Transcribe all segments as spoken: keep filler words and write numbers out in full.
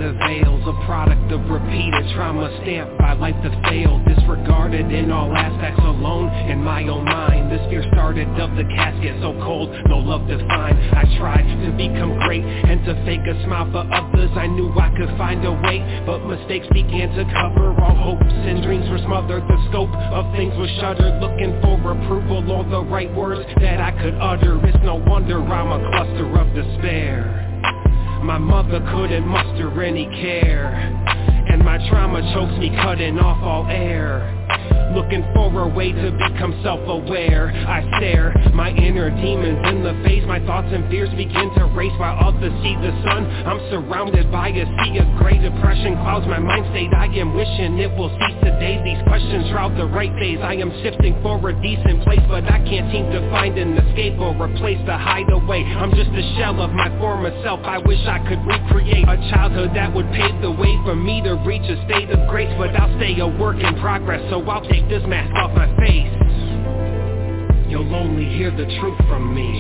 the veils, a product of repeated trauma, stamped by life that failed, disregarded in all aspects, alone in my own mind. This fear started of the casket, so cold, no love to find. I tried to become great and to fake a smile for others. I knew I could find a way, but mistakes began to cover all hopes, and dreams were smothered. The scope of things was shuttered, looking for approval, all the right words that I could utter. It's no wonder I'm a cluster of despair. My mother couldn't muster any care, and my trauma chokes me, cutting off all air. Looking for a way to become self-aware. I stare my inner demons in the face. My thoughts and fears begin to race while others see the sun. I'm surrounded by a sea of gray. Depression clouds my mind state. I am wishing it will cease today. These questions shroud the right phase. I am shifting for a decent place, but I can't seem to find an escape or a place to hide away. I'm just a shell of my former self. I wish I could recreate a childhood that would pave the way for me to reach a state of grace, but I'll stay a work in progress, so I'll take this mask off my face. You'll only hear the truth from me.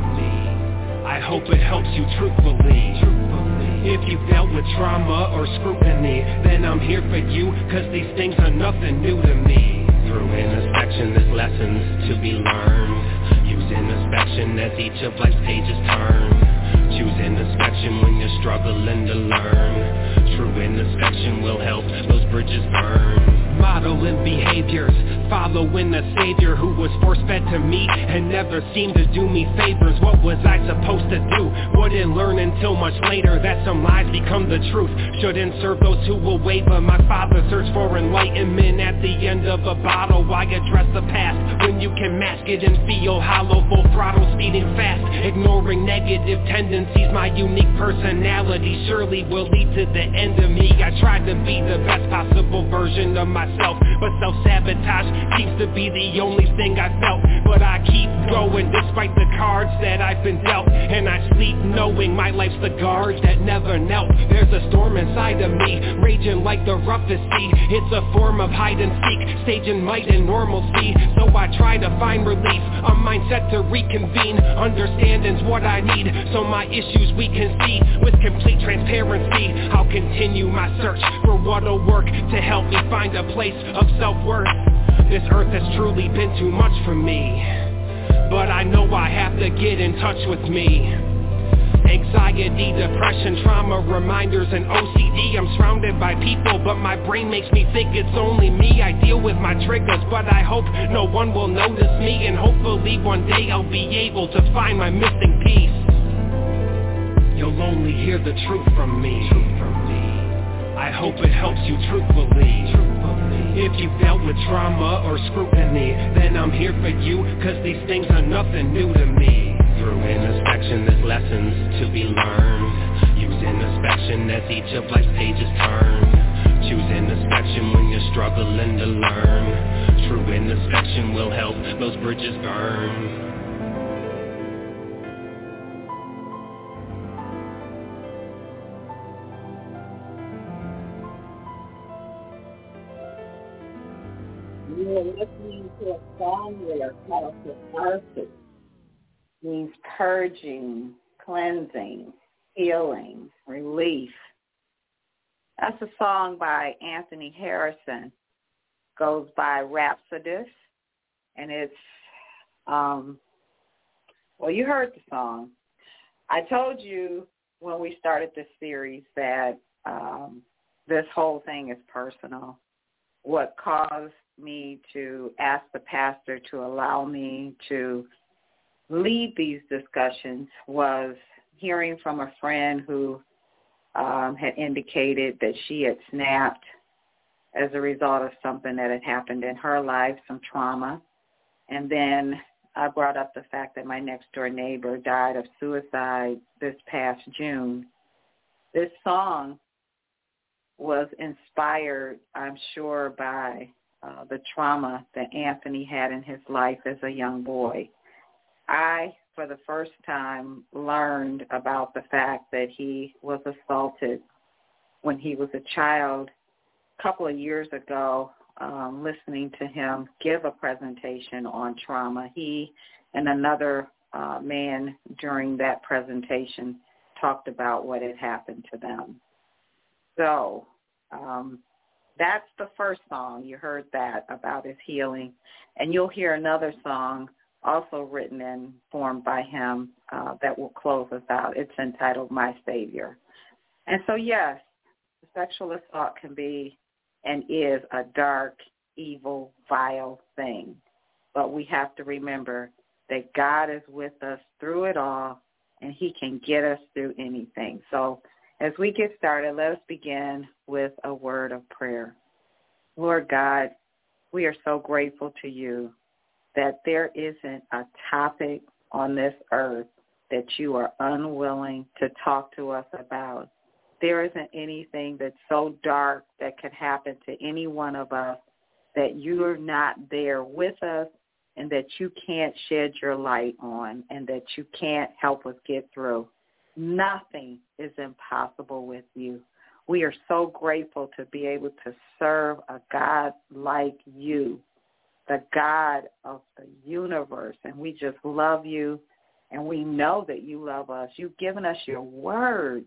I hope it helps you truthfully. If you've dealt with trauma or scrutiny, then I'm here for you, cause these things are nothing new to me. Through introspection, there's lessons to be learned. Use introspection as each of life's pages turn. Choose introspection when you're struggling to learn. True introspection will help those bridges burn. Modeling behaviors, following a savior who was force-fed to me and never seemed to do me favors. What was I supposed to do? Wouldn't learn until much later that some lies become the truth. Shouldn't serve those who will waver. My father searched for enlightenment at the end of a bottle. Why address the past when you can mask it and feel hollow? Full throttle, speeding fast, ignoring negative tendencies. My unique personality surely will lead to the end of me. I tried to be the best possible version of myself, but self-sabotage seems to be the only thing I felt. But I keep going despite the cards that I've been dealt, and I sleep knowing my life's the guard that never knelt. There's a storm inside of me, raging like the roughest sea. It's a form of hide and seek, staging might and normalcy. So I try to find relief, a mindset to reconvene. Understanding's what I need, so my issues we can see with complete transparency. I'll continue my search for what'll work to help me find a place of self-worth. This earth has truly been too much for me, but I know I have to get in touch with me. Anxiety, depression, trauma, reminders, and O C D. I'm surrounded by people, but my brain makes me think it's only me. I deal with my triggers, but I hope no one will notice me, and hopefully one day I'll be able to find my missing piece. You'll only hear the truth from me. I hope it helps you truthfully. If you've dealt with trauma or scrutiny, then I'm here for you, cause these things are nothing new to me. Through introspection, there's lessons to be learned. Use introspection as each of life's pages turn. Choose introspection when you're struggling to learn. True introspection will help those bridges burn. You are listening to a song there called Catharsis. Means purging, cleansing, healing, relief. That's a song by Anthony Harrison. Goes by Rhapsodist. And it's, um, well, you heard the song. I told you when we started this series that um, this whole thing is personal. What caused me to ask the pastor to allow me to lead these discussions was hearing from a friend who um, had indicated that she had snapped as a result of something that had happened in her life, some trauma. And then I brought up the fact that my next-door neighbor died of suicide this past June. This song was inspired, I'm sure, by uh, the trauma that Anthony had in his life as a young boy. I, for the first time, learned about the fact that he was assaulted when he was a child a couple of years ago, um, listening to him give a presentation on trauma. He and another uh, man during that presentation talked about what had happened to them. So um, that's the first song. You heard that about his healing. And you'll hear another song also written and formed by him uh, that will close us out. It's entitled My Savior. And so, yes, sexual assault can be and is a dark, evil, vile thing. But we have to remember that God is with us through it all, and he can get us through anything. So as we get started, let us begin with a word of prayer. Lord God, we are so grateful to you that there isn't a topic on this earth that you are unwilling to talk to us about. There isn't anything that's so dark that could happen to any one of us that you are not there with us and that you can't shed your light on and that you can't help us get through. Nothing is impossible with you. We are so grateful to be able to serve a God like you, the God of the universe, and we just love you, and we know that you love us. You've given us your word.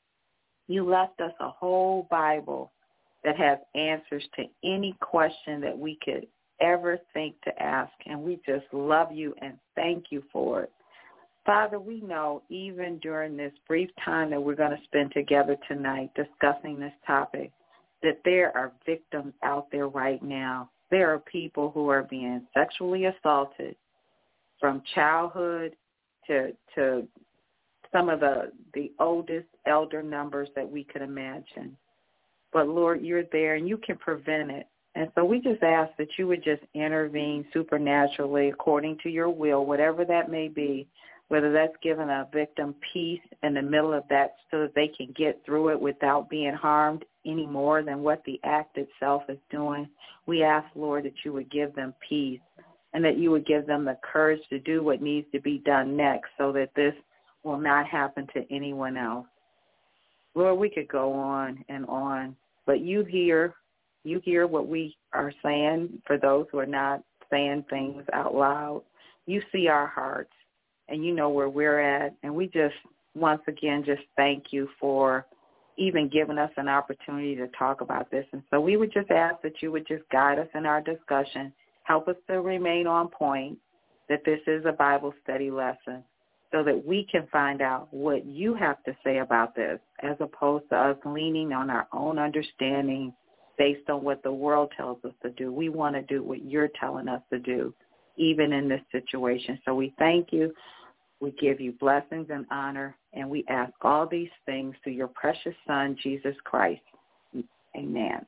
You left us a whole Bible that has answers to any question that we could ever think to ask, and we just love you and thank you for it. Father, we know even during this brief time that we're going to spend together tonight discussing this topic, that there are victims out there right now. There are people who are being sexually assaulted from childhood to to some of the, the oldest elder numbers that we could imagine. But, Lord, you're there, and you can prevent it. And so we just ask that you would just intervene supernaturally according to your will, whatever that may be, whether that's giving a victim peace in the middle of that so that they can get through it without being harmed any more than what the act itself is doing. We ask, Lord, that you would give them peace and that you would give them the courage to do what needs to be done next so that this will not happen to anyone else. Lord, we could go on and on, but you hear, you hear what we are saying for those who are not saying things out loud. You see our hearts, and you know where we're at, and we just, once again, just thank you for even giving us an opportunity to talk about this. And so we would just ask that you would just guide us in our discussion, help us to remain on point, that this is a Bible study lesson, so that we can find out what you have to say about this, as opposed to us leaning on our own understanding based on what the world tells us to do. We want to do what you're telling us to do, even in this situation. So we thank you. We give you blessings and honor, and we ask all these things through your precious Son, Jesus Christ. Amen.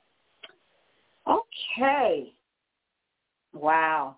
Okay. Wow.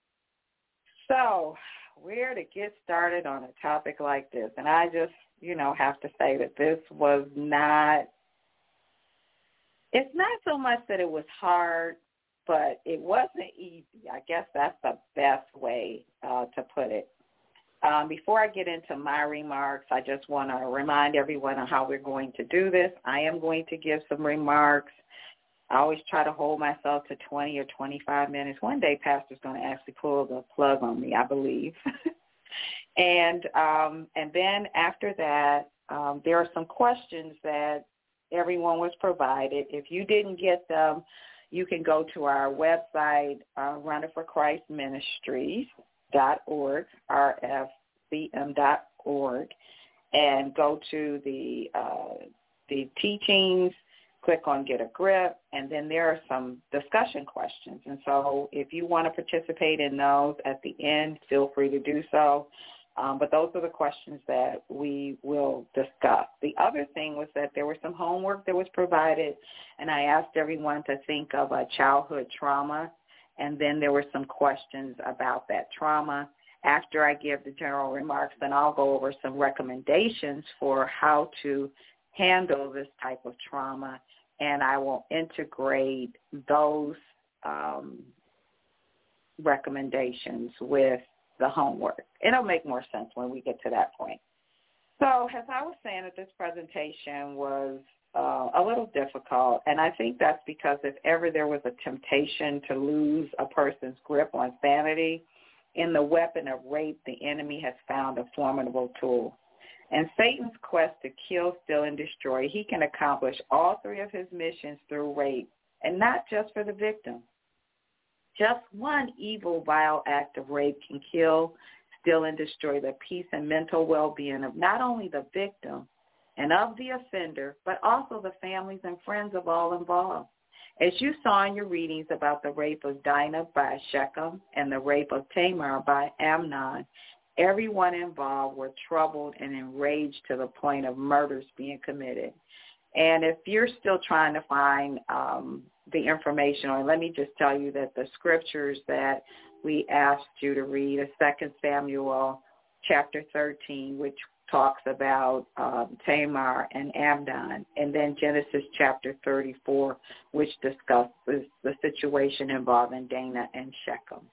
So where to get started on a topic like this? And I just, you know, have to say that this was not, it's not so much that it was hard, but it wasn't easy. I guess that's the best way uh, to put it. Um, before I get into my remarks, I just want to remind everyone of how we're going to do this. I am going to give some remarks. I always try to hold myself to twenty or twenty-five minutes. One day, Pastor's going to actually pull the plug on me, I believe. and um, and then after that, um, there are some questions that everyone was provided. If you didn't get them, you can go to our website, uh, Runner for Christ Ministries dot org, R F C M dot org, and go to the uh, the teachings, click on Get a Grip, and then there are some discussion questions. And so if you want to participate in those at the end, feel free to do so. Um, but those are the questions that we will discuss. The other thing was that there was some homework that was provided, and I asked everyone to think of a childhood trauma, and then there were some questions about that trauma. After I give the general remarks, then I'll go over some recommendations for how to handle this type of trauma, and I will integrate those um, recommendations with the homework. It'll make more sense when we get to that point. So as I was saying, that this presentation was uh, a little difficult, and I think that's because if ever there was a temptation to lose a person's grip on sanity, in the weapon of rape, the enemy has found a formidable tool. And Satan's quest to kill, steal, and destroy, he can accomplish all three of his missions through rape, and not just for the victim. Just one evil, vile act of rape can kill, steal, and destroy the peace and mental well-being of not only the victim and of the offender, but also the families and friends of all involved. As you saw in your readings about the rape of Dinah by Shechem and the rape of Tamar by Amnon, everyone involved were troubled and enraged to the point of murders being committed. And if you're still trying to find um, the information, or let me just tell you that the scriptures that we asked you to read is Second Samuel chapter thirteen, which talks about um, Tamar and Amnon, and then Genesis chapter thirty-four, which discusses the situation involving Dinah and Shechem.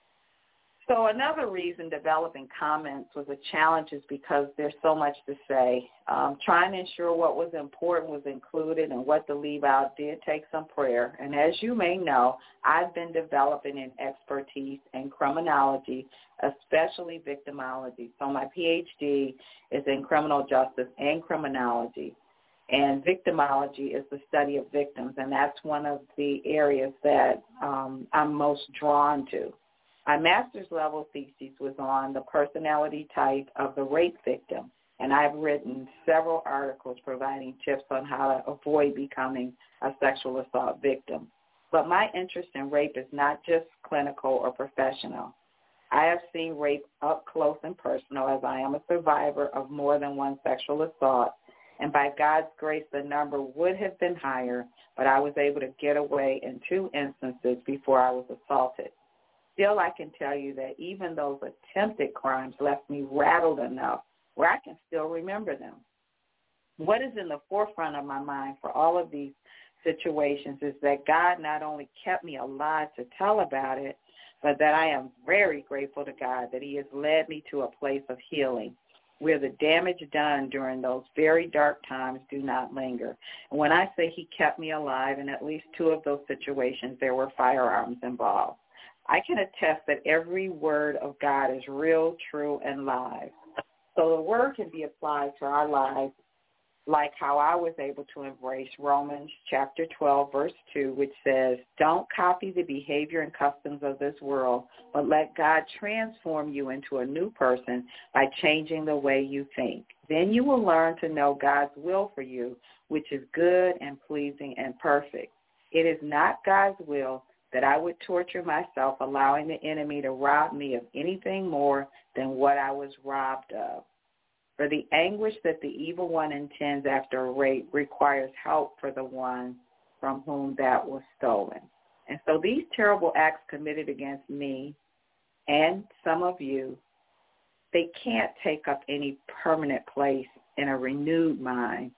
So another reason developing comments was a challenge is because there's so much to say. Um, trying to ensure what was important was included and what to leave out did take some prayer. And as you may know, I've been developing an expertise in criminology, especially victimology. So my P H D is in criminal justice and criminology. And victimology is the study of victims, and that's one of the areas that um, I'm most drawn to. My master's level thesis was on the personality type of the rape victim, and I've written several articles providing tips on how to avoid becoming a sexual assault victim. But my interest in rape is not just clinical or professional. I have seen rape up close and personal, as I am a survivor of more than one sexual assault, and by God's grace, the number would have been higher, but I was able to get away in two instances before I was assaulted. Still, I can tell you that even those attempted crimes left me rattled enough where I can still remember them. What is in the forefront of my mind for all of these situations is that God not only kept me alive to tell about it, but that I am very grateful to God that he has led me to a place of healing where the damage done during those very dark times do not linger. And when I say he kept me alive, in at least two of those situations, there were firearms involved. I can attest that every word of God is real, true, and live. So the word can be applied to our lives like how I was able to embrace Romans chapter twelve, verse two, which says, don't copy the behavior and customs of this world, but let God transform you into a new person by changing the way you think. Then you will learn to know God's will for you, which is good and pleasing and perfect. It is not God's will that I would torture myself, allowing the enemy to rob me of anything more than what I was robbed of. For the anguish that the evil one intends after a rape requires help for the one from whom that was stolen. And so these terrible acts committed against me and some of you, they can't take up any permanent place in a renewed mind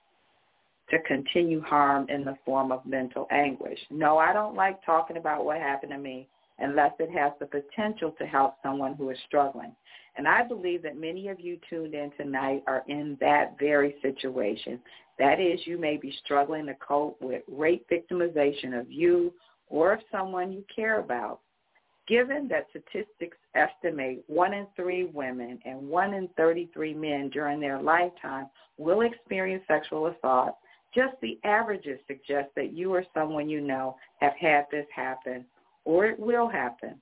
to continue harm in the form of mental anguish. No, I don't like talking about what happened to me unless it has the potential to help someone who is struggling. And I believe that many of you tuned in tonight are in that very situation. That is, you may be struggling to cope with rape victimization of you or of someone you care about. Given that statistics estimate one in three women and one in thirty-three men during their lifetime will experience sexual assault, just the averages suggest that you or someone you know have had this happen, or it will happen.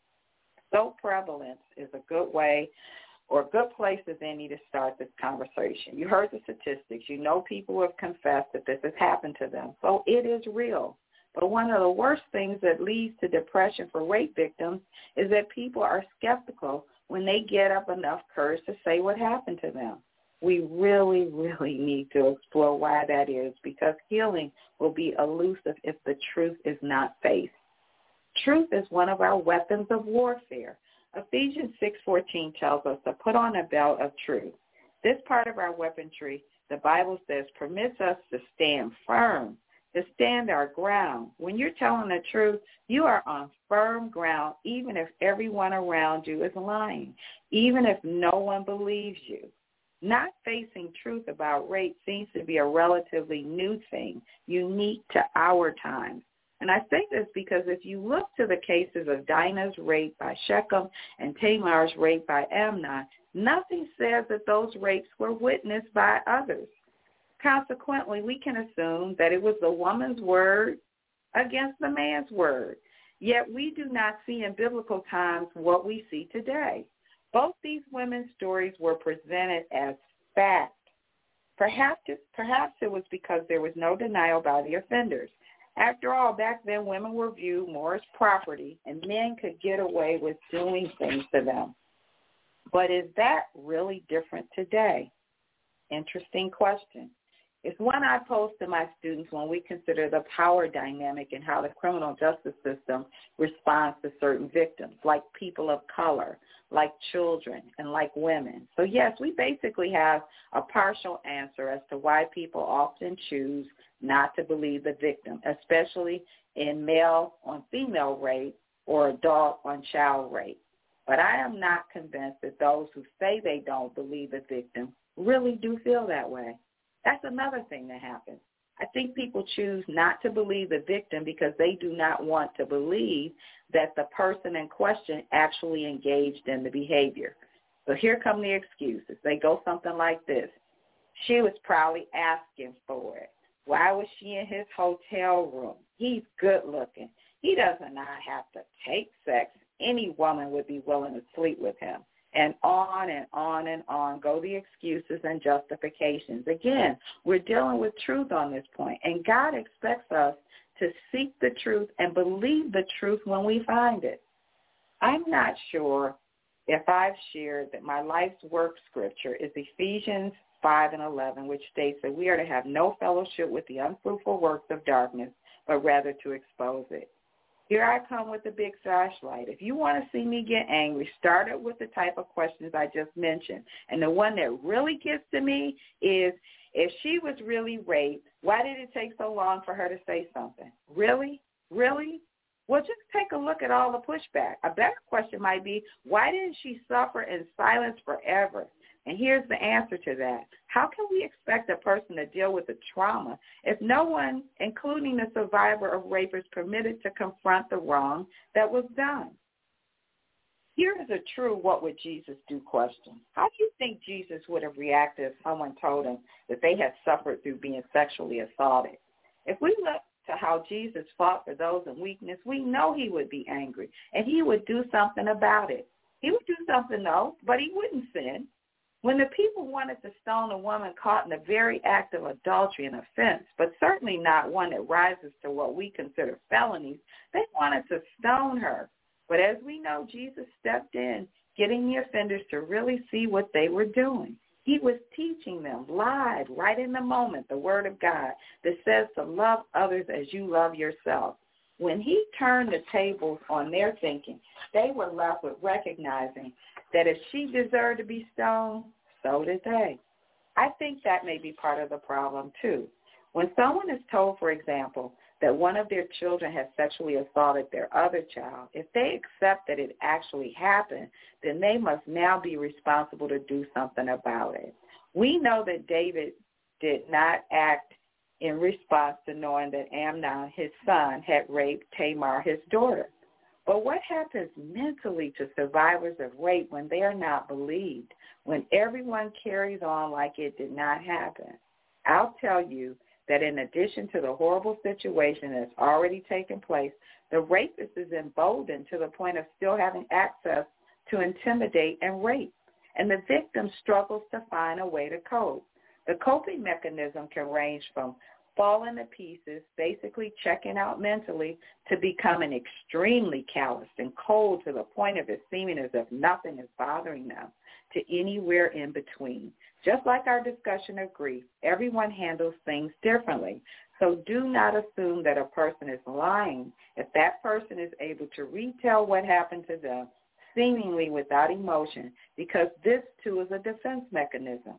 So prevalence is a good way or a good place as any to start this conversation. You heard the statistics. You know people who have confessed that this has happened to them. So it is real. But one of the worst things that leads to depression for rape victims is that people are skeptical when they get up enough courage to say what happened to them. We really, really need to explore why that is, because healing will be elusive if the truth is not faced. Truth is one of our weapons of warfare. Ephesians six fourteen tells us to put on a belt of truth. This part of our weaponry, the Bible says, permits us to stand firm, to stand our ground. When you're telling the truth, you are on firm ground, even if everyone around you is lying, even if no one believes you. Not facing truth about rape seems to be a relatively new thing, unique to our times. And I say this because if you look to the cases of Dinah's rape by Shechem and Tamar's rape by Amnon, Nothing says that those rapes were witnessed by others. Consequently, we can assume that it was the woman's word against the man's word. Yet we do not see in biblical times what we see today. Both these women's stories were presented as fact. Perhaps it, perhaps it was because there was no denial by the offenders. After all, back then women were viewed more as property, and men could get away with doing things to them. But is that really different today? Interesting question. It's one I pose to my students when we consider the power dynamic and how the criminal justice system responds to certain victims, like people of color, like children, and like women. So yes, we basically have a partial answer as to why people often choose not to believe the victim, especially in male on female rape or adult on child rape. But I am not convinced that those who say they don't believe the victim really do feel that way. That's another thing that happens. I think people choose not to believe the victim because they do not want to believe that the person in question actually engaged in the behavior. So here come the excuses. They go something like this. She was probably asking for it. Why was she in his hotel room? He's good looking. He does not have to take sex. Any woman would be willing to sleep with him. And on and on and on go the excuses and justifications. Again, we're dealing with truth on this point, and God expects us to seek the truth and believe the truth when we find it. I'm not sure if I've shared that my life's work scripture is Ephesians five and eleven, which states that we are to have no fellowship with the unfruitful works of darkness, but rather to expose it. Here I come with the big flashlight. If you want to see me get angry, start it with the type of questions I just mentioned. And the one that really gets to me is, if she was really raped, why did it take so long for her to say something? Really? Really? Well, just take a look at all the pushback. A better question might be, why didn't she suffer in silence forever? And here's the answer to that. How can we expect a person to deal with the trauma if no one, including the survivor of rape, is permitted to confront the wrong that was done? Here is a true what would Jesus do question. How do you think Jesus would have reacted if someone told him that they had suffered through being sexually assaulted? If we look to how Jesus fought for those in weakness, we know he would be angry, and he would do something about it. He would do something, though, but he wouldn't sin. When the people wanted to stone a woman caught in the very act of adultery and offense, but certainly not one that rises to what we consider felonies, they wanted to stone her. But as we know, Jesus stepped in, getting the offenders to really see what they were doing. He was teaching them live, right in the moment, the word of God that says to love others as you love yourself. When he turned the tables on their thinking, they were left with recognizing that if she deserved to be stoned, so did they. I think that may be part of the problem, too. When someone is told, for example, that one of their children has sexually assaulted their other child, if they accept that it actually happened, then they must now be responsible to do something about it. We know that David did not act in response to knowing that Amnon, his son, had raped Tamar, his daughter. But what happens mentally to survivors of rape when they are not believed, when everyone carries on like it did not happen? I'll tell you that in addition to the horrible situation that's already taken place, the rapist is emboldened to the point of still having access to intimidate and rape, and the victim struggles to find a way to cope. The coping mechanism can range from falling to pieces, basically checking out mentally, to becoming extremely calloused and cold to the point of it seeming as if nothing is bothering them, to anywhere in between. Just like our discussion of grief, everyone handles things differently. So do not assume that a person is lying if that person is able to retell what happened to them, seemingly without emotion, because this, too, is a defense mechanism.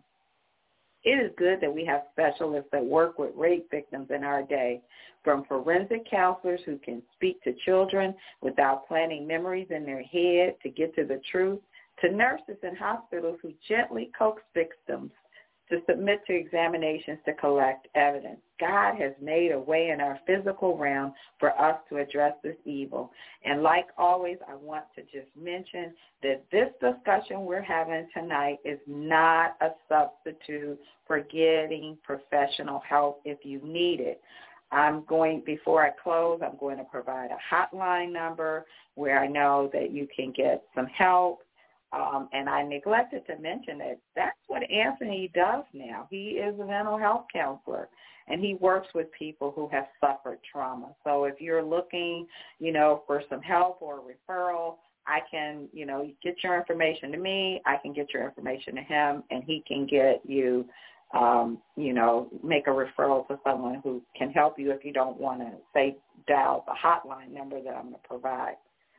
It is good that we have specialists that work with rape victims in our day, from forensic counselors who can speak to children without planting memories in their head to get to the truth, to nurses in hospitals who gently coax victims to submit to examinations to collect evidence. God has made a way in our physical realm for us to address this evil. And like always, I want to just mention that this discussion we're having tonight is not a substitute for getting professional help if you need it. I'm going, before I close, I'm going to provide a hotline number where I know that you can get some help. Um, and I neglected to mention that that's what Anthony does now. He is a mental health counselor, and he works with people who have suffered trauma. So if you're looking, you know, for some help or a referral, I can, you know, get your information to me. I can get your information to him, and he can get you, um, you know, make a referral to someone who can help you if you don't want to, say, dial the hotline number that I'm going to provide.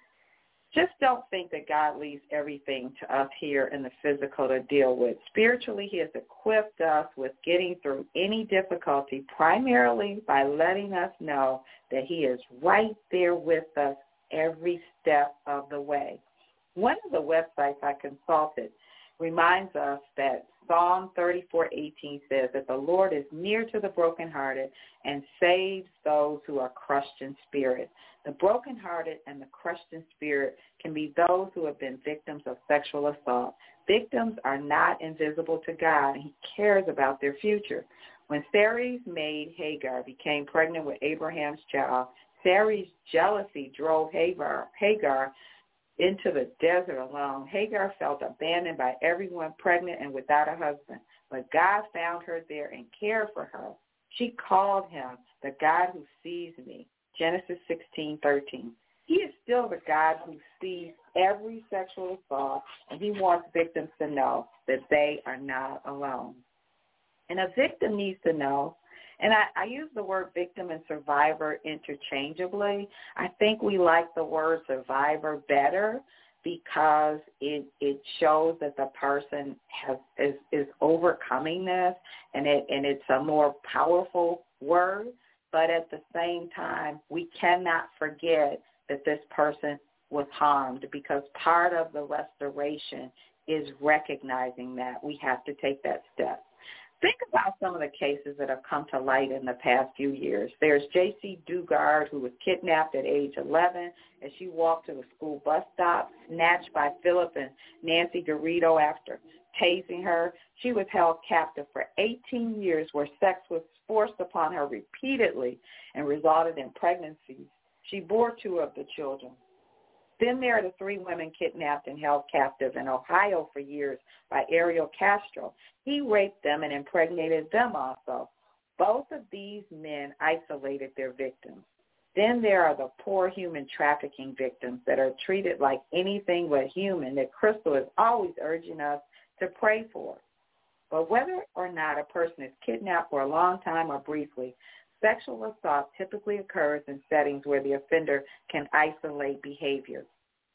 Just don't think that God leaves everything to us here in the physical to deal with. Spiritually, he has equipped us with getting through any difficulty, primarily by letting us know that he is right there with us every step of the way. One of the websites I consulted reminds us that Psalm thirty-four eighteen says that the Lord is near to the brokenhearted and saves those who are crushed in spirit. The brokenhearted and the crushed in spirit can be those who have been victims of sexual assault. Victims are not invisible to God, and he cares about their future. When Sarai's maid Hagar became pregnant with Abraham's child, Sarai's jealousy drove Hagar, Hagar into the desert alone. Hagar felt abandoned by everyone, pregnant and without a husband. But God found her there and cared for her. She called him the God who sees me. Genesis sixteen thirteen. He is still the God who sees every sexual assault, and he wants victims to know that they are not alone. And a victim needs to know, and I, I use the word victim and survivor interchangeably. I think we like the word survivor better because it it shows that the person has is, is overcoming this, and it and it's a more powerful word. But at the same time, we cannot forget that this person was harmed, because part of the restoration is recognizing that. We have to take that step. Think about some of the cases that have come to light in the past few years. There's J C Dugard, who was kidnapped at age eleven as she walked to the school bus stop, snatched by Philip and Nancy Garrido after tasing her. She was held captive for eighteen years where sex was forced upon her repeatedly and resulted in pregnancies. She bore two of the children. Then there are the three women kidnapped and held captive in Ohio for years by Ariel Castro. He raped them and impregnated them also. Both of these men isolated their victims. Then there are the poor human trafficking victims that are treated like anything but human that Crystal is always urging us to pray for. But whether or not a person is kidnapped for a long time or briefly, sexual assault typically occurs in settings where the offender can isolate behavior.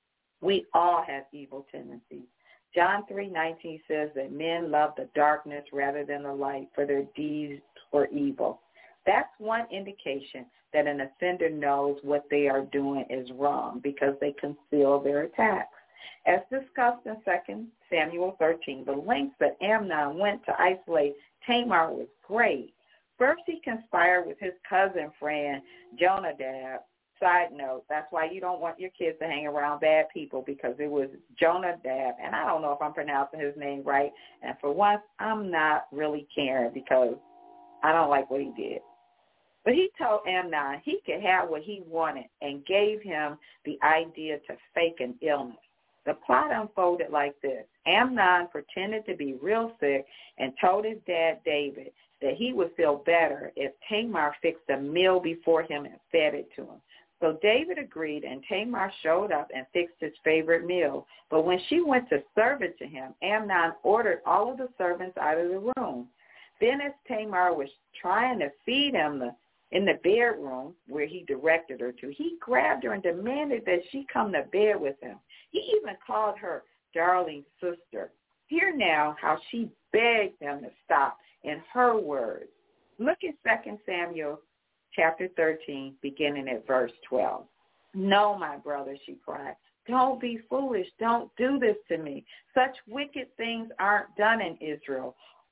We all have evil tendencies. John three nineteen says that men love the darkness rather than the light, for their deeds were evil. That's one indication that an offender knows what they are doing is wrong, because they conceal their attacks. As discussed in Second Samuel thirteen, the lengths that Amnon went to isolate Tamar was great. First, he conspired with his cousin friend Jonadab. Side note, that's why you don't want your kids to hang around bad people, because it was Jonadab, and I don't know if I'm pronouncing his name right, and for once, I'm not really caring because I don't like what he did. But he told Amnon he could have what he wanted and gave him the idea to fake an illness. The plot unfolded like this. Amnon pretended to be real sick and told his dad, David, that he would feel better if Tamar fixed a meal before him and fed it to him. So David agreed, and Tamar showed up and fixed his favorite meal. But when she went to serve it to him, Amnon ordered all of the servants out of the room. Then as Tamar was trying to feed him the, in the bedroom where he directed her to, he grabbed her and demanded that she come to bed with him. He even called her darling sister. Hear now how she begged him to stop in her words. Look at Second Samuel chapter thirteen, beginning at verse twelve. No, my brother, she cried. Don't be foolish. Don't do this to me. Such wicked things aren't done in Israel.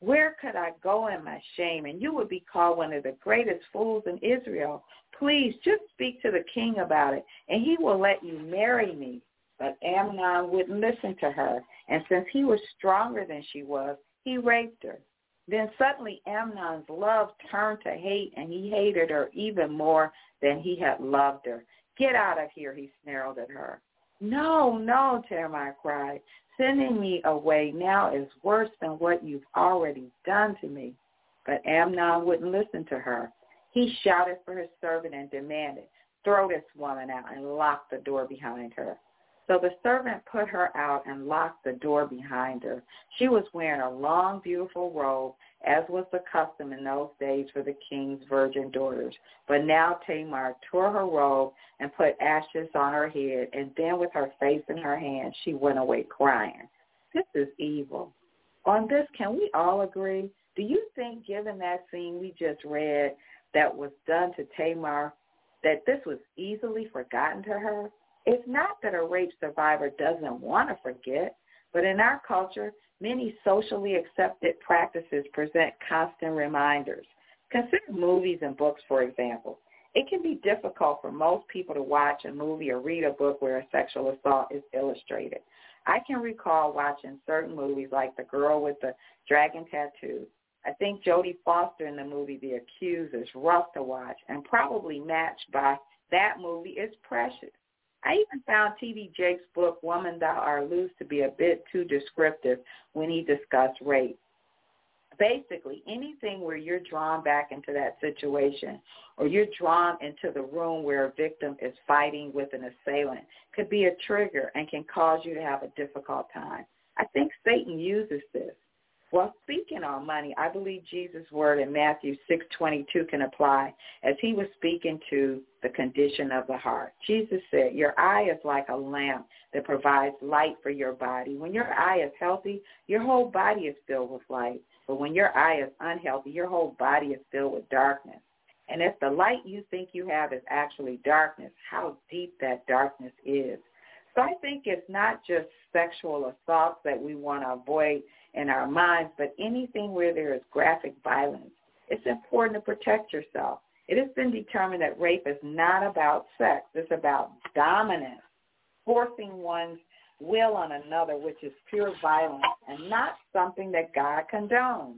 Where could I go in my shame? And you would be called one of the greatest fools in Israel. Please just speak to the king about it, and he will let you marry me. But Amnon wouldn't listen to her, and since he was stronger than she was, he raped her. Then suddenly Amnon's love turned to hate, and he hated her even more than he had loved her. Get out of here, he snarled at her. No, no, Tamar cried. Sending me away now is worse than what you've already done to me. But Amnon wouldn't listen to her. He shouted for his servant and demanded, throw this woman out and lock the door behind her. So the servant put her out and locked the door behind her. She was wearing a long, beautiful robe, as was the custom in those days for the king's virgin daughters. But now Tamar tore her robe and put ashes on her head, and then with her face in her hands, she went away crying. This is evil. On this, can we all agree? Do you think, given that scene we just read that was done to Tamar, that this was easily forgotten to her? It's not that a rape survivor doesn't want to forget, but in our culture, many socially accepted practices present constant reminders. Consider movies and books, for example. It can be difficult for most people to watch a movie or read a book where a sexual assault is illustrated. I can recall watching certain movies like The Girl with the Dragon Tattoo. I think Jodie Foster in the movie The Accused is rough to watch, and probably matched by that movie is Precious. I even found T D Jakes' book, Woman Thou Art Loose, to be a bit too descriptive when he discussed rape. Basically, anything where you're drawn back into that situation or you're drawn into the room where a victim is fighting with an assailant could be a trigger and can cause you to have a difficult time. I think Satan uses this. Well, speaking on money, I believe Jesus' word in Matthew six twenty-two can apply as he was speaking to the condition of the heart. Jesus said, your eye is like a lamp that provides light for your body. When your eye is healthy, your whole body is filled with light. But when your eye is unhealthy, your whole body is filled with darkness. And if the light you think you have is actually darkness, how deep that darkness is. So I think it's not just sexual assaults that we want to avoid in our minds, but anything where there is graphic violence. It's important to protect yourself. It has been determined that rape is not about sex. It's about dominance, forcing one's will on another, which is pure violence and not something that God condones.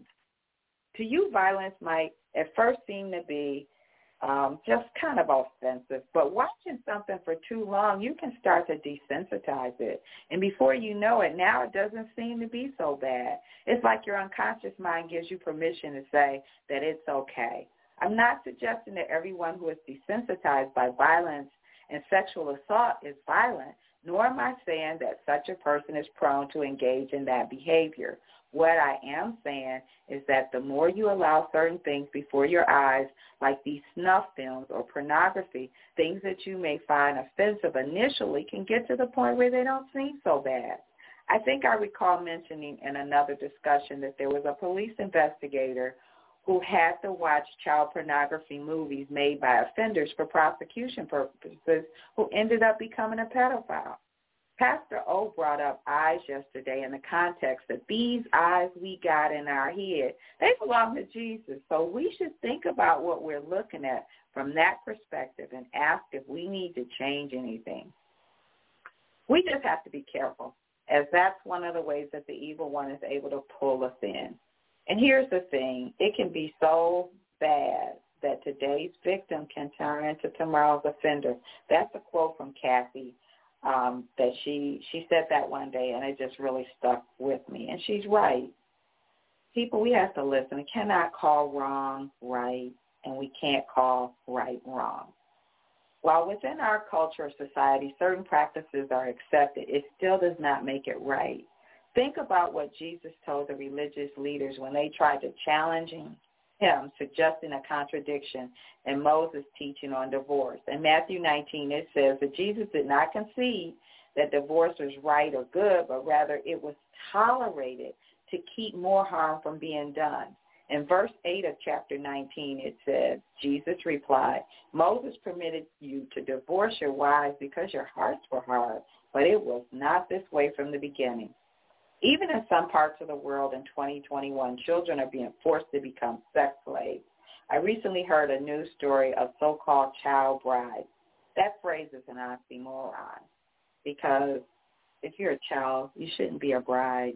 To you, violence might at first seem to be um, just kind of offensive, but watching something for too long, you can start to desensitize it. And before you know it, now it doesn't seem to be so bad. It's like your unconscious mind gives you permission to say that it's okay. I'm not suggesting that everyone who is desensitized by violence and sexual assault is violent, nor am I saying that such a person is prone to engage in that behavior. What I am saying is that the more you allow certain things before your eyes, like these snuff films or pornography, things that you may find offensive initially can get to the point where they don't seem so bad. I think I recall mentioning in another discussion that there was a police investigator who had to watch child pornography movies made by offenders for prosecution purposes who ended up becoming a pedophile. Pastor O brought up eyes yesterday in the context that these eyes we got in our head, they belong to Jesus. So we should think about what we're looking at from that perspective and ask if we need to change anything. We just have to be careful, as that's one of the ways that the evil one is able to pull us in. And here's the thing, it can be so bad that today's victim can turn into tomorrow's offender. That's a quote from Kathy. Um, that she, she said that one day, and it just really stuck with me. And she's right. People, we have to listen. We cannot call wrong right, and we can't call right wrong. While within our culture or society certain practices are accepted, it still does not make it right. Think about what Jesus told the religious leaders when they tried to challenge him. him, suggesting a contradiction in Moses' teaching on divorce. In Matthew nineteen, it says that Jesus did not concede that divorce was right or good, but rather it was tolerated to keep more harm from being done. In verse eight of chapter nineteen, it says, Jesus replied, Moses permitted you to divorce your wives because your hearts were hard, but it was not this way from the beginning. Even in some parts of the world in twenty twenty-one, children are being forced to become sex slaves. I recently heard a news story of so-called child brides. That phrase is an oxymoron because if you're a child, you shouldn't be a bride.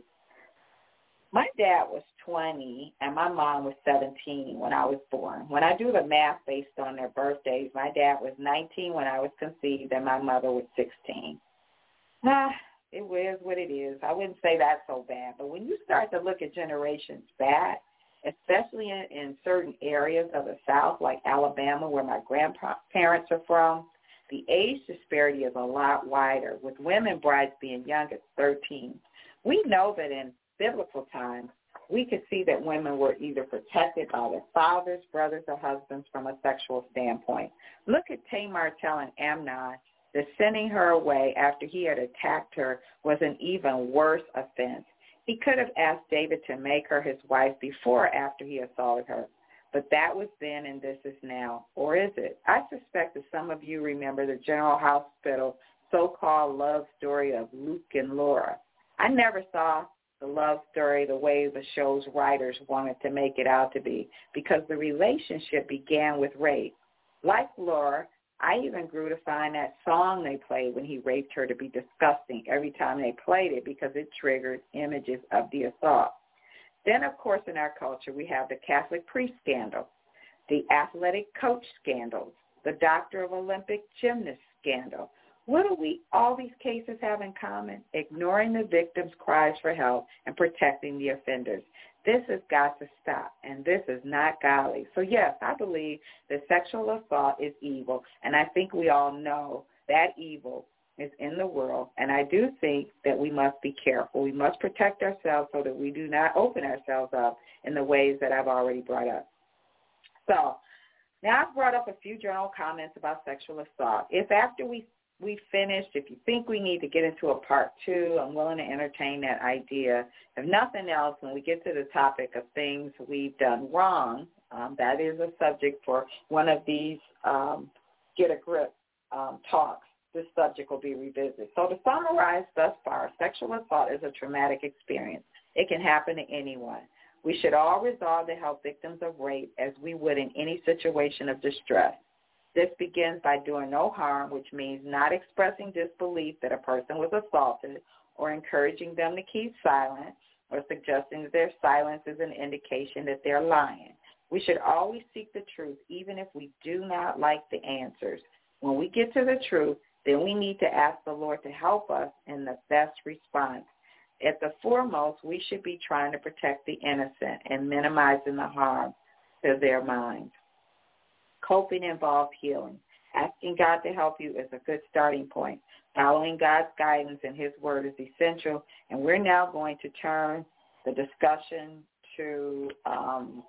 My dad was twenty and my mom was seventeen when I was born. When I do the math based on their birthdays, my dad was nineteen when I was conceived and my mother was sixteen. Ah, it is what it is. I wouldn't say that's so bad. But when you start to look at generations back, especially in, in certain areas of the South, like Alabama, where my grandparents are from, the age disparity is a lot wider, with women brides being young as thirteen. We know that in biblical times, we could see that women were either protected by their fathers, brothers, or husbands from a sexual standpoint. Look at Tamar telling Amnon that sending her away after he had attacked her was an even worse offense. He could have asked David to make her his wife before or after he assaulted her. But that was then and this is now. Or is it? I suspect that some of you remember the General Hospital so-called love story of Luke and Laura. I never saw the love story the way the show's writers wanted to make it out to be, because the relationship began with rape. Like Laura, I even grew to find that song they played when he raped her to be disgusting every time they played it because it triggered images of the assault. Then, of course, in our culture, we have the Catholic priest scandal, the athletic coach scandals, the doctor of Olympic gymnast scandal. What do we, all these cases have in common? Ignoring the victim's cries for help and protecting the offenders. This has got to stop, and this is not godly. So, yes, I believe that sexual assault is evil, and I think we all know that evil is in the world, and I do think that we must be careful. We must protect ourselves so that we do not open ourselves up in the ways that I've already brought up. So, now I've brought up a few general comments about sexual assault. If after we we finished, if you think we need to get into a part two, I'm willing to entertain that idea. If nothing else, when we get to the topic of things we've done wrong, um, that is a subject for one of these um, Get a Grip um, talks. This subject will be revisited. So to summarize thus far, sexual assault is a traumatic experience. It can happen to anyone. We should all resolve to help victims of rape as we would in any situation of distress. This begins by doing no harm, which means not expressing disbelief that a person was assaulted or encouraging them to keep silent or suggesting that their silence is an indication that they're lying. We should always seek the truth, even if we do not like the answers. When we get to the truth, then we need to ask the Lord to help us in the best response. At the foremost, we should be trying to protect the innocent and minimizing the harm to their minds. Coping involves healing. Asking God to help you is a good starting point. Following God's guidance and his word is essential. And we're now going to turn the discussion to um,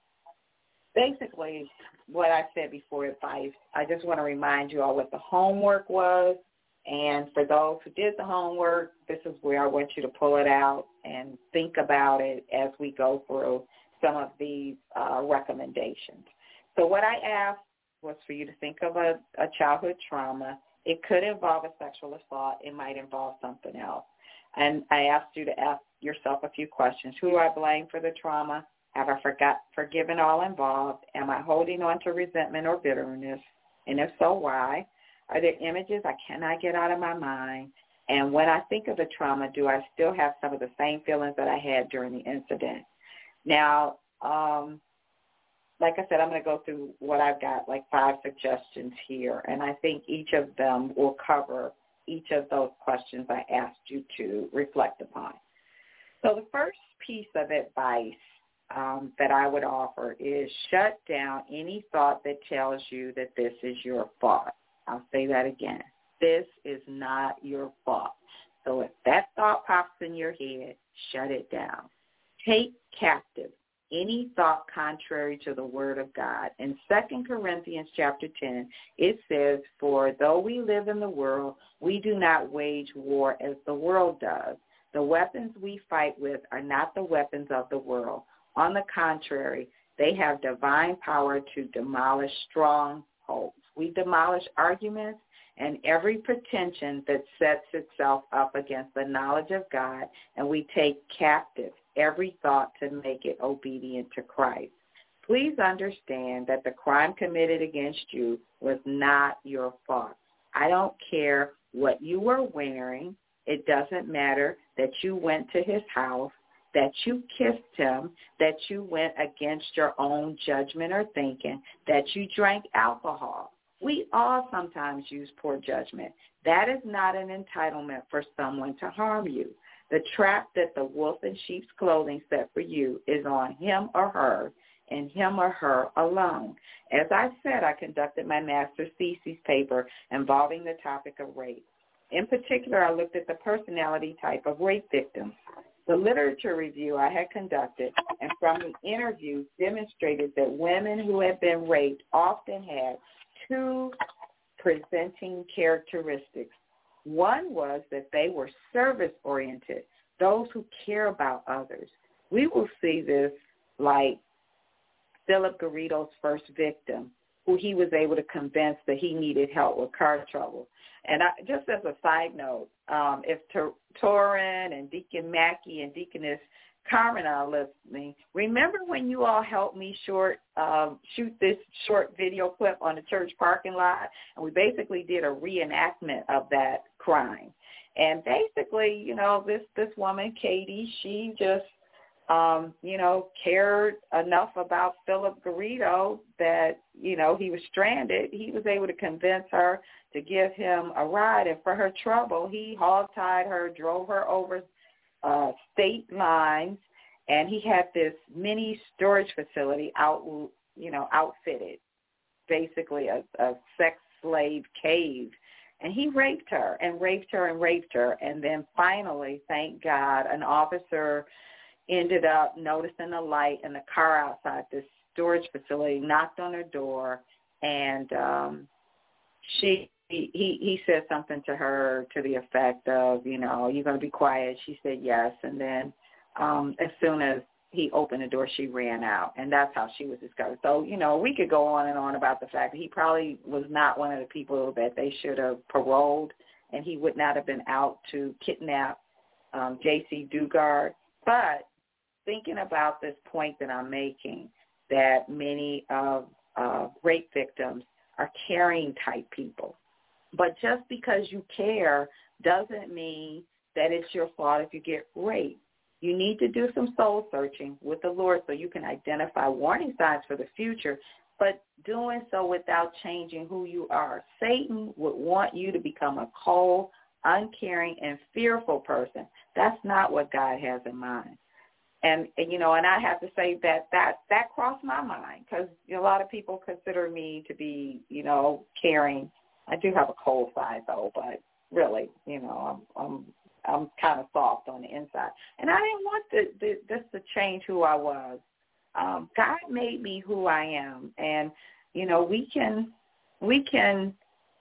basically what I said before, advice. I just want to remind you all what the homework was. And for those who did the homework, this is where I want you to pull it out and think about it as we go through some of these uh, recommendations. So what I asked was for you to think of a, a childhood trauma. It could involve a sexual assault. It might involve something else. And I asked you to ask yourself a few questions. Who do I blame for the trauma? Have I forgot, forgiven all involved? Am I holding on to resentment or bitterness? And if so, why? Are there images I cannot get out of my mind? And when I think of the trauma, do I still have some of the same feelings that I had during the incident? Now, um, like I said, I'm going to go through what I've got, like five suggestions here, and I think each of them will cover each of those questions I asked you to reflect upon. So the first piece of advice um, that I would offer is shut down any thought that tells you that this is your fault. I'll say that again. This is not your fault. So if that thought pops in your head, shut it down. Take captive any thought contrary to the word of God. In Second Corinthians chapter ten, it says, for though we live in the world, we do not wage war as the world does. The weapons we fight with are not the weapons of the world. On the contrary, they have divine power to demolish strongholds. We demolish arguments and every pretension that sets itself up against the knowledge of God, and we take captive every thought to make it obedient to Christ. Please understand that the crime committed against you was not your fault. I don't care what you were wearing. It doesn't matter that you went to his house, that you kissed him, that you went against your own judgment or thinking, that you drank alcohol. We all sometimes use poor judgment. That is not an entitlement for someone to harm you. The trap that the wolf in sheep's clothing set for you is on him or her, and him or her alone. As I said, I conducted my master's thesis paper involving the topic of rape. In particular, I looked at the personality type of rape victims. The literature review I had conducted and from the interviews demonstrated that women who had been raped often had two presenting characteristics. One was that they were service-oriented, those who care about others. We will see this like Philip Garrido's first victim, who he was able to convince that he needed help with car trouble. And I, just as a side note, um, if Tor- Torin and Deacon Mackey and Deaconess Carmen are listening, remember when you all helped me short um, shoot this short video clip on the church parking lot? And we basically did a reenactment of that crime. And basically, you know, this, this woman, Katie, she just, um, you know, cared enough about Philip Garrido that, you know, he was stranded. He was able to convince her to give him a ride. And for her trouble, he hog-tied her, drove her over uh, state lines, and he had this mini storage facility out, you know, outfitted, basically a, a sex slave cave. And he raped her and raped her and raped her. And then finally, thank God, an officer ended up noticing a light in the car outside this storage facility, knocked on her door, and um, she he, he said something to her to the effect of, you know, you're going to be quiet. She said yes. And then um, as soon as he opened the door, she ran out, and that's how she was discovered. So, you know, we could go on and on about the fact that he probably was not one of the people that they should have paroled, and he would not have been out to kidnap um, J C Dugard. But thinking about this point that I'm making, that many of uh, rape victims are caring type people. But just because you care doesn't mean that it's your fault if you get raped. You need to do some soul searching with the Lord so you can identify warning signs for the future, but doing so without changing who you are. Satan would want you to become a cold, uncaring, and fearful person. That's not what God has in mind. And, and, you know, and I have to say that that, that crossed my mind because a lot of people consider me to be, you know, caring. I do have a cold side, though, but really, you know, I'm I'm, I'm kind of soft on the inside. And I didn't want the, the, this to change who I was. Um, God made me who I am. And, you know, we can we can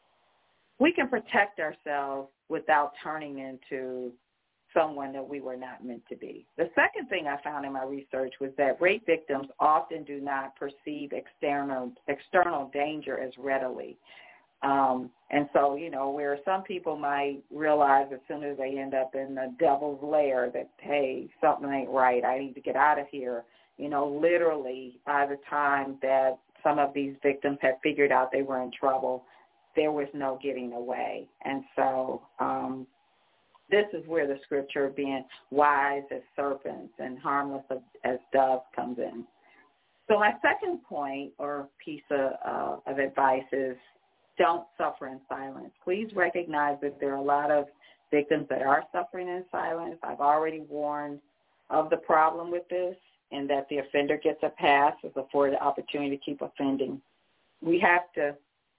we can protect ourselves without turning into someone that we were not meant to be. The second thing I found in my research was that rape victims often do not perceive external external danger as readily. Um, and so, you know, where some people might realize as soon as they end up in the devil's lair that, hey, something ain't right, I need to get out of here, you know, literally by the time that some of these victims had figured out they were in trouble, there was no getting away. And so um, this is where the scripture being wise as serpents and harmless as doves comes in. So my second point or piece of, uh, of advice is don't suffer in silence. Please recognize that there are a lot of victims that are suffering in silence. I've already warned of the problem with this and that the offender gets a pass is afforded the opportunity to keep offending. We have to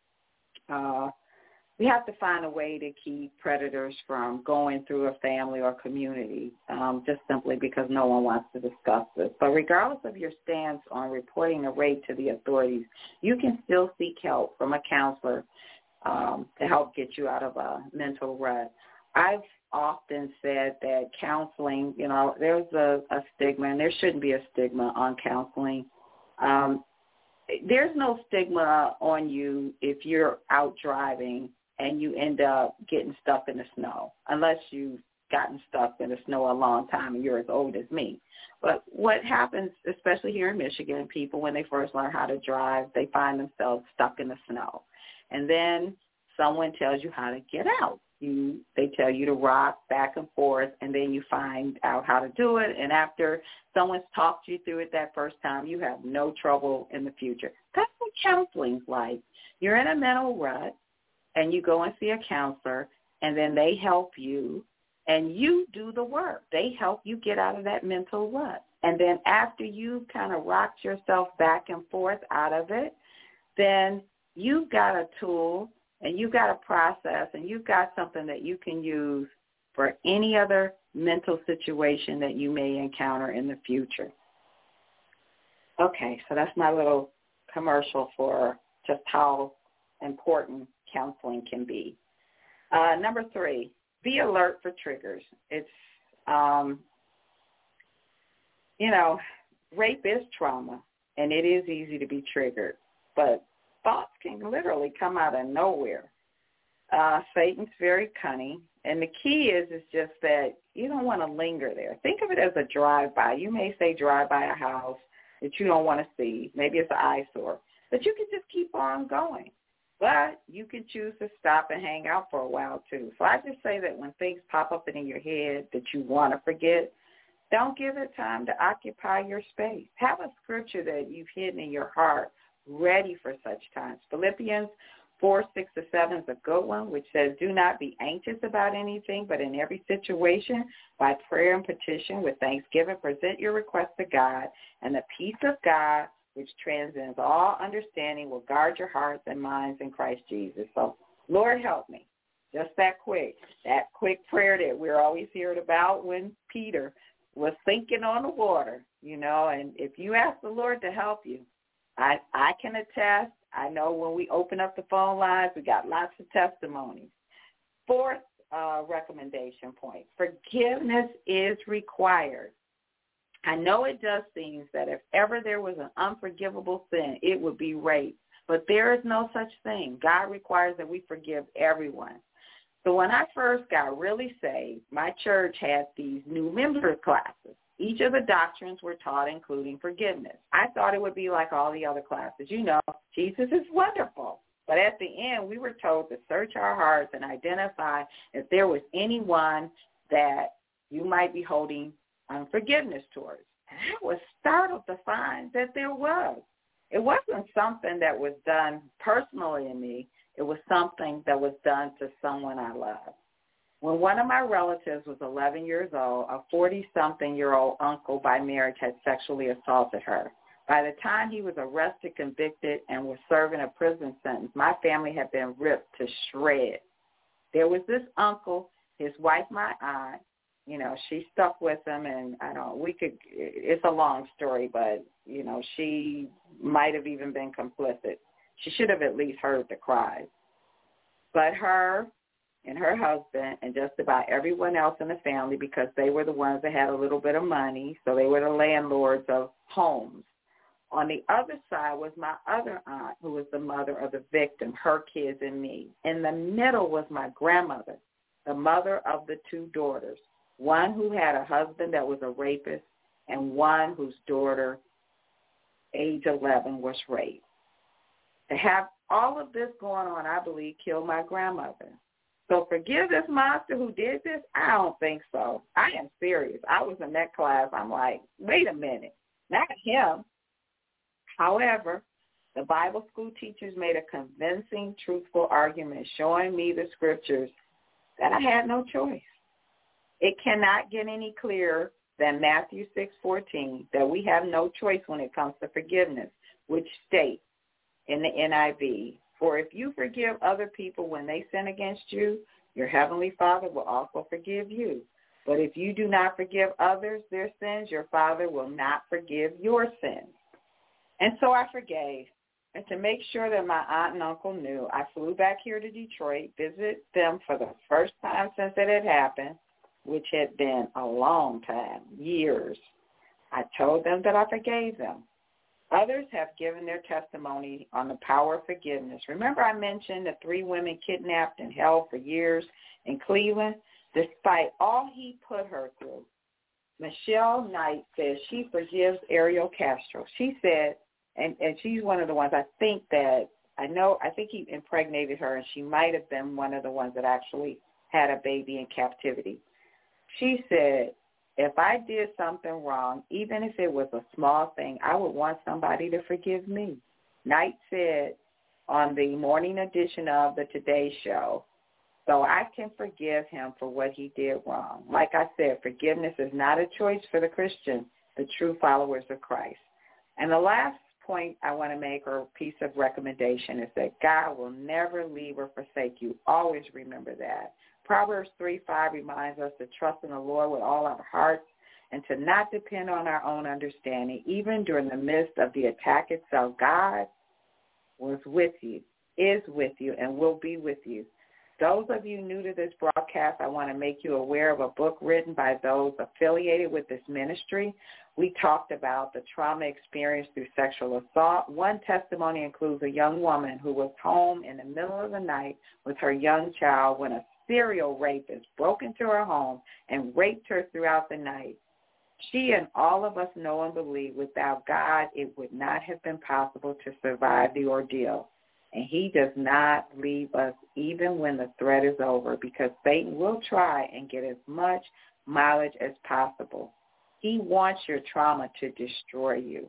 uh, we have to find a way to keep predators from going through a family or community um, just simply because no one wants to discuss this. But regardless of your stance on reporting a rape to the authorities, you can still seek help from a counselor um, to help get you out of a mental rut. I've often said that counseling, you know, there's a, a stigma, and there shouldn't be a stigma on counseling. Um, there's no stigma on you if you're out driving and you end up getting stuck in the snow, unless you've gotten stuck in the snow a long time and you're as old as me. But what happens, especially here in Michigan, people, when they first learn how to drive, they find themselves stuck in the snow. And then someone tells you how to get out. You, they tell you to rock back and forth, and then you find out how to do it. And after someone's talked you through it that first time, you have no trouble in the future. That's what counseling's like. You're in a mental rut, and you go and see a counselor, and then they help you, and you do the work. They help you get out of that mental rut. And then after you kind of rocked yourself back and forth out of it, then you've got a tool and you've got a process and you've got something that you can use for any other mental situation that you may encounter in the future. Okay, so that's my little commercial for just how important counseling can be. Uh, number three, be alert for triggers. It's, um, you know, rape is trauma, and it is easy to be triggered, but thoughts can literally come out of nowhere. Uh, Satan's very cunning, and the key is is just that you don't want to linger there. Think of it as a drive-by. You may say drive by a house that you don't want to see. Maybe it's an eyesore, but you can just keep on going. But you can choose to stop and hang out for a while, too. So I just say that when things pop up in your head that you want to forget, don't give it time to occupy your space. Have a scripture that you've hidden in your heart ready for such times. Philippians four, six to seven is a good one, which says, do not be anxious about anything, but in every situation, by prayer and petition, with thanksgiving, present your request to God, and the peace of God, which transcends all understanding, will guard your hearts and minds in Christ Jesus. So, Lord, help me. Just that quick, that quick prayer that we're always hearing about when Peter was sinking on the water, you know, and if you ask the Lord to help you, I, I can attest. I know when we open up the phone lines, we got lots of testimonies. Fourth uh, recommendation point, forgiveness is required. I know it does seem that if ever there was an unforgivable sin, it would be rape. But there is no such thing. God requires that we forgive everyone. So when I first got really saved, my church had these new member classes. Each of the doctrines were taught, including forgiveness. I thought it would be like all the other classes. You know, Jesus is wonderful. But at the end, we were told to search our hearts and identify if there was anyone that you might be holding unforgiveness towards. And I was startled to find that there was. It wasn't something that was done personally in me. It was something that was done to someone I loved. When one of my relatives was eleven years old, a forty-something-year-old uncle by marriage had sexually assaulted her. By the time he was arrested, convicted, and was serving a prison sentence, my family had been ripped to shreds. There was this uncle, his wife, my aunt. You know, she stuck with him, and I don't, we could, it's a long story, but, you know, she might have even been complicit. She should have at least heard the cries. But her and her husband and just about everyone else in the family, because they were the ones that had a little bit of money, so they were the landlords of homes. On the other side was my other aunt, who was the mother of the victim, her kids and me. In the middle was my grandmother, the mother of the two daughters, one who had a husband that was a rapist and one whose daughter, age eleven, was raped. To have all of this going on, I believe, killed my grandmother. So forgive this monster who did this? I don't think so. I am serious. I was in that class. I'm like, wait a minute, not him. However, the Bible school teachers made a convincing, truthful argument showing me the scriptures that I had no choice. It cannot get any clearer than Matthew six fourteen that we have no choice when it comes to forgiveness, which states in the N I V, for if you forgive other people when they sin against you, your heavenly Father will also forgive you. But if you do not forgive others their sins, your Father will not forgive your sins. And so I forgave. And to make sure that my aunt and uncle knew, I flew back here to Detroit, visited them for the first time since it had happened, which had been a long time, years. I told them that I forgave them. Others have given their testimony on the power of forgiveness. Remember I mentioned the three women kidnapped and held for years in Cleveland? Despite all he put her through, Michelle Knight says she forgives Ariel Castro. She said, and, and she's one of the ones I think that, I know, I think he impregnated her, and she might have been one of the ones that actually had a baby in captivity. She said, if I did something wrong, even if it was a small thing, I would want somebody to forgive me. Knight said on the morning edition of the Today Show, so I can forgive him for what he did wrong. Like I said, forgiveness is not a choice for the Christian, the true followers of Christ. And the last point I want to make, or piece of recommendation, is that God will never leave or forsake you. Always remember that. Proverbs three five reminds us to trust in the Lord with all our hearts and to not depend on our own understanding. Even during the midst of the attack itself, God was with you, is with you, and will be with you. Those of you new to this broadcast, I want to make you aware of a book written by those affiliated with this ministry. We talked about the trauma experienced through sexual assault. One testimony includes a young woman who was home in the middle of the night with her young child when a serial rapist broke into her home and raped her throughout the night. She and all of us know and believe without God it would not have been possible to survive the ordeal. And he does not leave us even when the threat is over, because Satan will try and get as much mileage as possible. He wants your trauma to destroy you.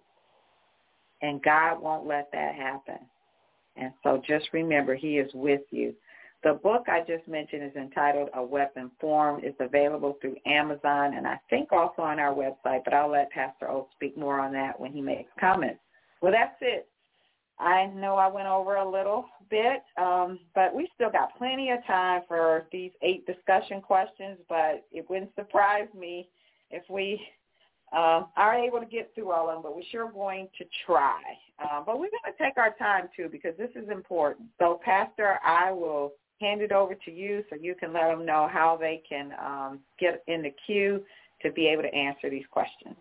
And God won't let that happen. And so just remember, he is with you. The book I just mentioned is entitled A Weapon Formed. It's available through Amazon and I think also on our website, but I'll let Pastor O speak more on that when he makes comments. Well, that's it. I know I went over a little bit, um, but we still got plenty of time for these eight discussion questions, but it wouldn't surprise me if we uh, are able to get through all of them, but we're sure going to try. Uh, but we're going to take our time, too, because this is important. So, Pastor, I will hand it over to you so you can let them know how they can um, get in the queue to be able to answer these questions.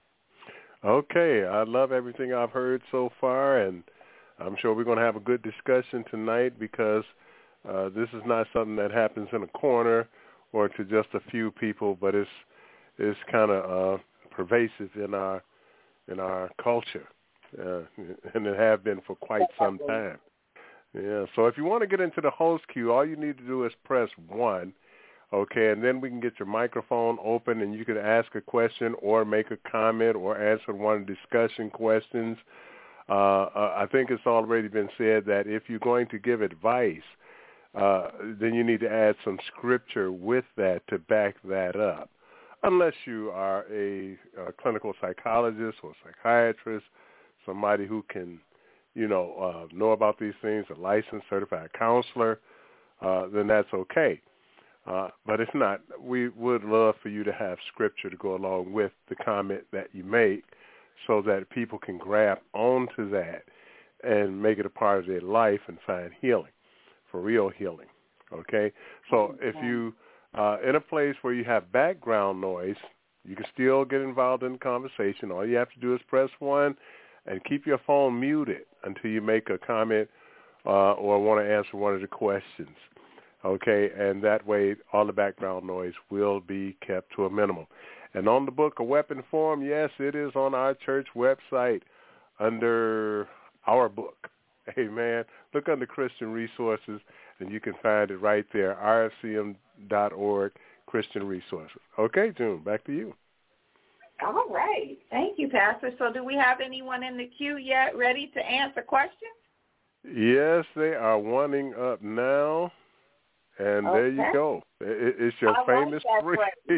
Okay. I love everything I've heard so far, and I'm sure we're going to have a good discussion tonight because uh, this is not something that happens in a corner or to just a few people, but it's it's kind of uh, pervasive in our in our culture, uh, and it have been for quite some time. Yeah. So if you want to get into the host queue, all you need to do is press one, okay, and then we can get your microphone open and you can ask a question or make a comment or answer one of the discussion questions. Uh, uh, I think it's already been said that if you're going to give advice, uh, then you need to add some scripture with that to back that up, unless you are a, a clinical psychologist or psychiatrist, somebody who can, you know, uh, know about these things, a licensed certified counselor, uh, then that's okay. Uh, but if not, we would love for you to have scripture to go along with the comment that you make, so that people can grab onto that and make it a part of their life and find healing, for real healing, okay? So if you uh, in a place where you have background noise, you can still get involved in the conversation. All you have to do is press one and keep your phone muted until you make a comment uh, or want to answer one of the questions, okay? And that way all the background noise will be kept to a minimum. And on the book, A Weapon Formed, yes, it is on our church website under our book. Amen. Look under Christian Resources, and you can find it right there, r f c m dot org, Christian Resources. Okay, June, back to you. All right. Thank you, Pastor. So do we have anyone in the queue yet ready to answer questions? Yes, they are wanting up now. And okay. There you go. It, it's your I famous like three.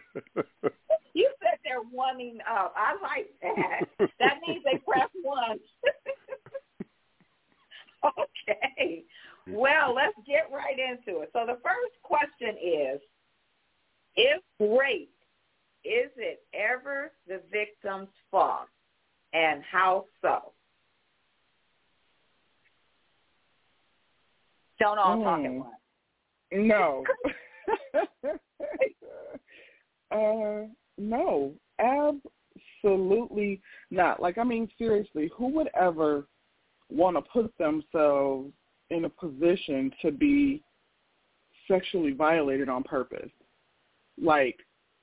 You said they're wanting up. I like that. That means they press one. Okay. Well, let's get right into it. So the first question is, if rape, is it ever the victim's fault, and how so? Don't all mm. talk at once. No. uh, no, absolutely not. Like, I mean, seriously, who would ever want to put themselves in a position to be sexually violated on purpose? Like,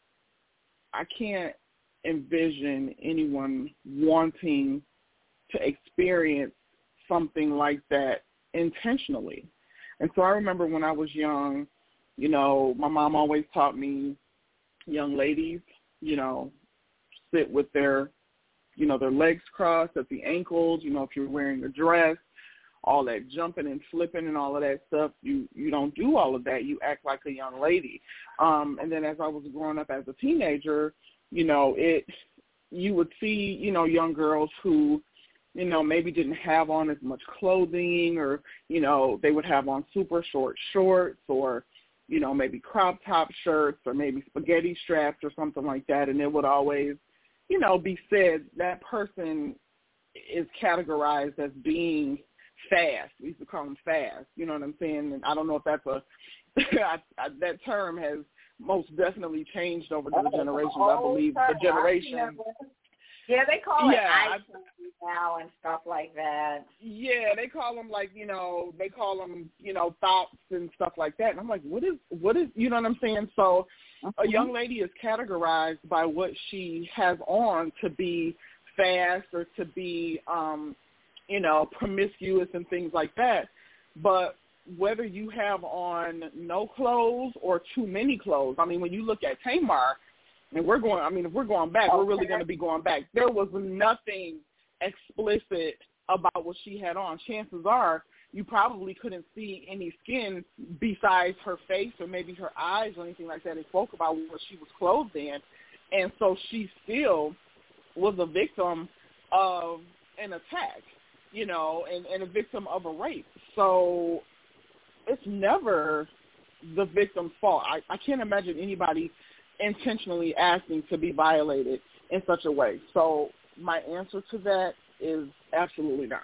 I can't envision anyone wanting to experience something like that intentionally. And so I remember when I was young, you know, my mom always taught me, young ladies, you know, sit with their, you know, their legs crossed at the ankles. You know, if you're wearing a dress, all that jumping and flipping and all of that stuff, you, you don't do all of that. You act like a young lady. Um, and then as I was growing up as a teenager, you know, it, you would see, you know, young girls who, you know, maybe didn't have on as much clothing, or, you know, they would have on super short shorts, or, you know, maybe crop top shirts, or maybe spaghetti straps or something like that. And it would always, you know, be said that person is categorized as being fast. We used to call them fast. You know what I'm saying? And I don't know if that's a I, I, that term has most definitely changed over the oh, generations. I believe the generation. Yeah, they call yeah, it ice now and stuff like that. Yeah, they call them like, you know, they call them, you know, thoughts and stuff like that. And I'm like, what is, what is, you know what I'm saying? So mm-hmm. a young lady is categorized by what she has on to be fast or to be, um, you know, promiscuous and things like that. But whether you have on no clothes or too many clothes, I mean, when you look at Tamar, and we're going, I mean, if we're going back, okay. we're really going to be going back. There was nothing explicit about what she had on. Chances are you probably couldn't see any skin besides her face or maybe her eyes or anything like that. It spoke about what she was clothed in. And so she still was a victim of an attack, you know, and, and a victim of a rape. So it's never the victim's fault. I, I can't imagine anybody intentionally asking to be violated in such a way. So my answer to that is absolutely not.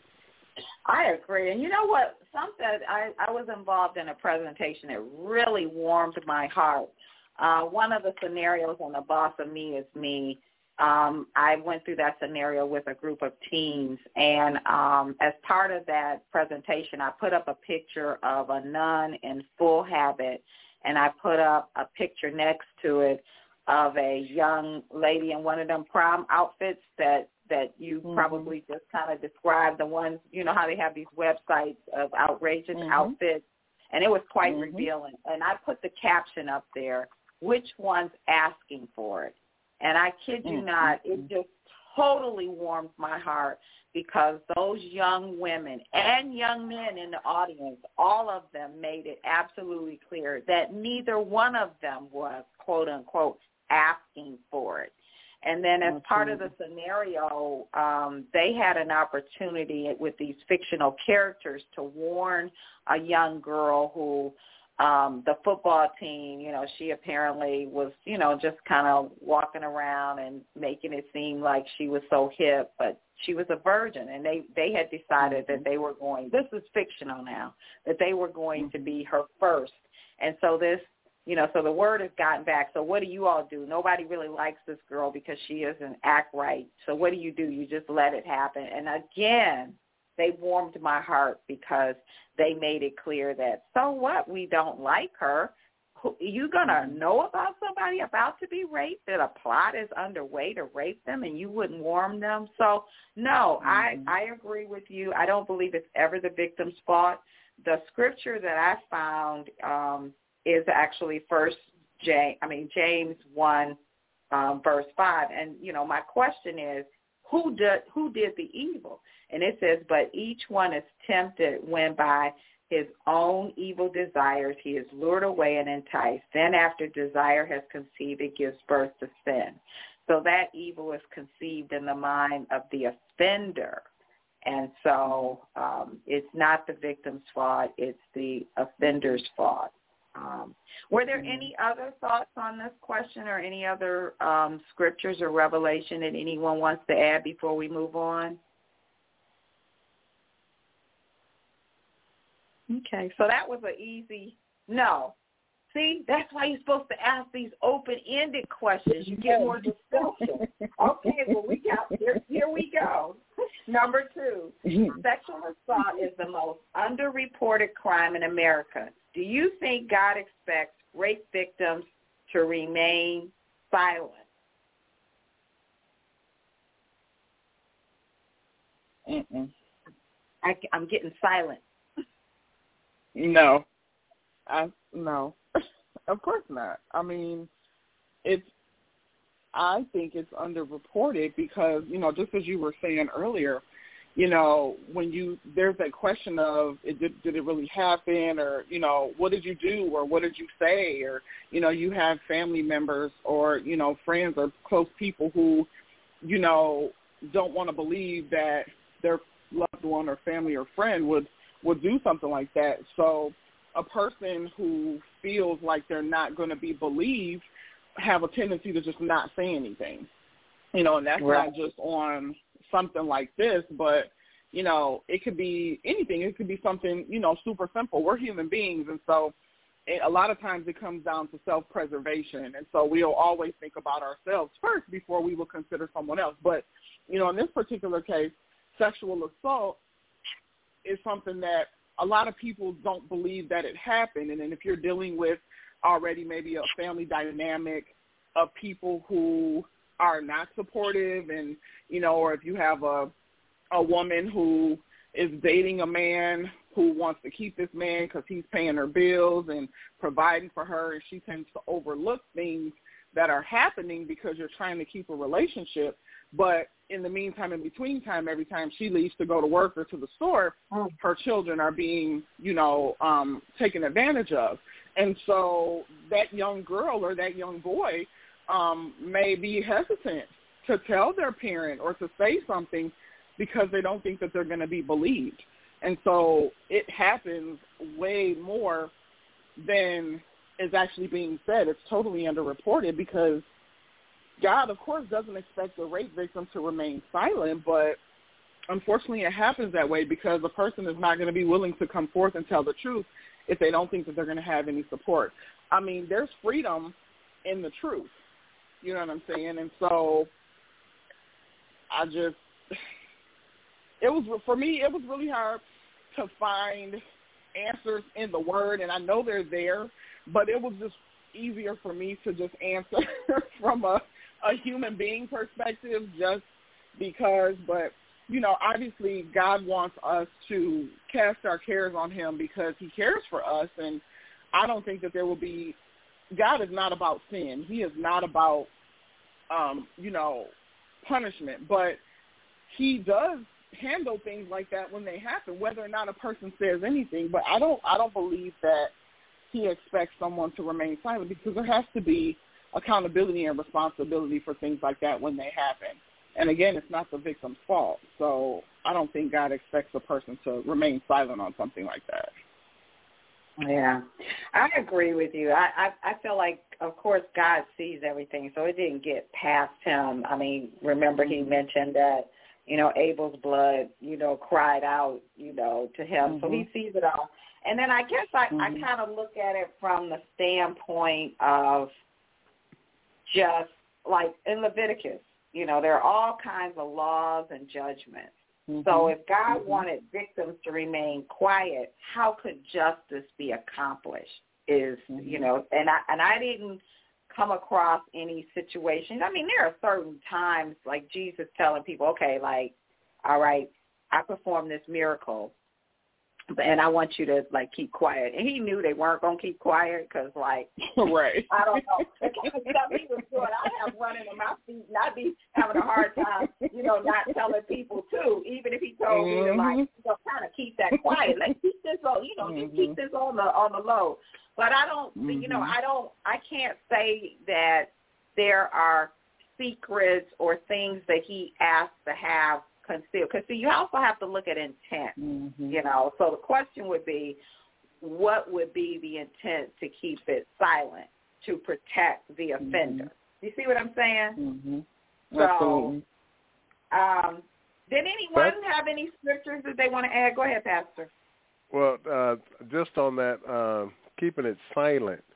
I agree. And you know what? Something I, I was involved in a presentation that really warmed my heart. Uh, one of the scenarios on The Boss of Me is Me. Um, I went through that scenario with a group of teens, and um, as part of that presentation, I put up a picture of a nun in full habit, and I put up a picture next to it of a young lady in one of them prom outfits that, that you mm-hmm. probably just kind of described, the ones, you know how they have these websites of outrageous mm-hmm. outfits, and it was quite mm-hmm. revealing. And I put the caption up there, which one's asking for it? And I kid you mm-hmm. not, it just totally warmed my heart, because those young women and young men in the audience, all of them made it absolutely clear that neither one of them was, quote, unquote, asking for it. And then as part of the scenario, um, they had an opportunity with these fictional characters to warn a young girl who um, the football team, you know, she apparently was, you know, just kind of walking around and making it seem like she was so hip, but she was a virgin, and they, they had decided that they were going, this is fictional now, that they were going to be her first. And so this, you know, so the word has gotten back. So what do you all do? Nobody really likes this girl because she doesn't act right. So what do you do? You just let it happen. And again, they warmed my heart because they made it clear that, so what, we don't like her. You going to know about somebody about to be raped, that a plot is underway to rape them, and you wouldn't warn them? So, no, mm-hmm. I, I agree with you. I don't believe it's ever the victim's fault. The scripture that I found um, is actually First James, I mean James one, um, verse five. And, you know, my question is, who did, who did the evil? And it says, but each one is tempted when by his own evil desires he is lured away and enticed. Then after desire has conceived, it gives birth to sin. So that evil is conceived in the mind of the offender. And so um, it's not the victim's fault, it's the offender's fault. Um, were there any other thoughts on this question, or any other um, scriptures or revelation that anyone wants to add before we move on? Okay, so that was an easy no. See, that's why you're supposed to ask these open-ended questions. You get more discussion. Okay, well, we got here. Here we go. Number two, sexual assault is the most underreported crime in America. Do you think God expects rape victims to remain silent? Mm-mm. I, I'm getting silent. No. I no. Of course not. I mean, it's I think it's underreported because, you know, just as you were saying earlier, you know, when you there's that question of it, did, did it really happen, or, you know, what did you do, or what did you say, or, you know, you have family members or, you know, friends or close people who, you know, don't want to believe that their loved one or family or friend would, would do something like that. So a person who feels like they're not going to be believed have a tendency to just not say anything, you know, and that's right. not just on something like this, but, you know, it could be anything. It could be something, you know, super simple. We're human beings, and so it, a lot of times it comes down to self-preservation, and so we'll always think about ourselves first before we will consider someone else. But, you know, in this particular case, sexual assault is something that a lot of people don't believe that it happened. And then if you're dealing with already maybe a family dynamic of people who are not supportive, and, you know, or if you have a a woman who is dating a man who wants to keep this man because he's paying her bills and providing for her, and she tends to overlook things that are happening because you're trying to keep a relationship. But in the meantime, in between time, every time she leaves to go to work or to the store, oh. her children are being, you know, um, taken advantage of. And so that young girl or that young boy um, may be hesitant to tell their parent or to say something because they don't think that they're going to be believed. And so it happens way more than is actually being said. It's totally underreported because God, of course, doesn't expect a rape victim to remain silent, but unfortunately it happens that way because a person is not going to be willing to come forth and tell the truth if they don't think that they're going to have any support. I mean, there's freedom in the truth. You know what I'm saying? And so I just, it was, for me, it was really hard to find answers in the Word, and I know they're there, but it was just easier for me to just answer from a, a human being perspective just because, but, you know, obviously God wants us to cast our cares on him because he cares for us, and I don't think that there will be, God is not about sin. He is not about, um, you know, punishment, but he does handle things like that when they happen, whether or not a person says anything. But I don't, I don't believe that he expects someone to remain silent because there has to be accountability and responsibility for things like that when they happen. And again, it's not the victim's fault. So I don't think God expects a person to remain silent on something like that. Yeah, I agree with you. I, I, I feel like, of course, God sees everything, so it didn't get past him. I mean, remember he mentioned that, you know, Abel's blood, you know, cried out, you know, to him. Mm-hmm. So he sees it all. And then I guess I, mm-hmm. I kind of look at it from the standpoint of just like in Leviticus, you know, there are all kinds of laws and judgments. Mm-hmm. So if God mm-hmm. wanted victims to remain quiet, how could justice be accomplished? Is, mm-hmm. you know, and I and I didn't come across any situations. I mean, there are certain times like Jesus telling people, okay, like, all right, I performed this miracle, and I want you to, like, keep quiet. And he knew they weren't going to keep quiet because, like, right. I don't know. The kind of stuff he was doing, I have running in my feet, and I'd be having a hard time, you know, not telling people, too, even if he told mm-hmm. me to, like, you know, kind of keep that quiet. Let's keep this on, you know, mm-hmm. just keep this on the on the low. But I don't, mm-hmm. you know, I don't, I can't say that there are secrets or things that he asked to have concealed. Because, see, you also have to look at intent, mm-hmm. you know. So the question would be, what would be the intent to keep it silent, to protect the offender? Mm-hmm. You see what I'm saying? Mm-hmm. So, um, did anyone That's, have any scriptures that they want to add? Go ahead, Pastor. Well, uh, just on that, uh, keeping it silent,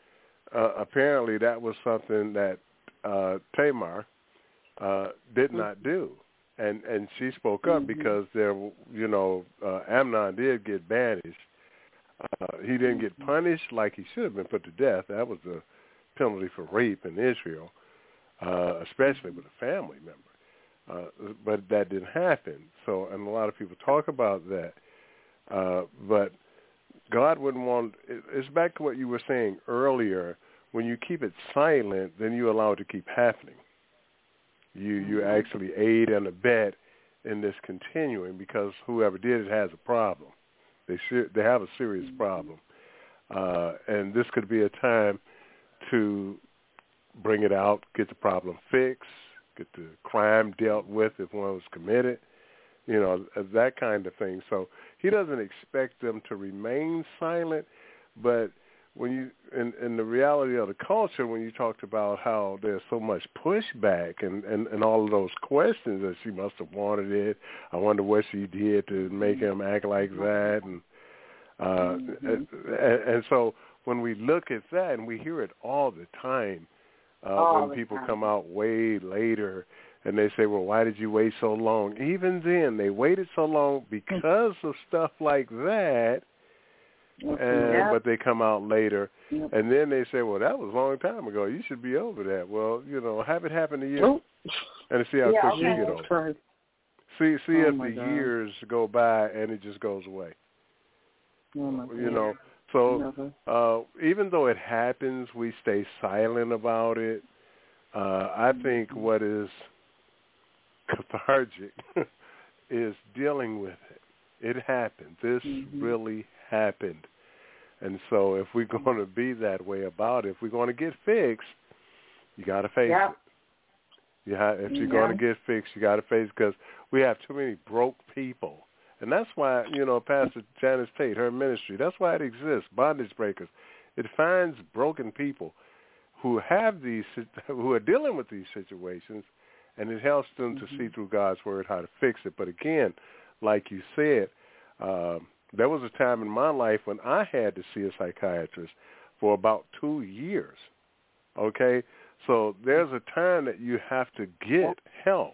uh, apparently that was something that uh, Tamar uh, did mm-hmm. not do. And and she spoke up mm-hmm. because there, you know, uh, Amnon did get banished. Uh, he didn't get punished like he should have been put to death. That was the penalty for rape in Israel, uh, especially with a family member. Uh, but that didn't happen. So, and a lot of people talk about that. Uh, but God wouldn't want, it, it's back to what you were saying earlier. When you keep it silent, then you allow it to keep happening. You you actually aid and abet in this continuing because whoever did it has a problem. They should, they have a serious problem. Uh, and this could be a time to bring it out, get the problem fixed, get the crime dealt with if one was committed, you know, that kind of thing. So he doesn't expect them to remain silent, but when you, in, in the reality of the culture, when you talked about how there's so much pushback and, and, and all of those questions that she must have wanted it, I wonder what she did to make him act like that, and uh, mm-hmm. and, and so when we look at that, and we hear it all the time, uh, all when people time. come out way later and they say, well, why did you wait so long? Even then, they waited so long because of stuff like that. And, yeah. But they come out later, yep. and then they say, well, that was a long time ago. You should be over that. Well, you know, have it happen to you oh. and see how yeah, quick okay. you get over. See, see oh if the God. years go by and it just goes away. Oh my you know, so uh, even though it happens, we stay silent about it. Uh, I think what is cathartic is dealing with it. It happened. This mm-hmm. really happened. And so if we're going to be that way about it, if we're going to get fixed, you got to face yeah. it. You have, if you're yeah. going to get fixed, you got to face it because we have too many broke people. And that's why, you know, Pastor Janice Tate, her ministry, that's why it exists, Bondage Breakers. It finds broken people who have these, who are dealing with these situations, and it helps them mm-hmm. to see through God's word how to fix it. But again, like you said, um, there was a time in my life when I had to see a psychiatrist for about two years, okay? So there's a time that you have to get help.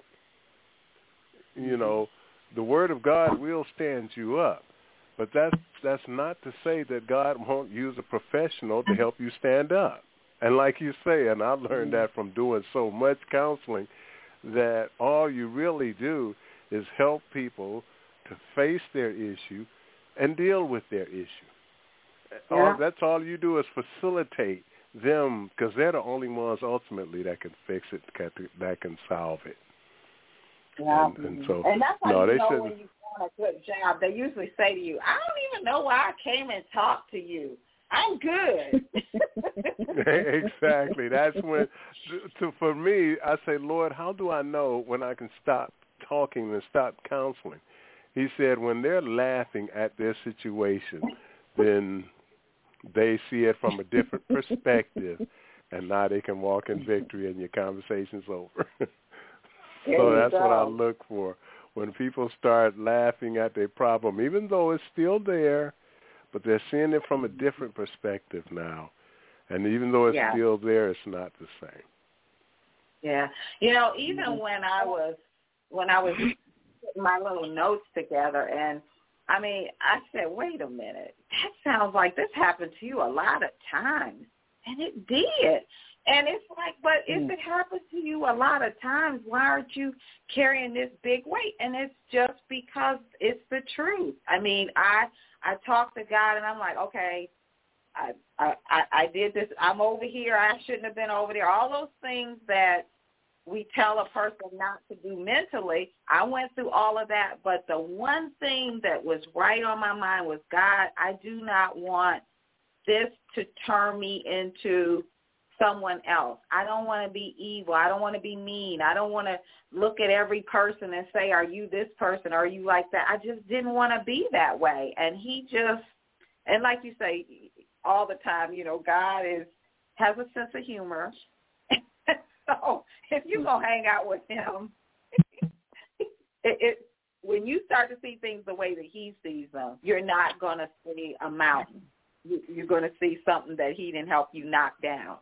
You know, the Word of God will stand you up, but that's, that's not to say that God won't use a professional to help you stand up. And like you say, and I learned that from doing so much counseling, that all you really do is help people to face their issue and deal with their issue. Yeah. All, that's all you do is facilitate them because they're the only ones ultimately that can fix it, that can solve it. Yeah. And, and so, and that's how no, you they know said, when you've done a good job. They usually say to you, I don't even know why I came and talked to you. I'm good. Exactly. That's when, to, for me, I say, Lord, how do I know when I can stop talking and stop counseling? He said when they're laughing at their situation, then they see it from a different perspective, and now they can walk in victory and your conversation's over. So that's what I look for. When people start laughing at their problem, even though it's still there, but they're seeing it from a different perspective now. And even though it's yeah. still there, it's not the same. Yeah. You know, even mm-hmm. when I was when I was putting my little notes together, and I mean, I said, wait a minute, that sounds like this happened to you a lot of times. And it did. And it's like, but if it happens to you a lot of times, why aren't you carrying this big weight? And it's just because it's the truth. I mean, I I talk to God, and I'm like, okay, I, I I did this. I'm over here. I shouldn't have been over there. All those things that we tell a person not to do mentally, I went through all of that. But the one thing that was right on my mind was, God, I do not want this to turn me into someone else. I don't want to be evil. I don't want to be mean. I don't want to look at every person and say, are you this person? Are you like that? I just didn't want to be that way. And he just, and like you say all the time, you know, God is has a sense of humor. So if you're going to hang out with him, it, it, when you start to see things the way that he sees them, you're not going to see a mountain. you're going to see something that he didn't help you knock down.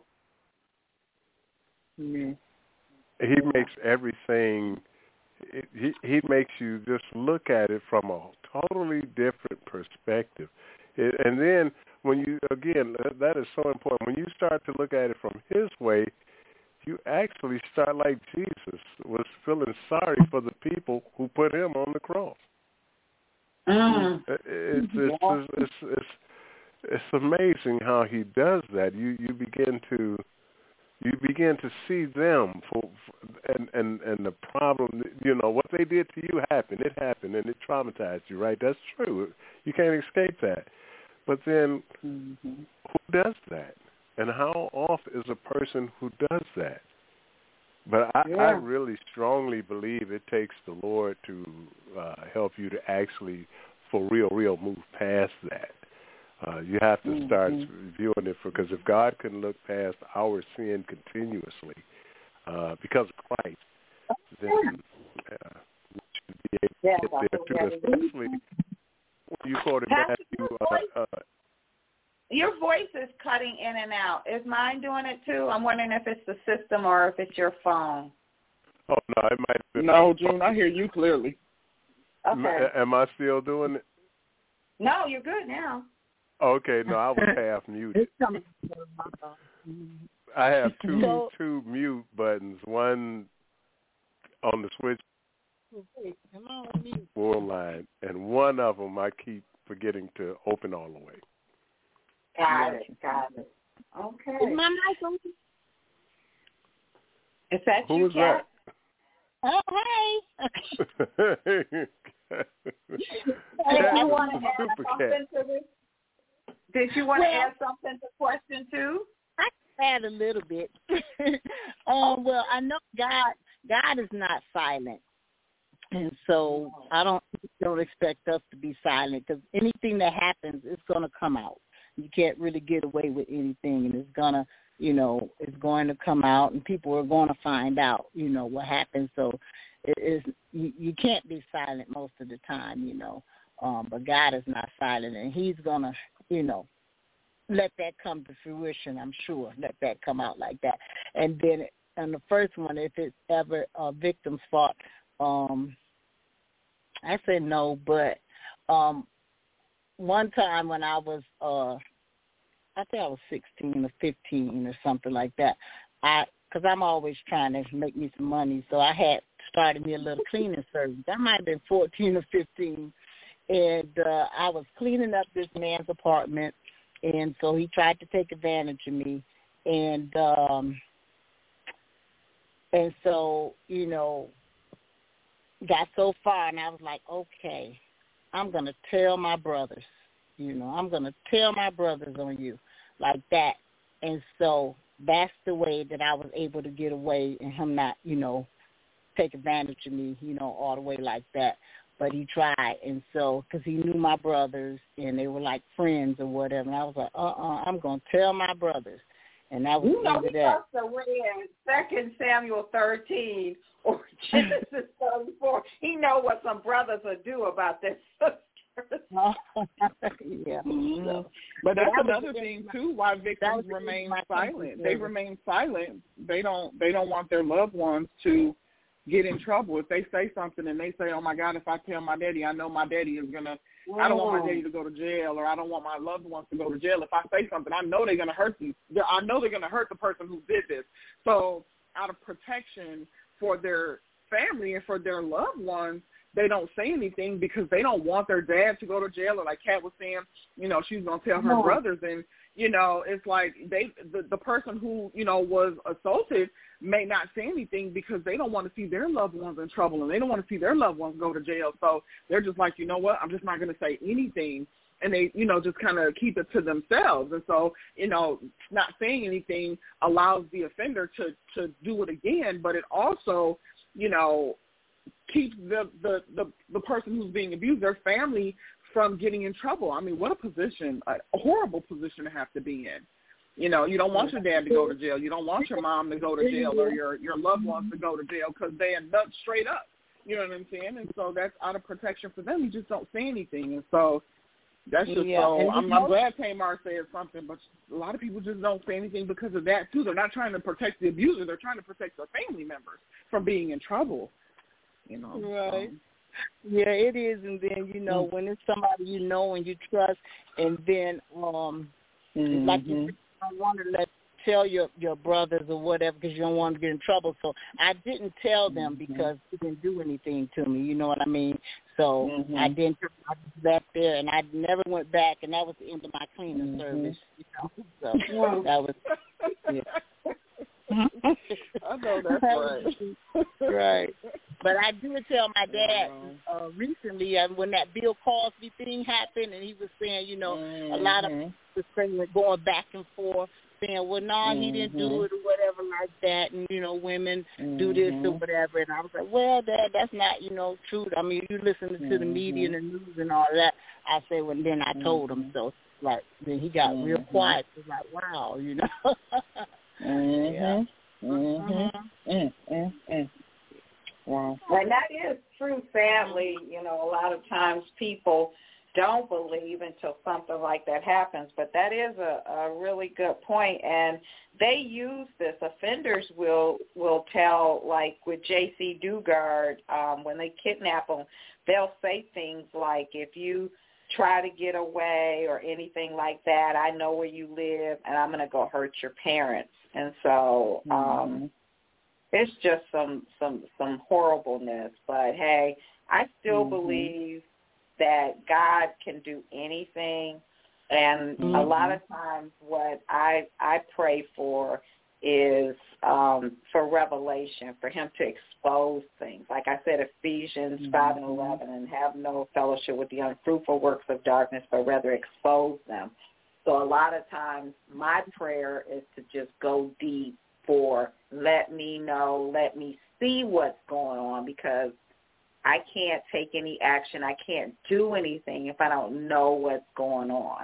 Mm-hmm. He makes everything. He he makes you just look at it from a totally different perspective, it, and then when you again that is so important. When you start to look at it from his way, you actually start like Jesus was feeling sorry for the people who put him on the cross. Mm. It's, it's, it's, it's, it's, it's amazing how he does that. You you begin to you begin to see them for, for and, and, and the problem, you know, what they did to you happened. It happened and it traumatized you, right? That's true. You can't escape that. But then mm-hmm. who does that? And how off is a person who does that? But I, yeah. I really strongly believe it takes the Lord to uh, help you to actually, for real, real move past that. Uh, you have to mm-hmm. start viewing it, because if God can look past our sin continuously uh, because of Christ, then uh, we should be able yeah, to get there too, especially when you quoted Matthew. Uh, uh, Your voice is cutting in and out. Is mine doing it too? I'm wondering if it's the system or if it's your phone. Oh, no, it might be. No, June, I hear you clearly. Okay. Am I still doing it? No, you're good now. Okay, no, I was half muted. I have two so, two mute buttons, one on the switch board line, and one of them I keep forgetting to open all the way. Got it, got it. Okay. Is my mic open? Is that Who you, is Kat? That? Oh, hey. Did you want to add something to this? Did you want well, to add something to question two? I can add a little bit. um, well, I know God. God is not silent, and so I don't don't expect us to be silent, because anything that happens is going to come out. You can't really get away with anything, and it's gonna, you know, it's going to come out, and people are going to find out, you know, what happened. So it is you, you can't be silent most of the time, you know. Um, but God is not silent, and He's gonna, you know, let that come to fruition. I'm sure let that come out like that. And then on the first one, if it's ever a victim's fault, um, I say no, but um. One time when I was, uh, I think I was sixteen or fifteen or something like that, I, because I'm always trying to make me some money, so I had started me a little cleaning service. That might have been fourteen or fifteen, and uh, I was cleaning up this man's apartment, and so he tried to take advantage of me, and um, and so, you know, got so far, and I was like, okay, I'm going to tell my brothers, you know, I'm going to tell my brothers on you like that. And so that's the way that I was able to get away and him not, you know, take advantage of me, you know, all the way like that. But he tried. And so, because he knew my brothers and they were like friends or whatever. And I was like, uh-uh, I'm going to tell my brothers. And that was you know, the he that. must have read Second Samuel thirteen or Genesis thirty-four. He know what some brothers will do about their sisters. yeah. So, but that's that another thing too. Why victims remain silent? They remain silent. They don't. They don't want their loved ones to get in trouble. If they say something and they say, "Oh my God, if I tell my daddy, I know my daddy is gonna." I don't want my daddy to go to jail, or I don't want my loved ones to go to jail. If I say something, I know they're going to hurt them. I know they're going to hurt the person who did this. So out of protection for their family and for their loved ones, they don't say anything because they don't want their dad to go to jail. Or like Kat was saying, you know, she's going to tell her brothers. And, you know, it's like they the, the person who, you know, was assaulted may not say anything because they don't want to see their loved ones in trouble, and they don't want to see their loved ones go to jail. So they're just like, you know what, I'm just not going to say anything. And they, you know, just kind of keep it to themselves. And so, you know, not saying anything allows the offender to, to do it again, but it also, you know, keeps the, the, the, the person who's being abused, their family, from getting in trouble. I mean, what a position, a horrible position to have to be in. You know, you don't want your dad to go to jail. You don't want your mom to go to jail or your, your loved ones to go to jail because they end up straight up. You know what I'm saying? And so that's out of protection for them. You just don't say anything. And so, That's just yeah. so. And I'm, I'm glad Tamar said something, but a lot of people just don't say anything because of that too. They're not trying to protect the abuser; they're trying to protect their family members from being in trouble. You know, right? So. Yeah, it is. And then you know Mm. when it's somebody you know and you trust, and then um, Mm-hmm. like you don't want to let tell your your brothers or whatever because you don't want to get in trouble. So I didn't tell them Mm-hmm. because he didn't do anything to me. You know what I mean? So Mm-hmm. I didn't. I just left there, and I never went back. And that was the end of my cleaning Mm-hmm. service. You know, so that was. Yeah. I know that's right. Right. But I did tell my dad uh, recently uh, when that Bill Cosby thing happened, and he was saying, you know, mm-hmm. a lot of people were saying, going back and forth, saying, well, no, nah, mm-hmm. he didn't do it or whatever like that, and, you know, women mm-hmm. do this or whatever. And I was like, well, Dad, that's not, you know, true. I mean, you listen to mm-hmm. the media and the news and all that. I said, well, then I told mm-hmm. him. So, like, then he got mm-hmm. real quiet. He was like, wow, you know. mm-hmm. Yeah. Mm-hmm. Mm-hmm. Wow. And that is true, sadly. You know, a lot of times people don't believe until something like that happens. But that is a, a really good point. And they use this. Offenders will will tell, like with J C Dugard, um, when they kidnap them, they'll say things like, if you try to get away or anything like that, I know where you live, and I'm going to go hurt your parents. And so um, mm-hmm. it's just some, some, some horribleness. But, hey, I still mm-hmm. believe that God can do anything. And mm-hmm. a lot of times what I I pray for is um, for revelation, for him to expose things. Like I said, Ephesians mm-hmm. five and eleven, and have no fellowship with the unfruitful works of darkness, but rather expose them. So a lot of times my prayer is to just go deep for let me know, let me see what's going on, because I can't take any action. I can't do anything if I don't know what's going on.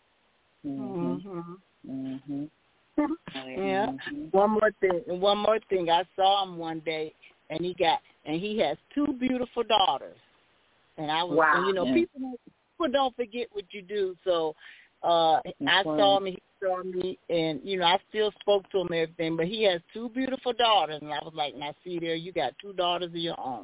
Mm-hmm. Mm-hmm. Yeah. One more thing. One more thing. I saw him one day, and he got and he has two beautiful daughters. And I was, wow. and, you know, people don't, people don't forget what you do. So uh, I saw him. And he saw me, and you know, I still spoke to him and everything. But he has two beautiful daughters, and I was like, "Now, see there, you got two daughters of your own."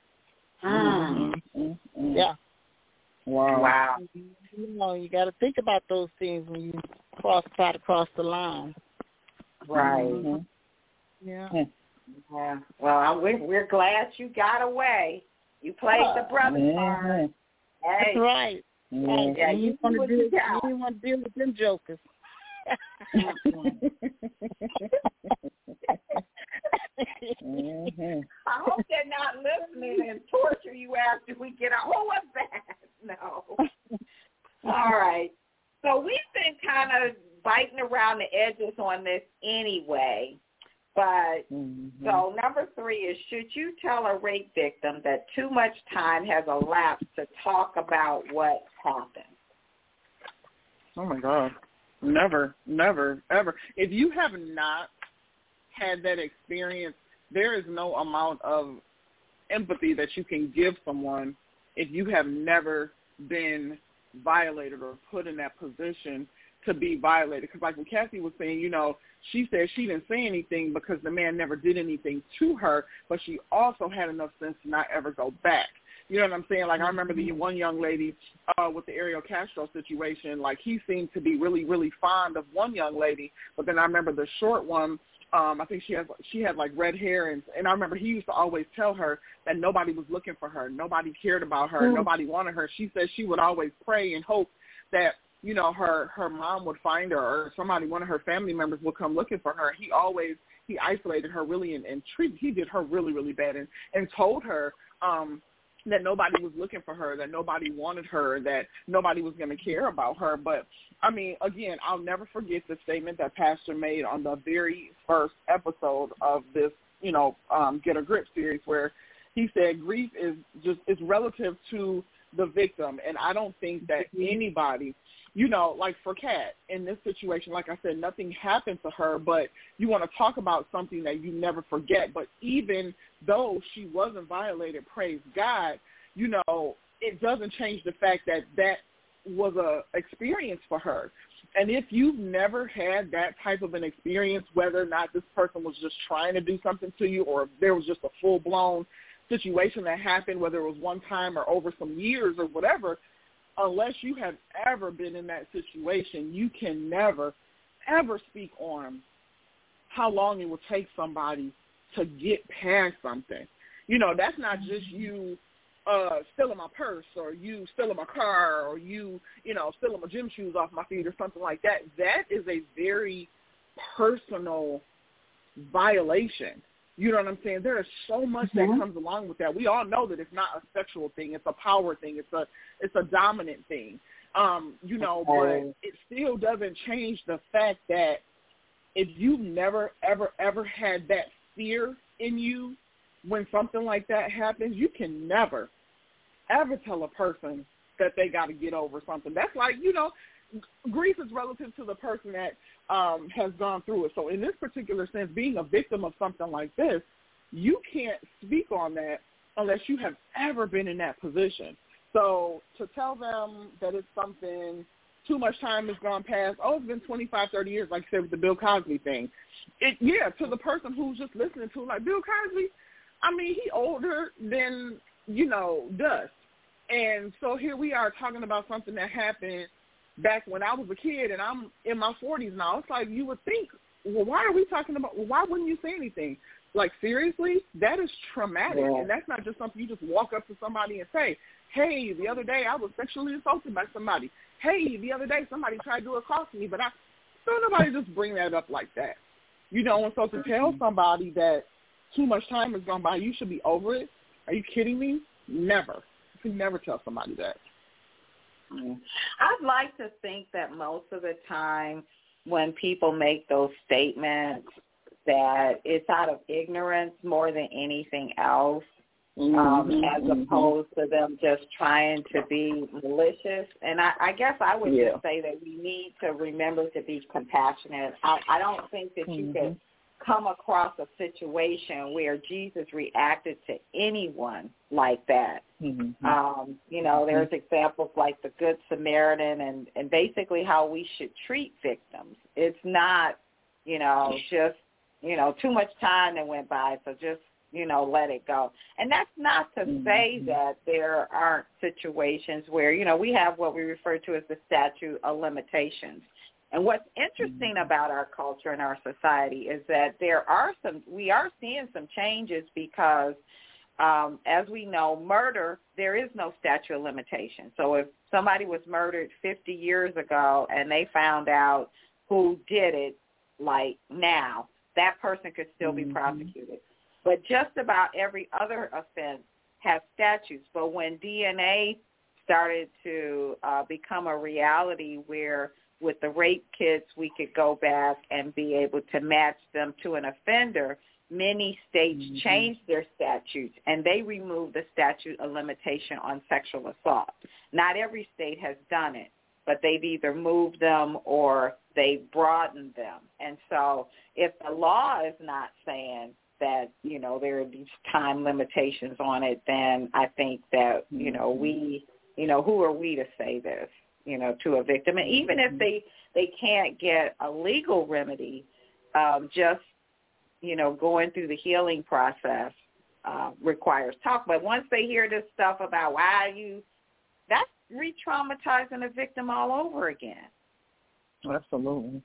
Mm. Mm-hmm. Yeah. Wow. Wow. You know, you got to think about those things when you cross, try to cross the line. Right. Mm-hmm. Yeah. Yeah. Well, I'm, we're, we're glad you got away. You played the brother mm-hmm. part. Hey. That's right. Mm-hmm. Yeah, you want to deal, you didn't want to deal with them jokers. mm-hmm. I hope they're not listening and torture you after we get out. What was that? No. All right. So we've been kind of biting around the edges on this anyway. But mm-hmm. so number three is, should you tell a rape victim that too much time has elapsed to talk about what happened? Oh, my God. Never, never, ever. If you have not had that experience, there is no amount of empathy that you can give someone if you have never been violated or put in that position to be violated. Because like when Kathy was saying, you know, she said she didn't say anything because the man never did anything to her, but she also had enough sense to not ever go back. You know what I'm saying? Like I remember the one young lady uh, with the Ariel Castro situation, like he seemed to be really, really fond of one young lady, but then I remember the short one, um, I think she has she had like red hair, and, and I remember he used to always tell her that nobody was looking for her, nobody cared about her, mm-hmm. nobody wanted her. She said she would always pray and hope that, you know, her, her mom would find her or somebody, one of her family members would come looking for her. He always, he isolated her really and, and treated, he did her really, really bad and, and told her um, that nobody was looking for her, that nobody wanted her, that nobody was going to care about her. But, I mean, again, I'll never forget the statement that Pastor made on the very first episode of this, you know, um, Get a Grip series, where he said grief is just, is relative to the victim. And I don't think that anybody, you know, like for Kat, in this situation, like I said, nothing happened to her, but you want to talk about something that you never forget. But even though she wasn't violated, praise God, you know, it doesn't change the fact that that was a experience for her. And if you've never had that type of an experience, whether or not this person was just trying to do something to you or if there was just a full-blown situation that happened, whether it was one time or over some years or whatever, unless you have ever been in that situation, you can never, ever speak on how long it will take somebody to get past something. You know, that's not just you uh, stealing my purse or you stealing my car or you, you know, stealing my gym shoes off my feet or something like that. That is a very personal violation. You know what I'm saying? There is so much mm-hmm. that comes along with that. We all know that it's not a sexual thing. It's a power thing. It's a it's a dominant thing. Um, you know, but it still doesn't change the fact that if you've never, ever, ever had that fear in you when something like that happens, you can never, ever tell a person that they got to get over something. That's like, you know, grief is relative to the person that um, has gone through it. So in this particular sense, being a victim of something like this, you can't speak on that unless you have ever been in that position. So to tell them that it's something, too much time has gone past, oh, it's been twenty-five, thirty years, like you said with the Bill Cosby thing. It, yeah, to the person who's just listening to it, like, Bill Cosby, I mean, he older than, you know, dust. And so here we are talking about something that happened back when I was a kid, and I'm in my forties now. It's like you would think, well, why are we talking about, well, why wouldn't you say anything? Like, seriously? That is traumatic, yeah. And that's not just something you just walk up to somebody and say, hey, the other day I was sexually assaulted by somebody. Hey, the other day somebody tried to accost me, but I don't nobody just bring that up like that. You know, and so to tell somebody that too much time has gone by, you should be over it, are you kidding me? Never. You can never tell somebody that. I'd like to think that most of the time when people make those statements that it's out of ignorance more than anything else, mm-hmm. um, as opposed to them just trying to be malicious. And I, I guess I would yeah. just say that we need to remember to be compassionate. I, I don't think that you mm-hmm. can come across a situation where Jesus reacted to anyone like that. Mm-hmm. Um, you know, there's examples like the Good Samaritan and, and basically how we should treat victims. It's not, you know, just, you know, too much time that went by, so just, you know, let it go. And that's not to mm-hmm. say that there aren't situations where, you know, we have what we refer to as the statute of limitations. And what's interesting about our culture and our society is that there are some, we are seeing some changes because, um, as we know, murder, there is no statute of limitation. So if somebody was murdered fifty years ago and they found out who did it, like now, that person could still be mm-hmm. prosecuted. But just about every other offense has statutes. But when D N A started to uh, become a reality where with the rape kits, we could go back and be able to match them to an offender, many states mm-hmm. changed their statutes, and they removed the statute of limitation on sexual assault. Not every state has done it, but they've either moved them or they've broadened them. And so if the law is not saying that, you know, there are these time limitations on it, then I think that, you know, we, you know, who are we to say this? You know, to a victim. And even if they, they can't get a legal remedy, um, just, you know, going through the healing process uh, requires talk. But once they hear this stuff about why you, that's re-traumatizing a victim all over again. Absolutely.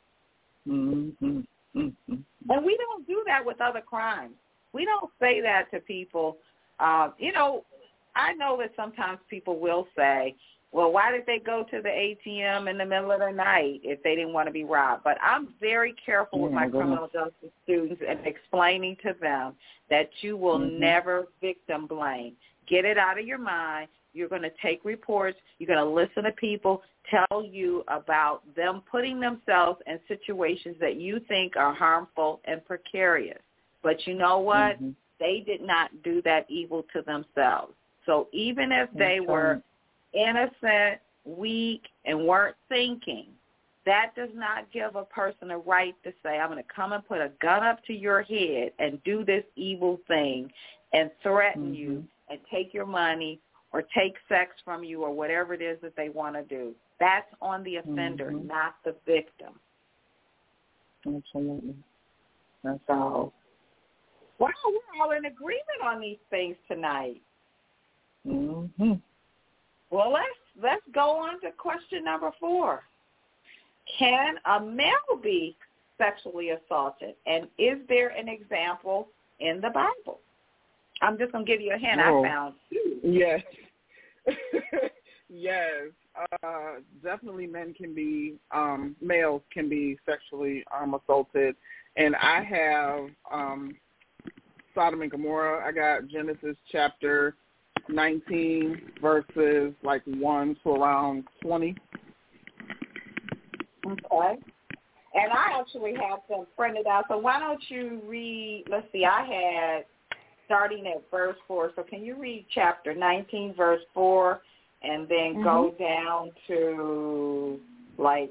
Mm-hmm. Mm-hmm. And we don't do that with other crimes. We don't say that to people. Uh, you know, I know that sometimes people will say, well, why did they go to the A T M in the middle of the night if they didn't want to be robbed? But I'm very careful with my criminal justice students and explaining to them that you will mm-hmm. never victim blame. Get it out of your mind. You're going to take reports. You're going to listen to people tell you about them putting themselves in situations that you think are harmful and precarious. But you know what? Mm-hmm. They did not do that evil to themselves. So even if they That's were innocent, weak, and weren't thinking, that does not give a person a right to say, I'm going to come and put a gun up to your head and do this evil thing and threaten mm-hmm. you and take your money or take sex from you or whatever it is that they want to do. That's on the offender, mm-hmm. not the victim. Absolutely. That's all. Wow, we're all in agreement on these things tonight. Mm-hmm. Well, let's let's go on to question number four. Can a male be sexually assaulted? And is there an example in the Bible? I'm just going to give you a hint. Oh. I found two. Yes. Yes. Uh, definitely men can be, um, males can be sexually um, assaulted. And I have um, Sodom and Gomorrah. I got Genesis chapter nineteen, verses like one to around twenty. Okay. And I actually have them printed out. So why don't you read, let's see, I had starting at verse four. So can you read chapter nineteen, verse four, and then mm-hmm. go down to like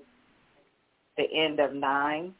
the end of nine?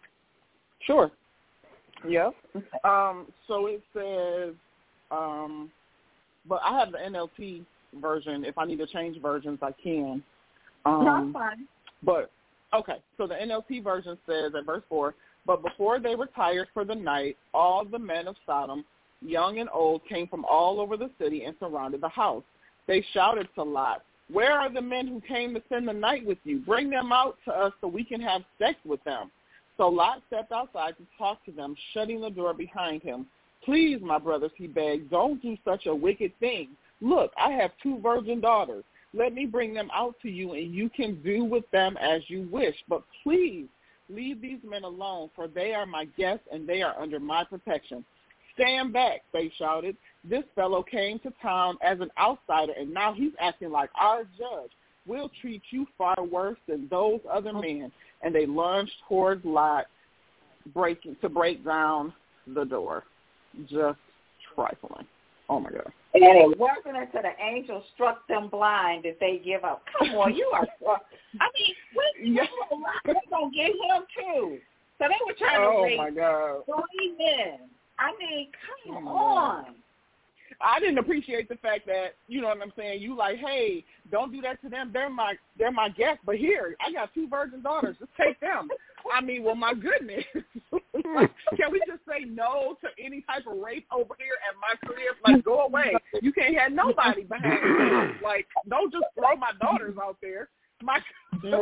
Sure. Yeah. Um, so it says, um, but I have the N L T version. If I need to change versions, I can. Um, That's fine. But, okay, so the N L T version says at verse four, but before they retired for the night, all the men of Sodom, young and old, came from all over the city and surrounded the house. They shouted to Lot, where are the men who came to spend the night with you? Bring them out to us so we can have sex with them. So Lot stepped outside to talk to them, shutting the door behind him. Please, my brothers, he begged, don't do such a wicked thing. Look, I have two virgin daughters. Let me bring them out to you, and you can do with them as you wish. But please, leave these men alone, for they are my guests, and they are under my protection. Stand back, they shouted. This fellow came to town as an outsider, and now he's acting like our judge. We'll treat you far worse than those other men. And they lunged towards Lot, breaking to break down the door. Just trifling. Oh, my God. And it wasn't until the angel struck them blind that they give up. Come on, you are – I mean, we, yeah. we're going to get him, too. So they were trying oh to raise my God. three men. I mean, come oh on. I didn't appreciate the fact that, you know what I'm saying, you like, hey, don't do that to them. They're my they're my guests. But here, I got two virgin daughters. Just take them. I mean, well, my goodness. Like, can we just say no to any type of rape over here at my crib? Like, go away. You can't have nobody behind you. Like, don't just throw my daughters out there. My please,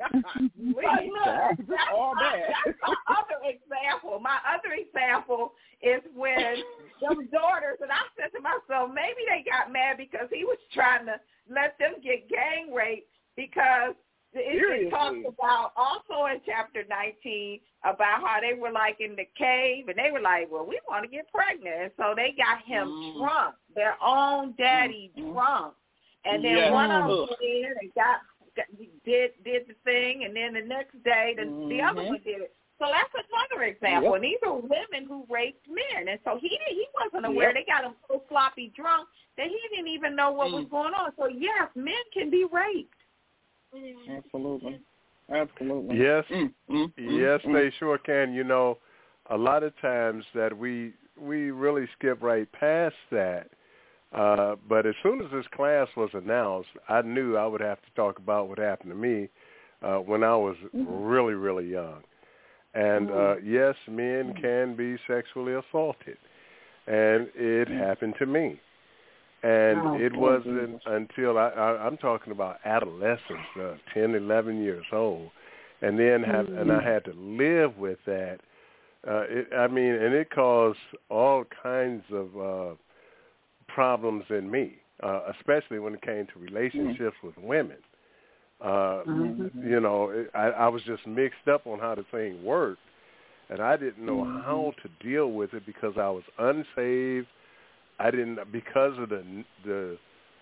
that's all bad. That's my other example. My other example is when them daughters, and I said to myself, maybe they got mad because he was trying to let them get gang raped, because it, it talks about also in chapter nineteen about how they were like in the cave, and they were like, well, we want to get pregnant. And so they got him mm. drunk, their own daddy mm. drunk. And then yeah. one of them went in and got did did the thing, and then the next day the, mm-hmm. the other one did it. So that's another example. Yep. And these are women who raped men, and so he he wasn't aware. Yep. They got him so sloppy drunk that he didn't even know what mm. was going on. So yes, men can be raped. Absolutely, absolutely. Yes, mm, mm, yes, mm, they sure can. You know, a lot of times that we we really skip right past that. Uh, but as soon as this class was announced, I knew I would have to talk about what happened to me uh, when I was mm-hmm. really, really young. And, uh, yes, men can be sexually assaulted, and it mm-hmm. happened to me. And oh, it wasn't until I, I, I'm talking about adolescence, uh, ten, eleven years old, and then have, mm-hmm. and I had to live with that. Uh, it, I mean, and it caused all kinds of uh, problems in me, uh, especially when it came to relationships mm-hmm. with women. Uh, mm-hmm. You know, I, I was just mixed up on how the thing worked, and I didn't know mm-hmm. how to deal with it because I was unsaved. I didn't, because of the the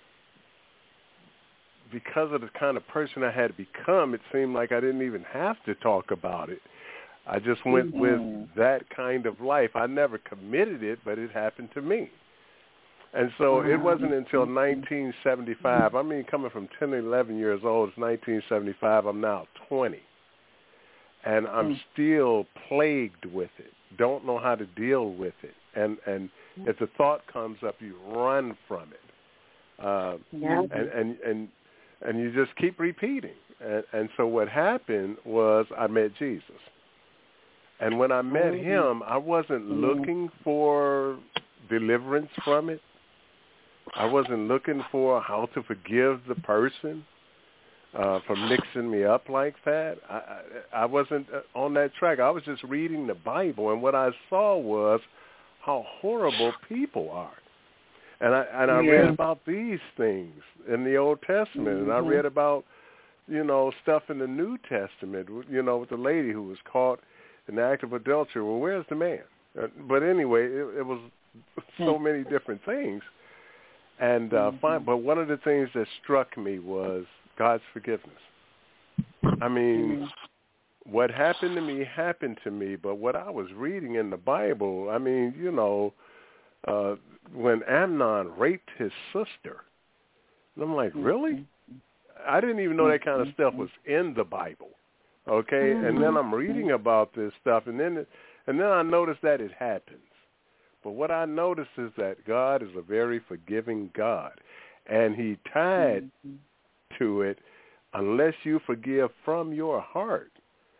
because of the kind of person I had become. It seemed like I didn't even have to talk about it. I just went mm-hmm. with that kind of life. I never committed it, but it happened to me. And so it wasn't until nineteen seventy-five, I mean, coming from ten, eleven years old, it's nineteen seventy-five, I'm now twenty. And I'm mm. still plagued with it, don't know how to deal with it. And and if the thought comes up, you run from it. Uh, Yeah. and, and, and, and you just keep repeating. And, and so what happened was I met Jesus. And when I met Mm-hmm. him, I wasn't looking for deliverance from it. I wasn't looking for how to forgive the person uh, for mixing me up like that. I, I, I wasn't on that track. I was just reading the Bible, and what I saw was how horrible people are. And I and I Yeah. read about these things in the Old Testament, Mm-hmm. and I read about, you know, stuff in the New Testament, you know, with the lady who was caught in the act of adultery. Well, where's the man? Uh, but anyway, it, it was so many different things. And uh, Mm-hmm. fine, but one of the things that struck me was God's forgiveness. I mean, Mm-hmm. what happened to me happened to me, but what I was reading in the Bible, I mean, you know, uh, when Amnon raped his sister, and I'm like, really? I didn't even know that kind of stuff was in the Bible. Okay, Mm-hmm. and then I'm reading about this stuff, and then it, and then I noticed that it happens. But what I noticed is that God is a very forgiving God, and he tied Mm-hmm. to it, unless you forgive from your heart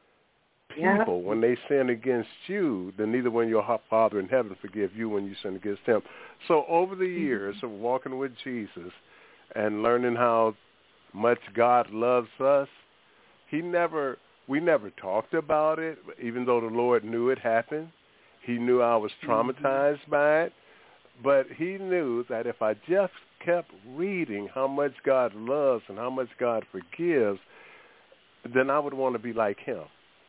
people Yeah. when they sin against you, then neither will your Father in heaven forgive you when you sin against him. So over the years of walking with Jesus and learning how much God loves us, he never, we never talked about it, even though the Lord knew it happened. He knew I was traumatized mm-hmm. by it, but he knew that if I just kept reading how much God loves and how much God forgives, then I would want to be like him.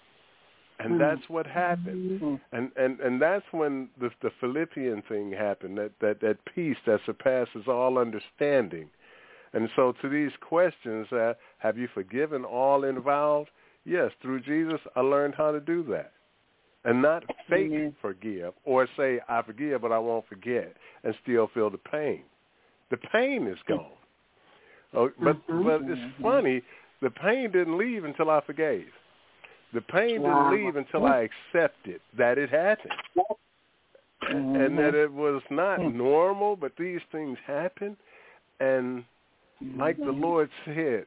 And mm-hmm. that's what happened. Mm-hmm. And, and and that's when the, the Philippian thing happened, that, that, that peace that surpasses all understanding. And so to these questions, uh, have you forgiven all involved? Yes, through Jesus, I learned how to do that. And not fake mm-hmm. forgive or say, I forgive, but I won't forget, and still feel the pain. The pain is gone. Oh, but mm-hmm. but it's funny, the pain didn't leave until I forgave. The pain wow. didn't leave until I accepted that it happened. Mm-hmm. And that it was not mm-hmm. normal, but these things happen. And like the Lord said,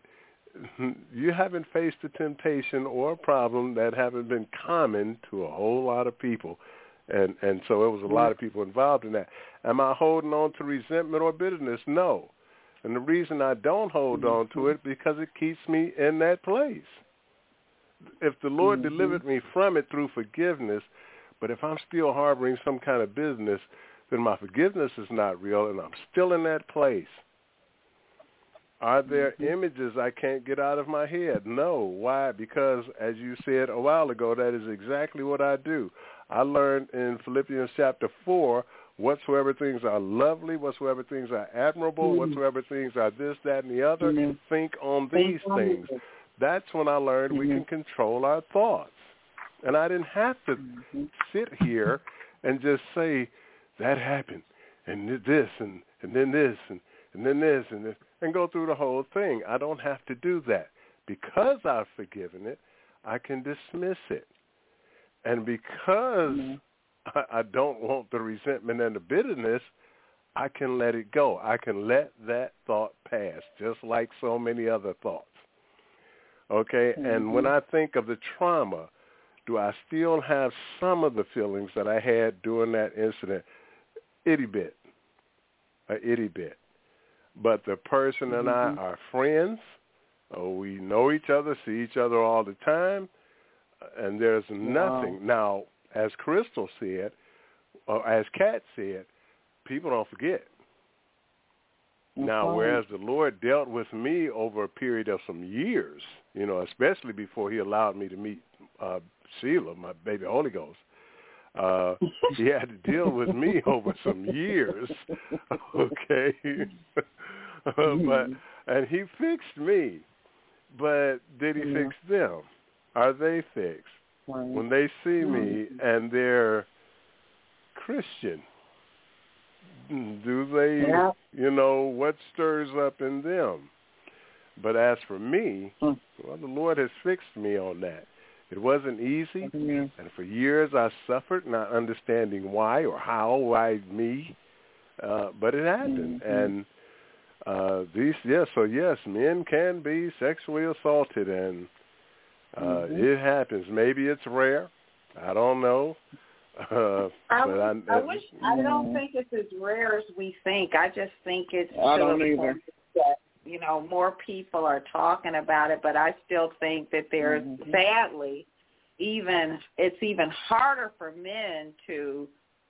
you haven't faced a temptation or a problem that haven't been common to a whole lot of people. And and so it was a lot of people involved in that. Am I holding on to resentment or bitterness? No. And the reason I don't hold on to it because it keeps me in that place. If the Lord mm-hmm. delivered me from it through forgiveness, but if I'm still harboring some kind of business, then my forgiveness is not real and I'm still in that place. Are there mm-hmm. images I can't get out of my head? No. Why? Because, as you said a while ago, that is exactly what I do. I learned in Philippians chapter four, whatsoever things are lovely, whatsoever things are admirable, mm-hmm. whatsoever things are this, that, and the other, mm-hmm. think on these think things. On That's when I learned mm-hmm. we can control our thoughts. And I didn't have to mm-hmm. sit here and just say, that happened, and this, and, and then this, and, and then this, and this. And go through the whole thing. I don't have to do that. Because I've forgiven it, I can dismiss it. And because mm-hmm. I, I don't want the resentment and the bitterness, I can let it go. I can let that thought pass, just like so many other thoughts. Okay? Mm-hmm. And when I think of the trauma, do I still have some of the feelings that I had during that incident? Itty bit. A itty bit. But the person and I are friends. Oh, we know each other, see each other all the time, and there's nothing. Wow. Now, as Crystal said, or as Kat said, people don't forget. Okay. Now, whereas the Lord dealt with me over a period of some years, you know, especially before he allowed me to meet uh, Sheila, my baby Holy Ghost, Uh, he had to deal with me over some years, okay? but and he fixed me, but did he yeah. fix them? Are they fixed? Right. When they see me and they're Christian, do they, yeah. you know, what stirs up in them? But as for me, well, the Lord has fixed me on that. It wasn't easy, mm-hmm. and for years I suffered, not understanding why or how, why me, uh, but it happened. Mm-hmm. And uh, these yes, so yes, men can be sexually assaulted, and uh, mm-hmm. it happens. Maybe it's rare. I don't know. Uh, I, but I, I wish I don't think it's as rare as we think. I just think it's I don't either. That, you know, more people are talking about it, but I still think that there's mm-hmm. sadly even it's even harder for men to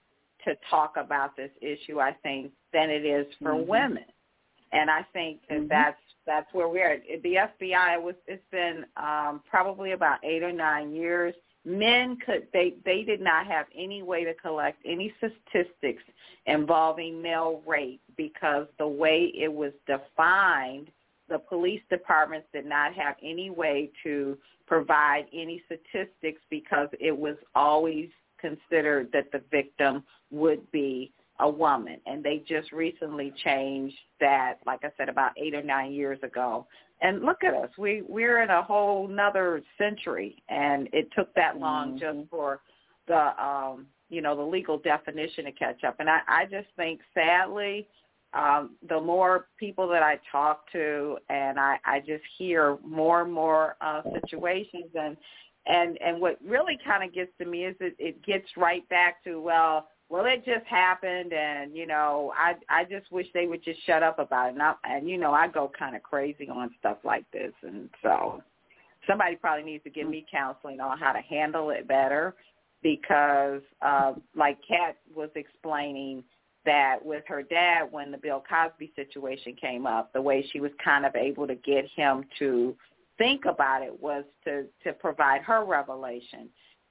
to talk about this issue, I think, than it is for mm-hmm. women. And I think that mm-hmm. that's that's where we're at. The F B I was it's been um, probably about eight or nine years. Men could they they did not have any way to collect any statistics involving male rape because the way it was defined, the police departments did not have any way to provide any statistics because it was always considered that the victim would be a woman. And they just recently changed that, like I said, about eight or nine years ago. And look at us. We, we're in a whole nother century, and it took that long mm-hmm. just for the, um, you know, the legal definition to catch up. And I, I just think, sadly, um, the more people that I talk to, and I, I just hear more and more uh, situations, and, and, and what really kind of gets to me is it, it gets right back to, well, well, it just happened, and, you know, I I just wish they would just shut up about it. And, I, and you know, I go kind of crazy on stuff like this. And so somebody probably needs to give me counseling on how to handle it better because, uh, like Kat was explaining, that with her dad when the Bill Cosby situation came up, the way she was kind of able to get him to think about it was to, to provide her revelation.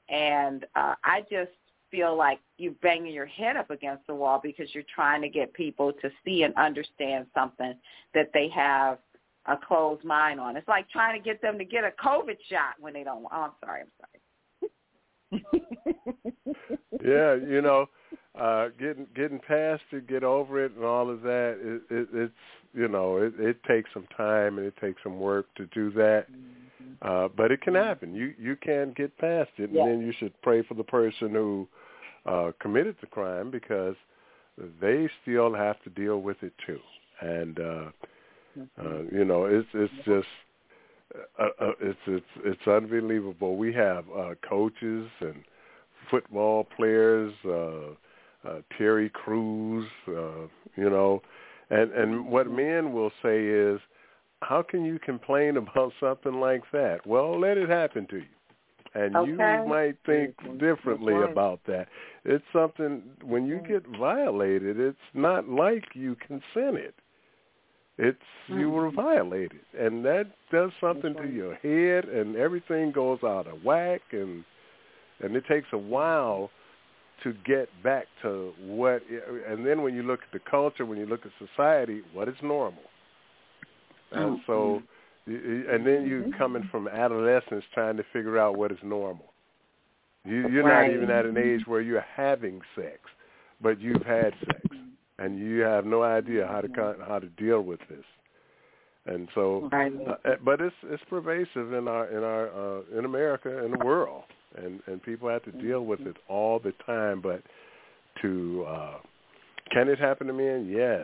And uh, I just feel like you're banging your head up against the wall because you're trying to get people to see and understand something that they have a closed mind on. It's like trying to get them to get a COVID shot when they don't. Oh, I'm sorry. I'm sorry. Yeah, you know, uh, getting getting past it, get over it, and all of that. It, it, it's you know, it, it takes some time and it takes some work to do that. Uh, but it can happen. You you can get past it, and yeah. then you should pray for the person who uh, committed the crime because they still have to deal with it too. And uh, uh, you know, it's it's just uh, uh, it's it's it's unbelievable. We have uh, coaches and football players, uh, uh, Terry Crews, uh, you know, and and what men will say is, how can you complain about something like that? Well, let it happen to you. And okay. you might think differently right. about that. It's something, when you get violated, it's not like you consented. It's mm-hmm. you were violated. And that does something right. to your head, and everything goes out of whack, and and it takes a while to get back to what, and then when you look at the culture, when you look at society, what is normal? And so, and then you coming from adolescence trying to figure out what is normal. You, you're right. not even at an age where you're having sex, but you've had sex, and you have no idea how to how to deal with this. And so, right. uh, but it's it's pervasive in our in our uh, in America and the world, and and people have to deal with it all the time. But to uh, can it happen to men? Yes,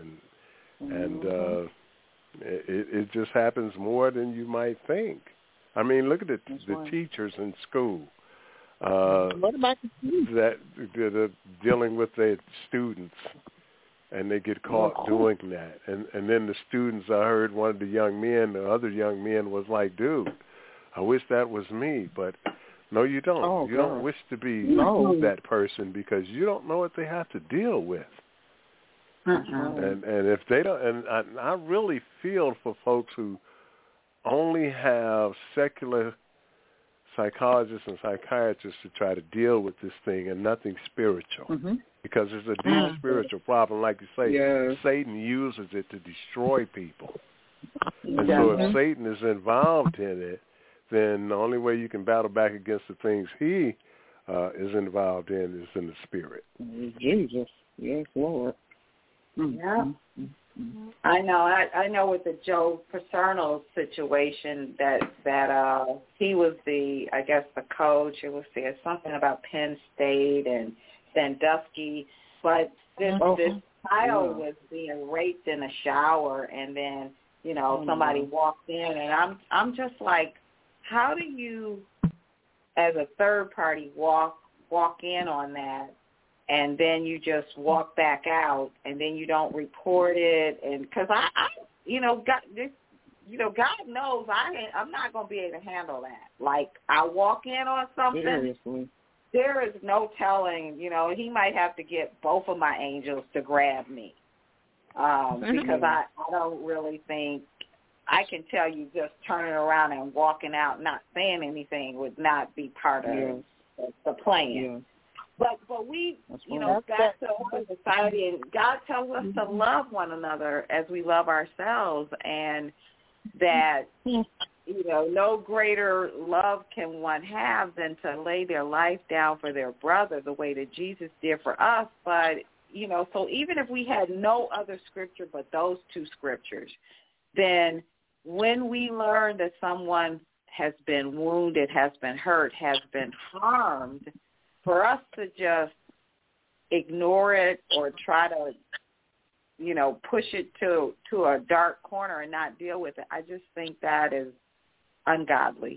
and and. Uh, It, it just happens more than you might think. I mean, look at the, the teachers in school uh, what about the that, that are dealing with their students, and they get caught oh. doing that. And, and then the students, I heard one of the young men, the other young men was like, dude, I wish that was me. But no, you don't. Oh, you God. don't wish to be no. that person because you don't know what they have to deal with. Uh-uh. And and if they don't, and I, I really feel for folks who only have secular psychologists and psychiatrists to try to deal with this thing and nothing spiritual, mm-hmm. because it's a deep mm-hmm. spiritual problem. Like you say, yes. Satan uses it to destroy people. And yeah. so if Satan is involved in it, then the only way you can battle back against the things he uh, is involved in is in the spirit. Jesus, yes, Lord. Yeah, I know. I, I know with the Joe Paterno situation that that uh, he was the, I guess, the coach. It was there something about Penn State and Sandusky. But this Oh. this child Yeah. was being raped in a shower, and then you know Oh, somebody no. walked in, and I'm I'm just like, how do you, as a third party, walk walk in on that, and then you just walk back out, and then you don't report it, and because I, I you know God this. You know, God knows I I'm not going to be able to handle that. Like, I walk in on something, Seriously. there is no telling, you know, he might have to get both of my angels to grab me um, because I, I don't really think, I can tell you just turning around and walking out not saying anything would not be part of Yes. the, the plan. Yes. But but we, That's you right. know, God tells us society, and God tells us to love one another as we love ourselves, and that, you know, no greater love can one have than to lay their life down for their brother the way that Jesus did for us. But, you know, so even if we had no other scripture but those two scriptures, then when we learn that someone has been wounded, has been hurt, has been harmed, for us to just ignore it or try to, you know, push it to to a dark corner and not deal with it, I just think that is ungodly.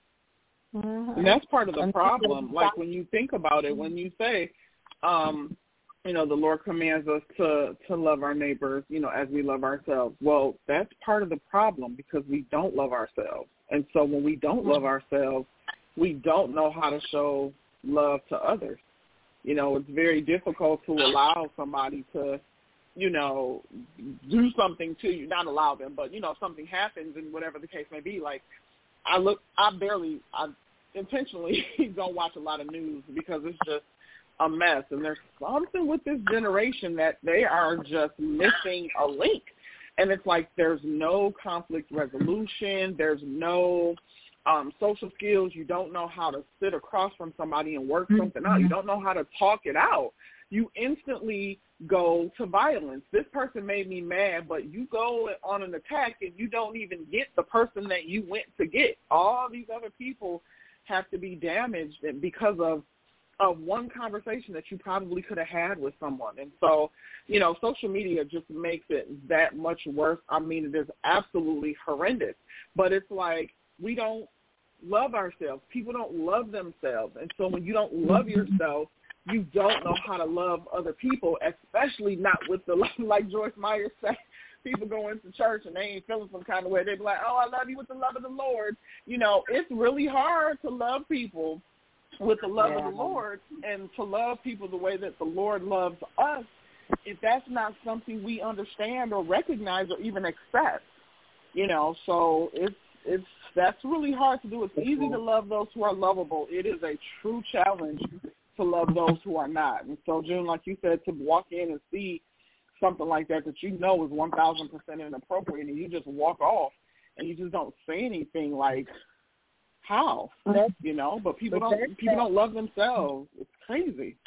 Mm-hmm. And that's part of the problem. Like, when you think about it, when you say, um, you know, the Lord commands us to, to love our neighbors, you know, as we love ourselves. Well, that's part of the problem because we don't love ourselves. And so when we don't love ourselves, we don't know how to show love to others. You know, it's very difficult to allow somebody to, you know, do something to you, not allow them, but, you know, if something happens and whatever the case may be, like, I look, I barely, I intentionally don't watch a lot of news because it's just a mess. And there's something with this generation that they are just missing a link. And it's like there's no conflict resolution. There's no um, social skills. You don't know how to sit across from somebody and work something out. You don't know how to talk it out. You instantly go to violence. This person made me mad, but you go on an attack and you don't even get the person that you went to get. All these other people have to be damaged because of of one conversation that you probably could have had with someone. And so, you know, social media just makes it that much worse. I mean, it is absolutely horrendous. But it's like we don't love ourselves. People don't love themselves. And so when you don't love yourself, you don't know how to love other people, especially not with the, like Joyce Meyer said, people go into church and they ain't feeling some kind of way. They be like, oh, I love you with the love of the Lord. You know, it's really hard to love people with the love Yeah. of the Lord and to love people the way that the Lord loves us if that's not something we understand or recognize or even accept. You know, so it's, it's, that's really hard to do. It's easy to love those who are lovable. It is a true challenge to love those who are not. And so, June, like you said, to walk in and see something like that that you know is one thousand percent inappropriate and you just walk off and you just don't say anything, like, how? That's, you know, but people but don't people don't love themselves. It's crazy.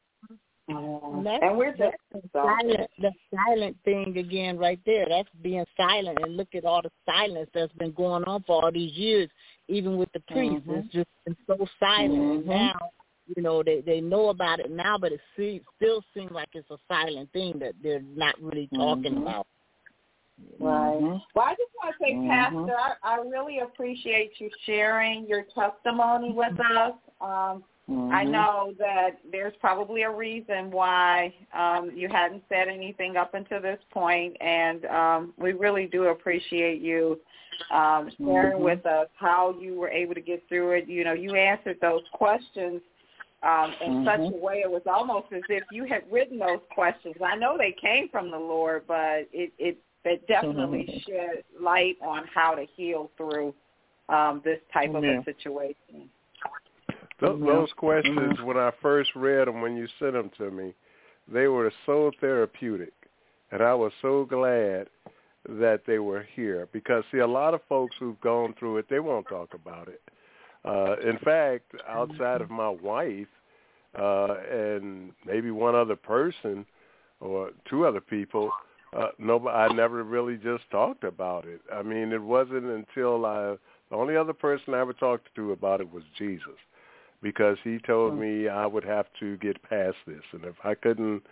Um, that's, and we're just that's the silent, the silent thing again right there. That's being silent. And look at all the silence that's been going on for all these years, even with the priests. Mm-hmm. It's just been so silent. Mm-hmm. And now, you know, they, they know about it now, but it see, still seems like it's a silent thing that they're not really talking Mm-hmm. about. Right. Mm-hmm. Well, I just want to say, Mm-hmm. Pastor, I, I really appreciate you sharing your testimony with us. Um, Mm-hmm. I know that there's probably a reason why um, you hadn't said anything up until this point, and um, we really do appreciate you um, sharing Mm-hmm. with us how you were able to get through it. You know, you answered those questions um, in Mm-hmm. such a way it was almost as if you had written those questions. I know they came from the Lord, but it, it, it definitely Mm-hmm. shed light on how to heal through um, this type of Yeah. a situation. Th- Mm-hmm. those questions, Mm-hmm. when I first read them, when you sent them to me, they were so therapeutic, and I was so glad that they were here because, see, a lot of folks who've gone through it, they won't talk about it. Uh, in fact, outside of my wife uh, and maybe one other person or two other people, uh, nobody, I never really just talked about it. I mean, it wasn't until I, the only other person I ever talked to about it was Jesus, because he told me I would have to get past this, and if I couldn't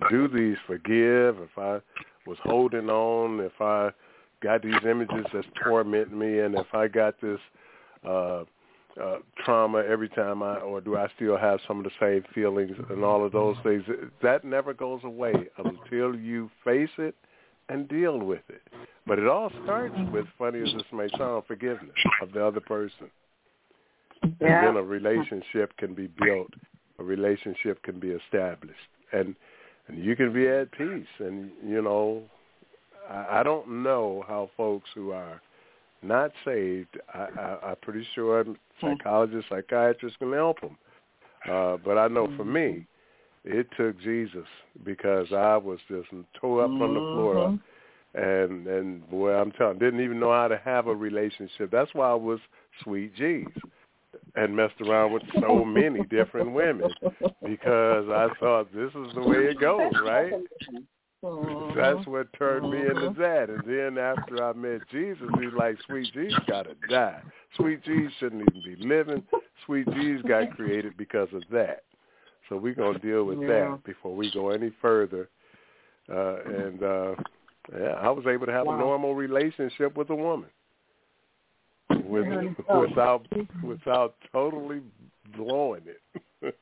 do these, forgive, if I was holding on, if I got these images that's tormenting me, and if I got this uh, uh, trauma every time I, or do I still have some of the same feelings and all of those things, that never goes away until you face it and deal with it. But it all starts with, funny as this may sound, forgiveness of the other person. Yeah. And then a relationship can be built, a relationship can be established, and and you can be at peace. And, you know, I, I don't know how folks who are not saved, I, I, I'm pretty sure psychologists, psychiatrists can help them. Uh, but I know for me, it took Jesus, because I was just tore up mm-hmm. on the floor. And, and boy, I'm telling you, didn't even know how to have a relationship. That's why I was Sweet G's and messed around with so many different women, because I thought this is the way it goes, right? Mm-hmm. That's what turned me into that. And then after I met Jesus, he's like, Sweet G's got to die. Sweet G's shouldn't even be living. Sweet G's got created because of that. So we're going to deal with yeah. that before we go any further. Uh, and, uh, yeah, I was able to have wow. a normal relationship with a woman with, without without totally blowing it.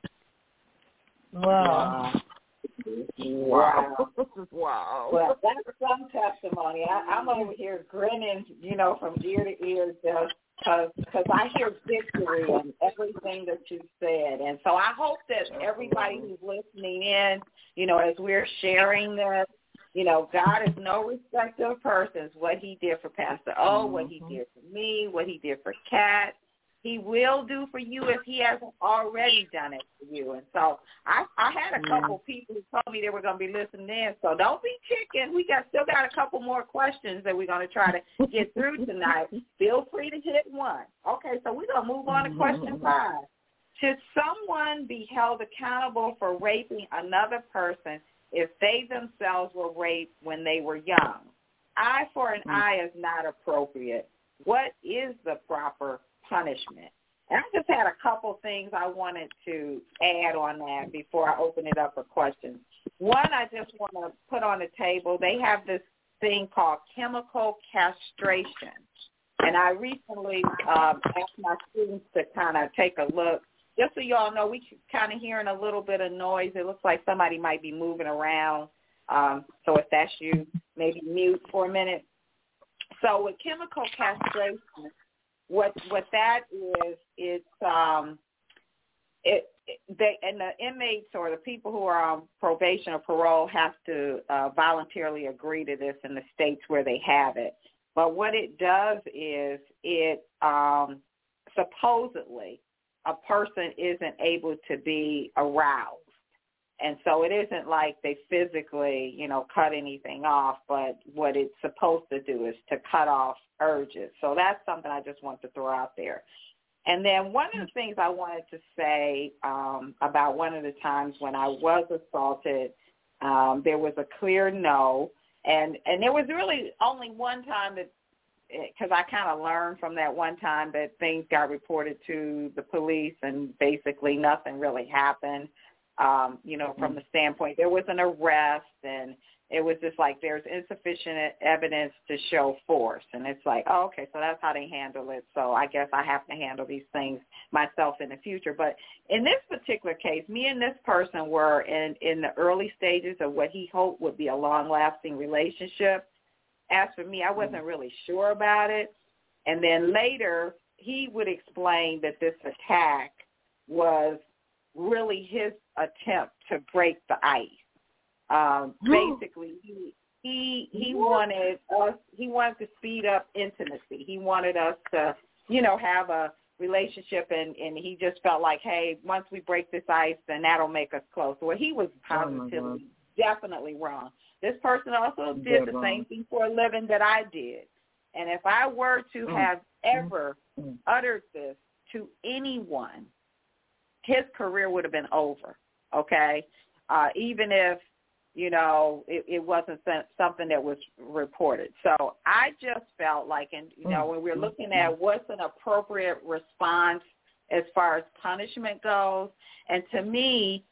Wow. Wow. Wow. Well, that's some testimony. I, I'm over here grinning, you know, from ear to ear just because cause I hear victory in everything that you said. And so I hope that everybody who's listening in, you know, as we're sharing this, you know, God is no respecter of persons. What he did for Pastor O, mm-hmm. what he did for me, what he did for Kat, he will do for you if he hasn't already done it for you. And so I, I had a couple mm-hmm. people who told me they were going to be listening in. So don't be chicken. We got still got a couple more questions that we're going to try to get through tonight. Feel free to hit one. Okay, so we're going to move on to question five. Should someone be held accountable for raping another person if they themselves were raped when they were young? Eye for an eye is not appropriate. What is the proper punishment? And I just had a couple things I wanted to add on that before I open it up for questions. One, I just want to put on the table, they have this thing called chemical castration. And I recently um, asked my students to kind of take a look. Just so you all know, we kind of hearing a little bit of noise. It looks like somebody might be moving around. Um, so if that's you, maybe mute for a minute. So with chemical castration, what what that is, it's um, it, it they and the inmates or the people who are on probation or parole have to uh, voluntarily agree to this in the states where they have it. But what it does is it um, supposedly a person isn't able to be aroused. And so it isn't like they physically, you know, cut anything off, but what it's supposed to do is to cut off urges. So that's something I just want to throw out there. And then one of the things I wanted to say um, about one of the times when I was assaulted, um, there was a clear no. And, and there was really only one time that, because I kind of learned from that one time that things got reported to the police and basically nothing really happened, um, you know, from the standpoint. There was an arrest and it was just like there's insufficient evidence to show force. And it's like, oh, okay, so that's how they handle it. So I guess I have to handle these things myself in the future. But in this particular case, me and this person were in, in the early stages of what he hoped would be a long-lasting relationship. As for me, I wasn't really sure about it. And then later, he would explain that this attack was really his attempt to break the ice. Um, basically, he he he wanted us. He wanted to speed up intimacy. He wanted us to, you know, have a relationship, and, and he just felt like, hey, once we break this ice, then that'll make us close. Well, he was positively, oh definitely wrong. This person also did the same thing for a living that I did. And if I were to have ever uttered this to anyone, his career would have been over, okay? Uh, even if, you know, it, it wasn't something that was reported. So I just felt like, and you know, when we're looking at what's an appropriate response as far as punishment goes, and to me,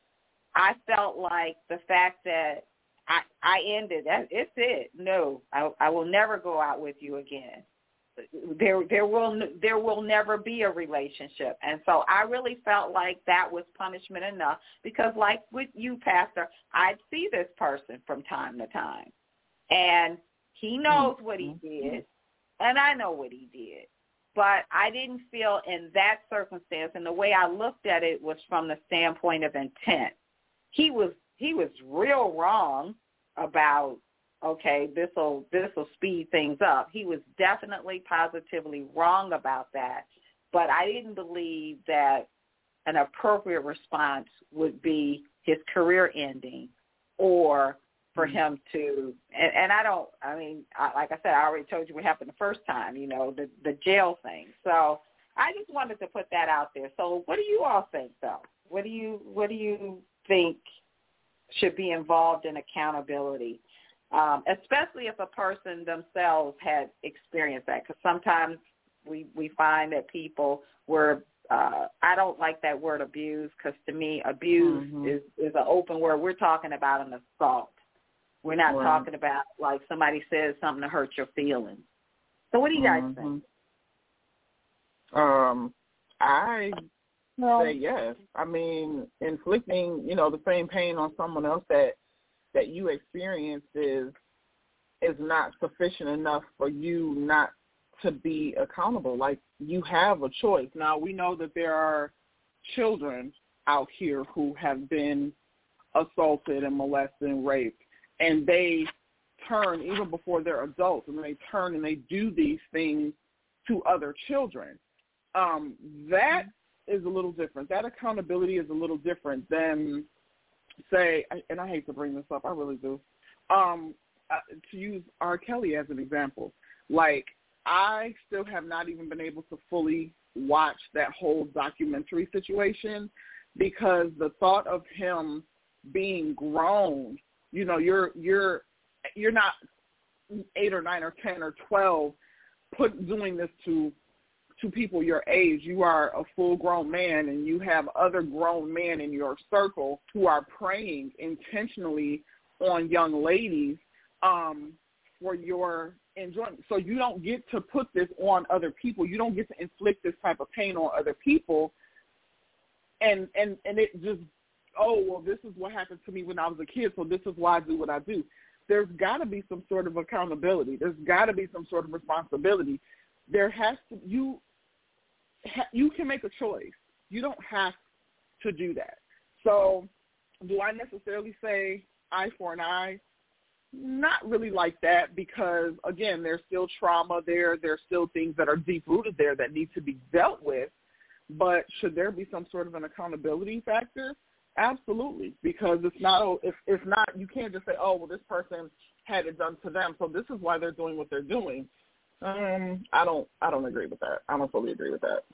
I felt like the fact that I, I ended, that, it's it. No, I, I will never go out with you again. There, there will, there will never be a relationship. And so I really felt like that was punishment enough because, like with you, Pastor, I'd see this person from time to time, and he knows what he did, and I know what he did. But I didn't feel in that circumstance, and the way I looked at it was from the standpoint of intent. He was, he was real wrong about, okay, this will this will speed things up. He was definitely positively wrong about that, but I didn't believe that an appropriate response would be his career ending or for mm-hmm. him to, and, and I don't, I mean, I, like I said, I already told you what happened the first time, you know, the, the jail thing. So I just wanted to put that out there. So what do you all think, though? What do you, what do you think should be involved in accountability? Um, especially if a person themselves had experienced that, because sometimes we, we find that people were, uh, I don't like that word abuse, because to me abuse mm-hmm. is, is an open word. We're talking about an assault. We're not right. talking about like somebody says something to hurt your feelings. So what do you guys mm-hmm. think? Um, I well, say yes. I mean, inflicting, you know, the same pain on someone else that that you experienced is is not sufficient enough for you not to be accountable. Like, you have a choice. Now, we know that there are children out here who have been assaulted and molested and raped, and they turn, even before they're adults, and they turn and they do these things to other children. Um, that is a little different. That accountability is a little different than, say, and I hate to bring this up, I really do, um, uh, to use R. Kelly as an example. Like, I still have not even been able to fully watch that whole documentary situation, because the thought of him being grown, you know, you're you're you're not eight or nine or ten or twelve put doing this to to people your age. You are a full-grown man, and you have other grown men in your circle who are preying intentionally on young ladies um, for your enjoyment. So you don't get to put this on other people. You don't get to inflict this type of pain on other people, and and and it just, oh, well, this is what happened to me when I was a kid, so this is why I do what I do. There's got to be some sort of accountability. There's got to be some sort of responsibility. There has to, you you can make a choice. You don't have to do that. So do I necessarily say eye for an eye? Not really like that, because, again, there's still trauma there. There's still things that are deep-rooted there that need to be dealt with. But should there be some sort of an accountability factor? Absolutely, because it's not, if it's not, you can't just say, oh, well, this person had it done to them, so this is why they're doing what they're doing. Um, I don't, I don't agree with that. I don't fully agree with that.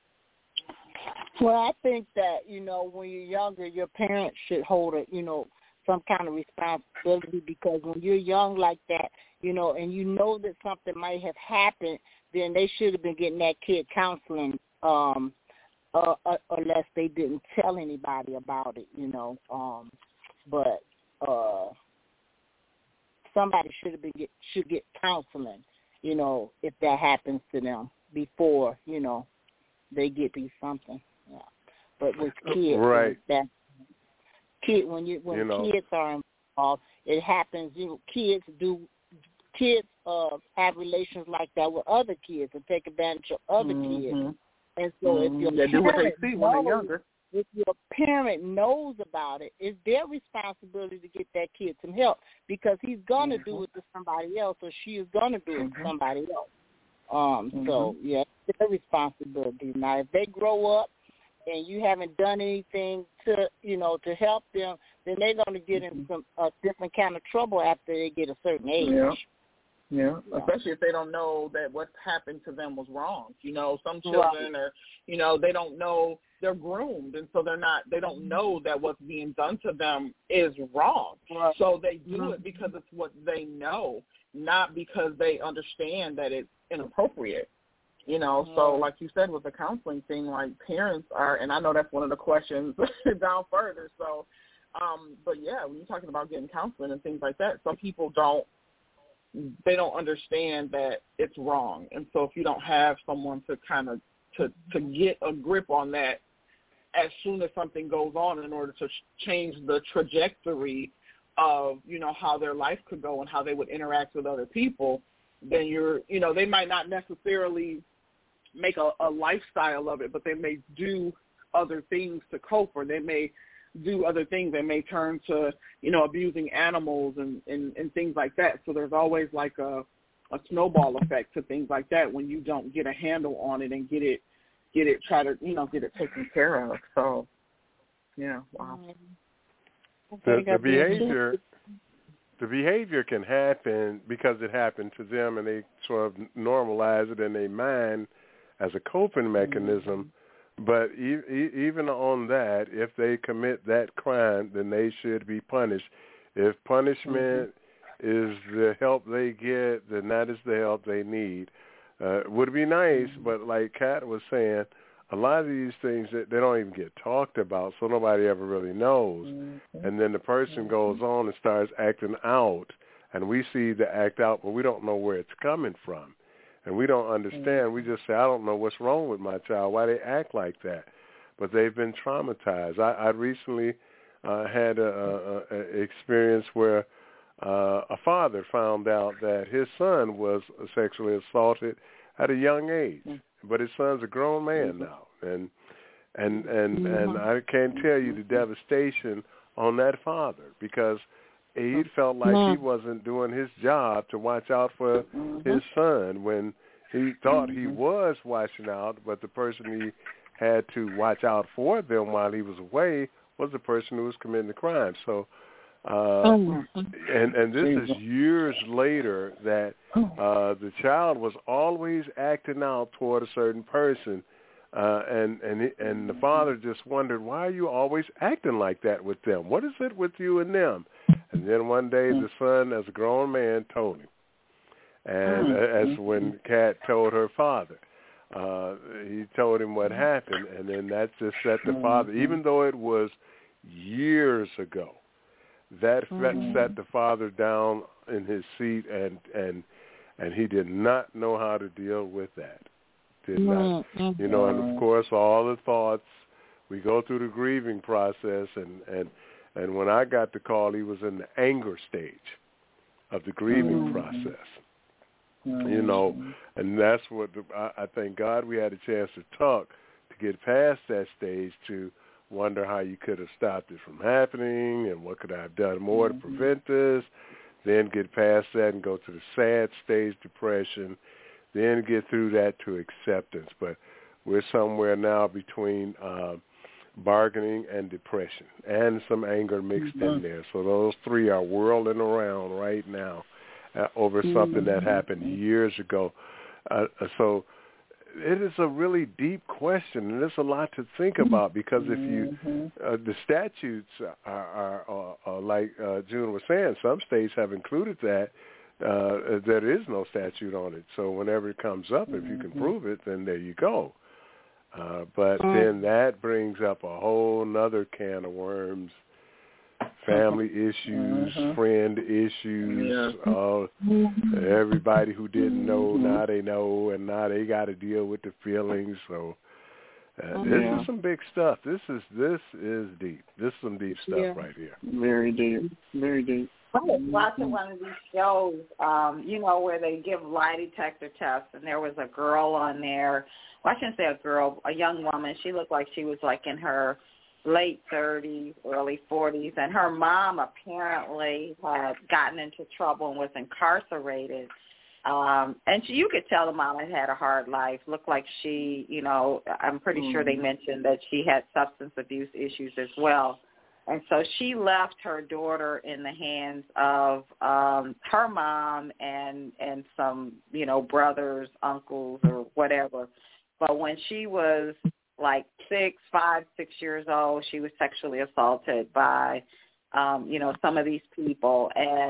Well, I think that, you know, when you're younger, your parents should hold a, you know, some kind of responsibility, because when you're young like that, you know, and you know that something might have happened, then they should have been getting that kid counseling, um, uh, uh, unless they didn't tell anybody about it, you know. Um, but uh, somebody should have been get, should get counseling, you know, if that happens to them before, you know, they get through something. Yeah. But with kids, right. that kid when you when you know. kids are involved, it happens. You know, kids do kids uh, have relations like that with other kids and take advantage of other mm-hmm. kids. And so, mm-hmm. if your they do what they see when they're younger. If your parent knows about it, it's their responsibility to get that kid some help, because he's going to mm-hmm. do it to somebody else, or she is going to do it mm-hmm. to somebody else. Um, mm-hmm. So, yeah, it's their responsibility. Now, if they grow up and you haven't done anything to, you know, to help them, then they're going to get mm-hmm. in some a different kind of trouble after they get a certain age. Yeah. Yeah, especially if they don't know that what happened to them was wrong. You know, some children are, you know, they don't know, they're groomed, and so they're not, they don't know that what's being done to them is wrong. Right. So they do mm-hmm. it because it's what they know, not because they understand that it's inappropriate. You know, mm-hmm. so like you said with the counseling thing, like parents are, and I know that's one of the questions down further. So Um, but yeah, when you're talking about getting counseling and things like that, some people don't, they don't understand that it's wrong. And so if you don't have someone to kind of, to, to get a grip on that as soon as something goes on in order to change the trajectory of, you know, how their life could go and how they would interact with other people, then you're, you know, they might not necessarily make a, a lifestyle of it, but they may do other things to cope, or they may do other things. They may turn to, you know, abusing animals and, and, and things like that. So there's always like a, a snowball effect to things like that when you don't get a handle on it and get it, get it, try to, you know, get it taken care of. So, yeah, wow. The, the behavior, the behavior can happen because it happened to them, and they sort of normalize it in their mind as a coping mechanism. Mm-hmm. But e- e- even on that, if they commit that crime, then they should be punished. If punishment mm-hmm. is the help they get, then that is the help they need. Uh, it would be nice, mm-hmm. but like Kat was saying, a lot of these things, that they don't even get talked about, so nobody ever really knows. Mm-hmm. And then the person mm-hmm. goes on and starts acting out, and we see the act out, but we don't know where it's coming from. And we don't understand. Mm-hmm. We just say, I don't know what's wrong with my child, why they act like that. But they've been traumatized. I, I recently uh, had an experience where uh, a father found out that his son was sexually assaulted at a young age. Mm-hmm. But his son's a grown man now, and and and mm-hmm. and I can't tell you the devastation on that father, because he felt like mm-hmm. he wasn't doing his job to watch out for mm-hmm. his son when he thought mm-hmm. he was watching out, but the person he had to watch out for them while he was away was the person who was committing the crime. So. Uh, and and this is years later that uh, the child was always acting out toward a certain person, uh, and and he, and the father just wondered, why are you always acting like that with them? What is it with you and them? And then one day the son, as a grown man, told him, and mm-hmm. as when Kat told her father, uh, he told him what happened, and then that just set the father, even though it was years ago. That mm-hmm. set the father down in his seat, and and and he did not know how to deal with that. Did not, mm-hmm. you know. And of course, all the thoughts. We go through the grieving process, and and and when I got the call, he was in the anger stage of the grieving mm-hmm. process. Mm-hmm. You know, and that's what the, I, I thank God we had a chance to talk to get past that stage to. Wonder how you could have stopped it from happening and what could I have done more mm-hmm. to prevent this, then get past that and go to the sad stage, depression, then get through that to acceptance. But we're somewhere now between uh, bargaining and depression and some anger mixed mm-hmm. in there. So those three are whirling around right now uh, over mm-hmm. something that happened years ago. Uh, so it is a really deep question, and there's a lot to think about, because if you, uh, the statutes are, are, are, are like uh, June was saying, some states have included that. Uh, there is no statute on it. So whenever it comes up, if you can prove it, then there you go. Uh, but then that brings up a whole nother can of worms. Family issues, uh-huh. friend issues, yeah. uh, everybody who didn't know, now they know, and now they got to deal with the feelings. So uh, this yeah. is some big stuff. This is this is deep. This is some deep stuff yeah. right here. Very deep. Very deep. I was watching one of these shows, um, you know, where they give lie detector tests, and there was a girl on there. Well, I shouldn't say a girl, a young woman. She looked like she was like in her late thirties, early forties, and her mom apparently had gotten into trouble and was incarcerated. Um, and she, you could tell the mom had had a hard life. Looked like she, you know, I'm pretty mm. sure they mentioned that she had substance abuse issues as well. And so she left her daughter in the hands of um, her mom and and some, you know, brothers, uncles, or whatever. But when she was like six, five, six years old, she was sexually assaulted by, um, you know, some of these people. And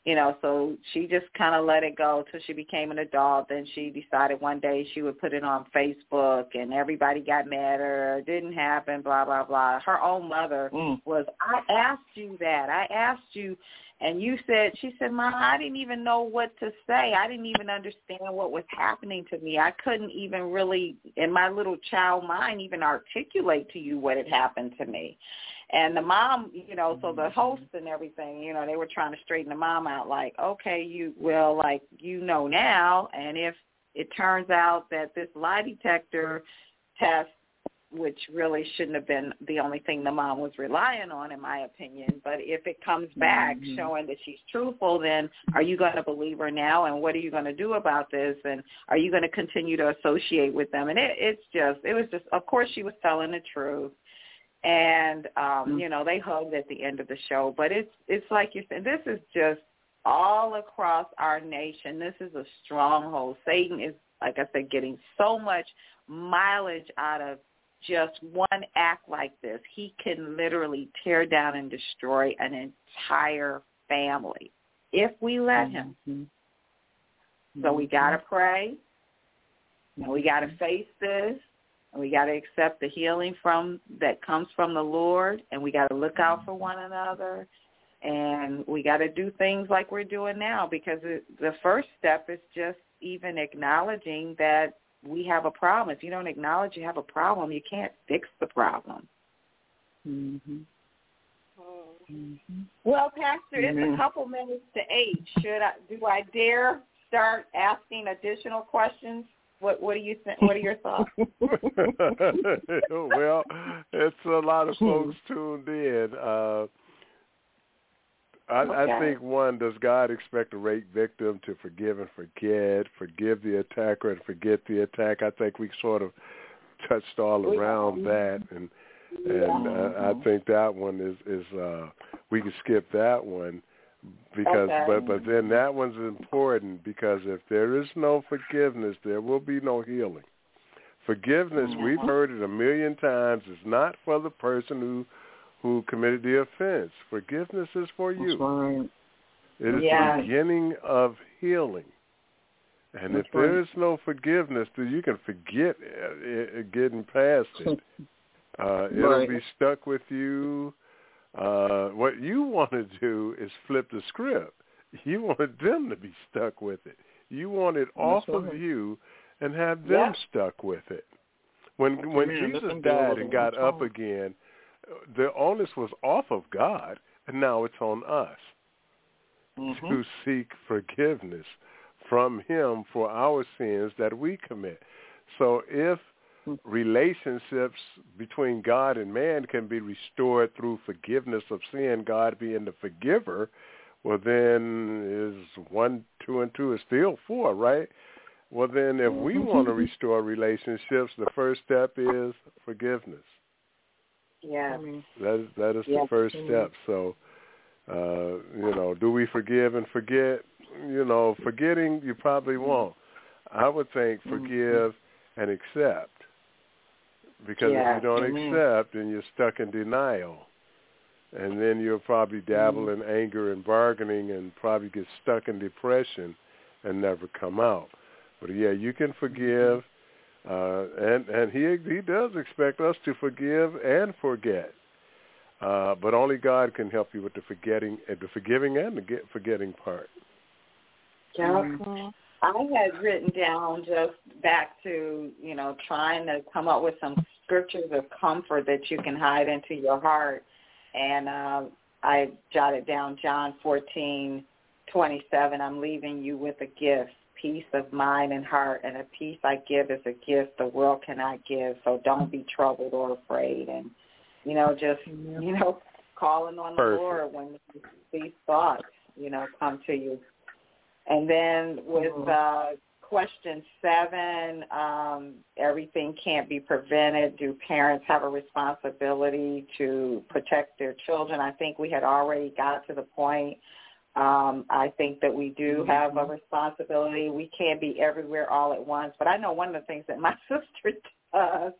You know, so she just kind of let it go till she became an adult. Then she decided one day she would put it on Facebook, and everybody got mad at her. It didn't happen, blah, blah, blah. Her own mother mm. was, I asked you that. I asked you, and you said, she said, Mom, I didn't even know what to say. I didn't even understand what was happening to me. I couldn't even really, in my little child mind, even articulate to you what had happened to me. And the mom, you know, so the host and everything, you know, they were trying to straighten the mom out like, okay, you, well, like, you know now, and if it turns out that this lie detector test, which really shouldn't have been the only thing the mom was relying on, in my opinion, but if it comes back mm-hmm. showing that she's truthful, then are you going to believe her now, and what are you going to do about this, and are you going to continue to associate with them? And it, it's just, it was just, of course she was telling the truth. And, um, you know, they hugged at the end of the show. But it's it's like you said, this is just all across our nation. This is a stronghold. Satan is, like I said, getting so much mileage out of just one act like this. He can literally tear down and destroy an entire family if we let him. Mm-hmm. So we got to pray, and we got to face this. And we got to accept the healing from that comes from the Lord, and we got to look out for one another, and we got to do things like we're doing now, because it, the first step is just even acknowledging that we have a problem. If you don't acknowledge you have a problem, you can't fix the problem. Mm-hmm. Mm-hmm. Well, Pastor, it's mm-hmm. a couple minutes to eight. Should I do I dare start asking additional questions? What what do you think? What are your thoughts? Well, it's a lot of folks tuned in. Uh, I, okay. I think, one, does God expect a rape victim to forgive and forget, forgive the attacker and forget the attack? I think we sort of touched all around yeah. that, and and uh, I think that one is is uh, we can skip that one. Because, okay. but but then that one's important, because if there is no forgiveness, there will be no healing. Forgiveness, mm-hmm. we've heard it a million times, is not for the person who who committed the offense. Forgiveness is for you. That's right. It is yeah. the beginning of healing. And That's if there right. is no forgiveness, then you can forget uh, getting past it. Uh, it'll right. be stuck with you. Uh, what you want to do is flip the script. You wanted them to be stuck with it. You want it off right. of you and have them yeah. stuck with it. When when Amen. Jesus died and got up time. again, the onus was off of God, and now it's on us mm-hmm. to seek forgiveness from him for our sins that we commit. So if relationships between God and man can be restored through forgiveness of sin, God being the forgiver, well then is one, two, and two is still four, right? Well then if we want to restore relationships, the first step is forgiveness. Yeah. That is, that is yeah. the first step. So, uh, you know, do we forgive and forget? You know, forgetting you probably won't. I would think forgive and accept. Because yeah. if you don't Amen. accept, then you're stuck in denial. And then you'll probably dabble mm. in anger and bargaining and probably get stuck in depression and never come out. But, yeah, you can forgive. Uh, and and he he does expect us to forgive and forget. Uh, but only God can help you with the forgetting, uh, the forgiving and the get, forgetting part. Yeah. Mm-hmm. I had written down just back to, you know, trying to come up with some scriptures of comfort that you can hide into your heart. And uh, I jotted down John fourteen twenty-seven. I'm leaving you with a gift, peace of mind and heart, and a peace I give is a gift the world cannot give. So don't be troubled or afraid. And, you know, just, you know, calling on the Perfect. Lord when these thoughts, you know, come to you. And then with uh, question seven, um, everything can't be prevented. Do parents have a responsibility to protect their children? I think we had already got to the point. Um, I think that we do mm-hmm. have a responsibility. We can't be everywhere all at once. But I know one of the things that my sister does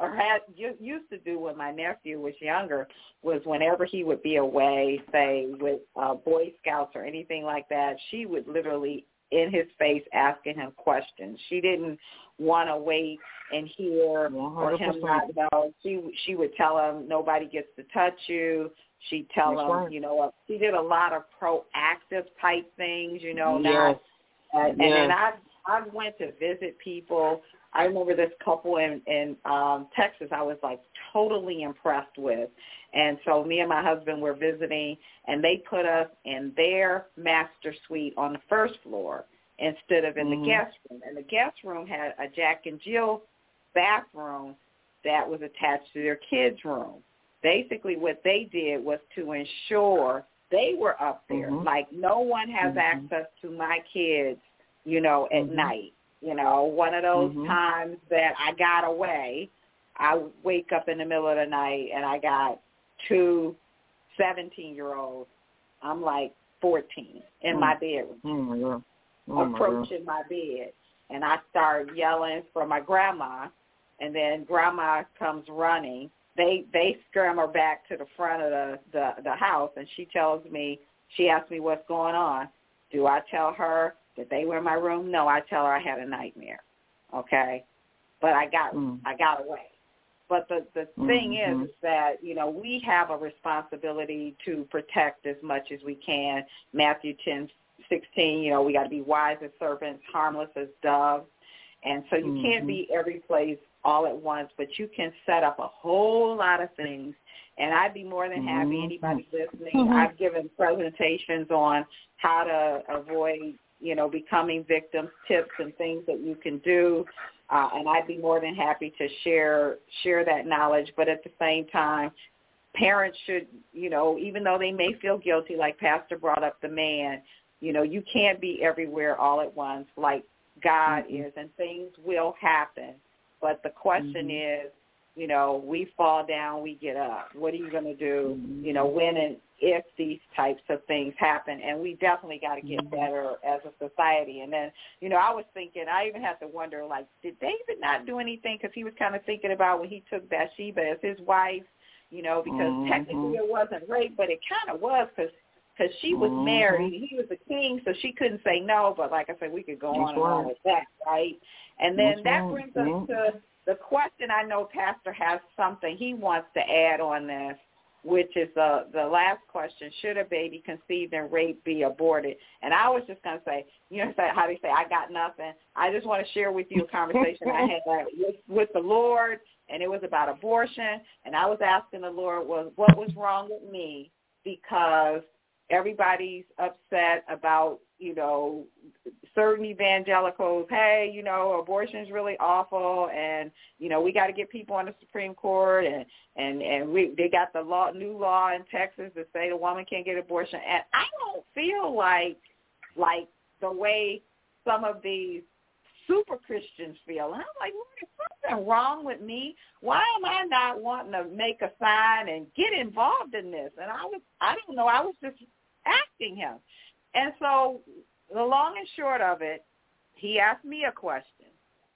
or had used to do when my nephew was younger was whenever he would be away, say with uh, Boy Scouts or anything like that, she would literally in his face asking him questions. She didn't want to wait and hear or him not know. She she would tell him nobody gets to touch you. She'd tell That's him, right. you know, she did a lot of proactive type things, you know, yes. not. Uh, yes. And then I I went to visit people. I remember this couple in in um, Texas. I was like totally impressed with, and so me and my husband were visiting, and they put us in their master suite on the first floor instead of in mm-hmm. the guest room. And the guest room had a Jack and Jill bathroom that was attached to their kids' room. Basically, what they did was to ensure they were up there. Mm-hmm. Like no one has mm-hmm. access to my kids, you know, at mm-hmm. night. You know, one of those mm-hmm. times that I got away, I wake up in the middle of the night and I got two seventeen-year-olds. I'm like fourteen in mm-hmm. my bedroom, oh my God. Oh approaching my, my bed. And I start yelling for my grandma, and then grandma comes running. They they scramble back to the front of the, the, the house, and she tells me, she asks me what's going on. Do I tell her that they were in my room? No, I tell her I had a nightmare, okay? But I got mm. I got away. But the, the mm-hmm. thing is, is that, you know, we have a responsibility to protect as much as we can. Matthew ten sixteen, you know, we got to be wise as serpents, harmless as doves. And so you mm-hmm. can't be every place all at once, but you can set up a whole lot of things. And I'd be more than happy, mm-hmm. anybody listening, mm-hmm. I've given presentations on how to avoid, you know, becoming victims, tips and things that you can do. Uh, and I'd be more than happy to share share that knowledge. But at the same time, parents should, you know, even though they may feel guilty, like Pastor brought up the man, you know, you can't be everywhere all at once like God mm-hmm. is, and things will happen. But the question mm-hmm. is, you know, we fall down, we get up. What are you going to do, mm-hmm. you know, when and if these types of things happen? And we definitely got to get mm-hmm. better as a society. And then, you know, I was thinking, I even had to wonder, like, did David not do anything? Because he was kind of thinking about when he took Bathsheba as his wife, you know, because mm-hmm. technically it wasn't rape, but it kind of was because because she was mm-hmm. married. He was a king, so she couldn't say no. But like I said, we could go That's on and right. on with that, right? And then That's that right. brings us mm-hmm. to the question. I know Pastor has something he wants to add on this, which is the the last question: should a baby conceived in rape be aborted? And I was just going to say, you know, how they say, I got nothing. I just want to share with you a conversation I had with, with the Lord, and it was about abortion. And I was asking the Lord, was what was wrong with me, because everybody's upset about, you know, certain evangelicals, hey, you know, abortion is really awful, and, you know, we got to get people on the Supreme Court, and, and, and we they got the law, new law in Texas that say the woman can't get abortion. And I don't feel like, like the way some of these super Christians feel. And I'm like, Lord, is something wrong with me? Why am I not wanting to make a sign and get involved in this? And I was, I don't know, I was just asking him. And so the long and short of it, he asked me a question.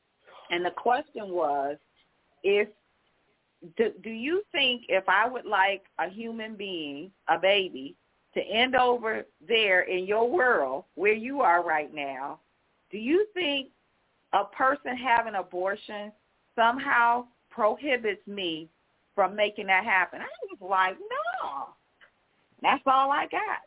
And the question was, if do, do you think if I would like a human being, a baby, to end over there in your world where you are right now, do you think a person having abortion somehow prohibits me from making that happen? I was like, no, that's all I got.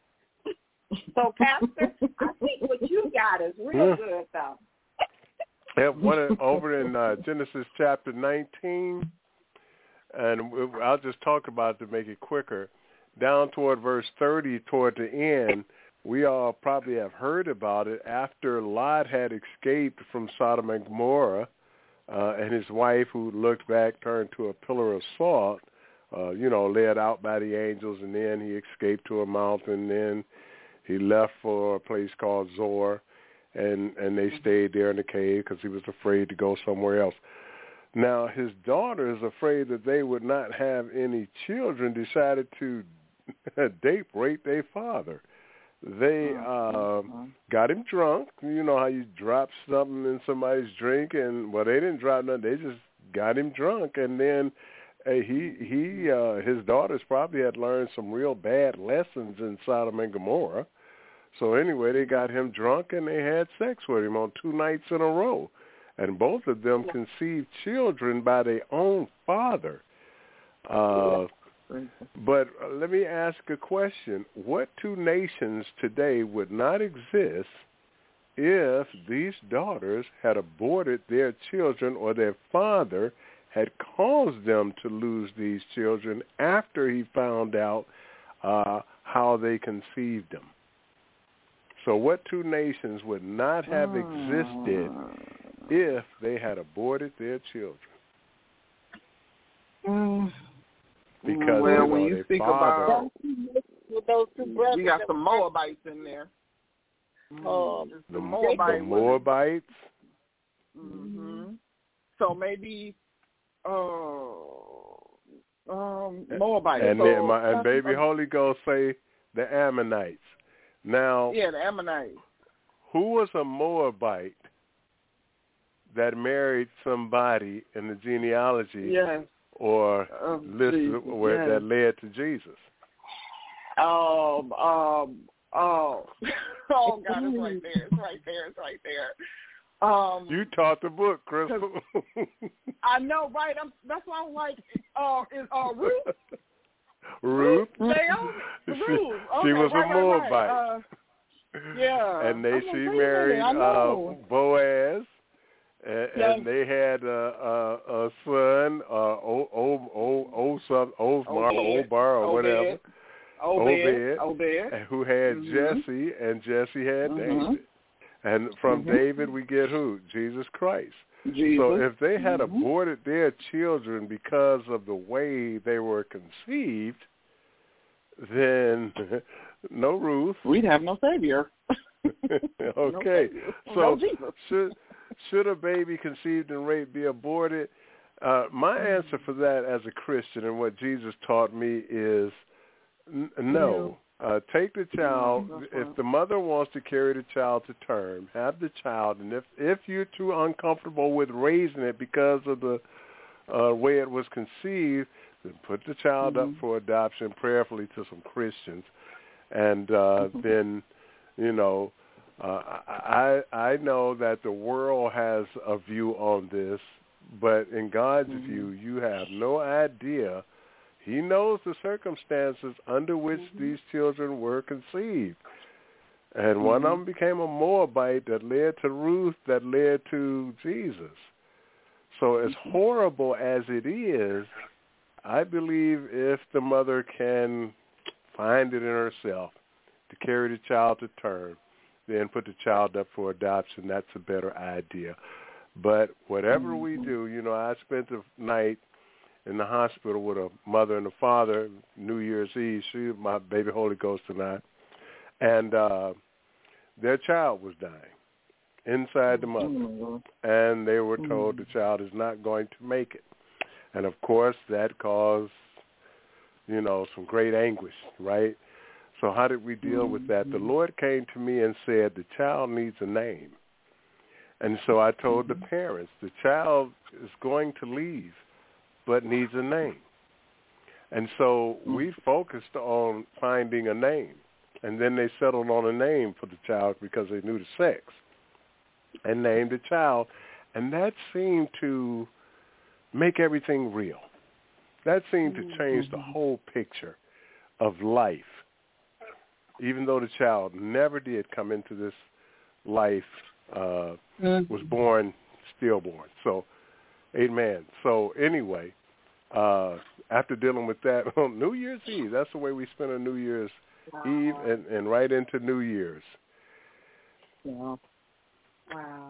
So, Pastor, I think what you got is real yeah. good, though. Yeah, one over in uh, Genesis chapter nineteen, and I'll just talk about it to make it quicker. Down toward verse thirty, toward the end, we all probably have heard about it after Lot had escaped from Sodom and Gomorrah, uh, and his wife, who looked back, turned to a pillar of salt, uh, you know, led out by the angels, and then he escaped to a mountain, then he left for a place called Zoar, and, and they stayed there in the cave because he was afraid to go somewhere else. Now, his daughters, afraid that they would not have any children, decided to date rape their father. They uh, got him drunk. You know how you drop something in somebody's drink, and, well, they didn't drop nothing. They just got him drunk, and then uh, he he uh, his daughters probably had learned some real bad lessons in Sodom and Gomorrah. So anyway, they got him drunk, and they had sex with him on two nights in a row, and both of them conceived children by their own father. Uh, but let me ask a question: what two nations today would not exist if these daughters had aborted their children, or their father had caused them to lose these children after he found out uh, how they conceived them? So what two nations would not have existed if they had aborted their children? Mm. Because well, you know, when you their speak father, about, with those two brothers, we got some Moabites in there. Um, the, the Moabite the Moabites. Mm-hmm. So maybe uh, um, Moabites. And so, then my and baby uh, Holy Ghost say the Ammonites. Now, yeah, the Ammonites. Who was a Moabite that married somebody in the genealogy Yes. or Oh, list Jesus, where yes. that led to Jesus? Um, um, oh, oh, God, it's right there. It's right there. It's right there. Um, You taught the book, Crystal. I know, right? I'm, that's why I'm like, uh, is uh, Ruth? Ruth. Naomi? Ruth. Okay, She was right, a right, Moabite. right. Uh, yeah. And they I'm she like, wait a married minute, I know. uh, Boaz. And, Yeah. and they had a, a, a son, uh, O O O O some Osmar, Obed. Obar, or whatever, Obed. Obed, Obed. who had Mhm. Jesse, and Jesse had Mhm. David. And from Mhm. David we get who? Jesus Christ. Jesus. So if they had Mhm. aborted their children because of the way they were conceived, then no Ruth. We'd have no Savior. Okay. No Savior. So no Jesus. should should a baby conceived in rape be aborted? Uh, my answer for that as a Christian and what Jesus taught me is n- no. Uh, take the child. No, If the mother wants to carry the child to term, have the child. And if, if you're too uncomfortable with raising it because of the uh, way it was conceived, then put the child mm-hmm. up for adoption, prayerfully to some Christians. And uh, mm-hmm. then, you know, uh, I I know that the world has a view on this, but in God's mm-hmm. view, you have no idea. He knows the circumstances under which mm-hmm. these children were conceived. And mm-hmm. one of them became a Moabite that led to Ruth, that led to Jesus. So as mm-hmm. horrible as it is, I believe if the mother can find it in herself to carry the child to term, then put the child up for adoption, that's a better idea. But whatever mm-hmm. we do, you know, I spent the night in the hospital with a mother and a father, New Year's Eve. She, my baby Holy Ghost and I. And uh, their child was dying inside the mother. Mm-hmm. And they were told mm-hmm. the child is not going to make it. And, of course, that caused, you know, some great anguish, right? So how did we deal mm-hmm. with that? The Lord came to me and said, the child needs a name. And so I told mm-hmm. the parents, the child is going to leave, but needs a name. And so mm-hmm. we focused on finding a name. And then they settled on a name for the child because they knew the sex and named the child. And that seemed to make everything real. That seemed to change the whole picture of life, even though the child never did come into this life, uh, mm-hmm. was born stillborn. So, amen. So anyway, uh, after dealing with that on New Year's Eve, that's the way we spent a New Year's wow. Eve and, and right into New Year's. Yeah. Wow.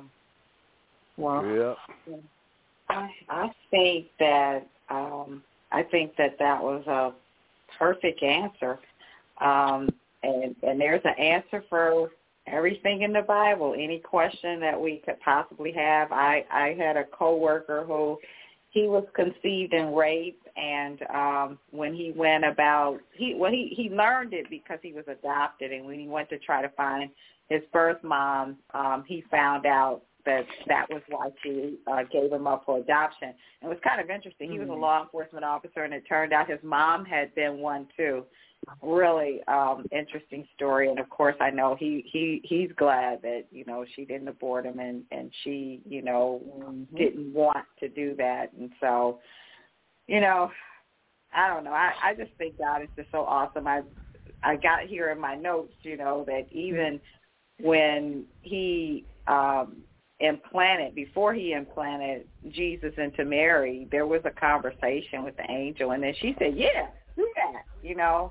Wow. Yeah. I, I think that um, I think that that was a perfect answer, um, and and there's an answer for everything in the Bible. Any question that we could possibly have. I I had a coworker who he was conceived in rape, and um, when he went about he well he he learned it because he was adopted, and when he went to try to find his birth mom, um, he found out that that was why she uh, gave him up for adoption. And it was kind of interesting. He was a law enforcement officer, and it turned out his mom had been one too. Really um, interesting story. And, of course, I know he, he, he's glad that, you know, she didn't abort him and, and she, you know, mm-hmm. didn't want to do that. And so, you know, I don't know. I, I just think God is just so awesome. I I got here in my notes, you know, that even when he um, implanted, before he implanted Jesus into Mary, there was a conversation with the angel. And then she said, yeah, do that, you know.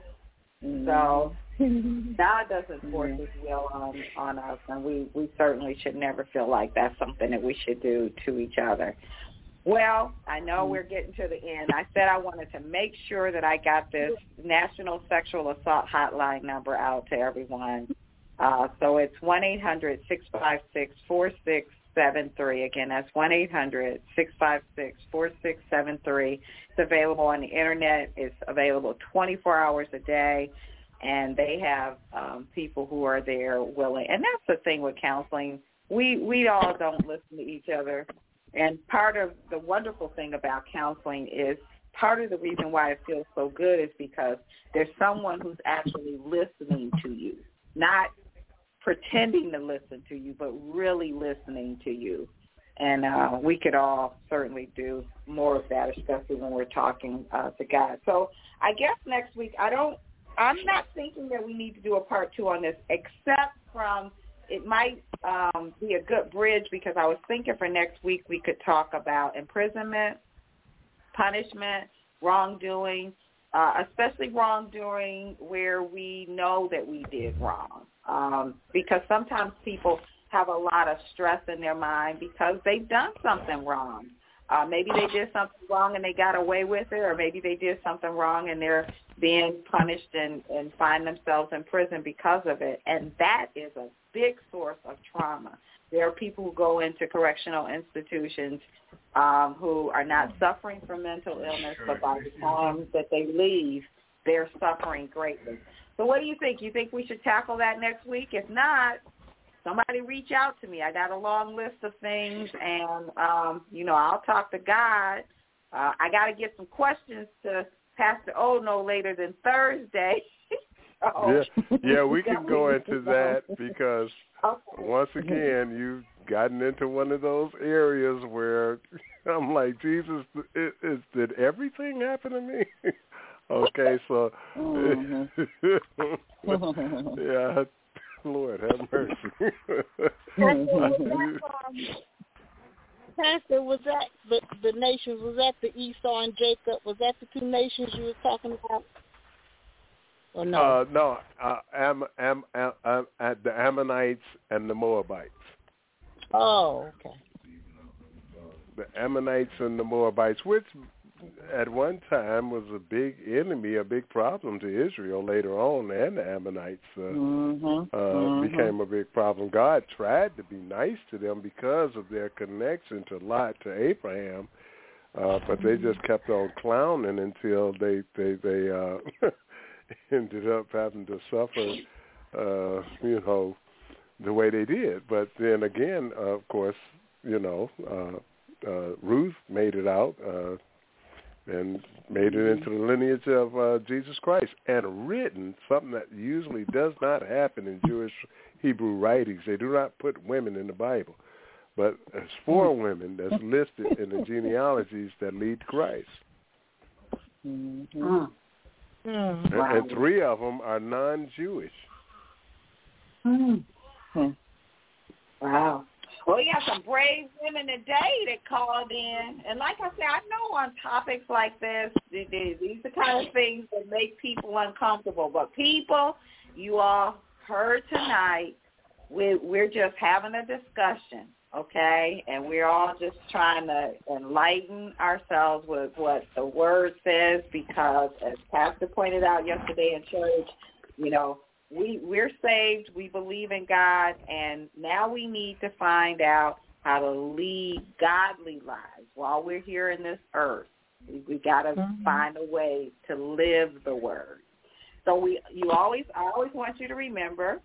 So God doesn't force his will on, on us, and we, we certainly should never feel like that's something that we should do to each other. Well, I know we're getting to the end. I said I wanted to make sure that I got this National Sexual Assault Hotline number out to everyone. Uh, so it's one eight hundred six five six four six seven three. Again, that's one eight hundred six five six four six seven three. It's available on the Internet. It's available twenty-four hours a day, and they have um, people who are there willing. And that's the thing with counseling. We, we all don't listen to each other. And part of the wonderful thing about counseling is part of the reason why it feels so good is because there's someone who's actually listening to you, not pretending to listen to you, but really listening to you. And uh, we could all certainly do more of that, especially when we're talking uh, to God. So I guess next week, I don't, I'm not thinking that we need to do a part two on this, except from it might um, be a good bridge, because I was thinking for next week we could talk about imprisonment, punishment, wrongdoing, uh, especially wrongdoing where we know that we did wrong. Um, because sometimes people have a lot of stress in their mind because they've done something wrong. Uh, maybe they did something wrong and they got away with it, or maybe they did something wrong and they're being punished and, and find themselves in prison because of it. And that is a big source of trauma. There are people who go into correctional institutions um, who are not suffering from mental illness, but by the time that they leave, they're suffering greatly. So what do you think? You think we should tackle that next week? If not, somebody reach out to me. I got a long list of things, and, um, you know, I'll talk to God. Uh, I got to get some questions to Pastor O no later than Thursday. so, yeah, yeah, we can go into that because, okay. once again, you've gotten into one of those areas where I'm like, Jesus, it, it, did everything happen to me? Okay, so, mm-hmm. yeah, Lord have mercy. Pastor, was that the, the nations, was that the Esau and Jacob? Was that the two nations you were talking about? Or no? Uh, no, uh, Am, Am, Am, Am, Am, the Ammonites and the Moabites. Oh, okay. The Ammonites and the Moabites, which at one time was a big enemy, a big problem to Israel later on, and the Ammonites uh, mm-hmm. Uh, mm-hmm. became a big problem. God tried to be nice to them because of their connection to Lot, to Abraham, uh, but they just kept on clowning until they they, they uh, ended up having to suffer, uh, you know, the way they did. But then again, uh, of course, you know, uh, uh, Ruth made it out, uh, and made it into the lineage of uh, Jesus Christ, and written, something that usually does not happen in Jewish Hebrew writings. They do not put women in the Bible, but there's four women that's listed in the genealogies that lead to Christ. Mm-hmm. Mm-hmm. And, and three of them are non-Jewish. Mm-hmm. Wow. Well, we got some brave women today that called in. And like I said, I know on topics like this, these are the kind of things that make people uncomfortable. But people, you all heard tonight, we, we're just having a discussion, okay? And we're all just trying to enlighten ourselves with what the Word says, because as Pastor pointed out yesterday in church, you know, We, we're saved, we believe in God, and now we need to find out how to lead godly lives while we're here in this earth. We, we got to mm-hmm. find a way to live the Word. So we, you always, I always want you to remember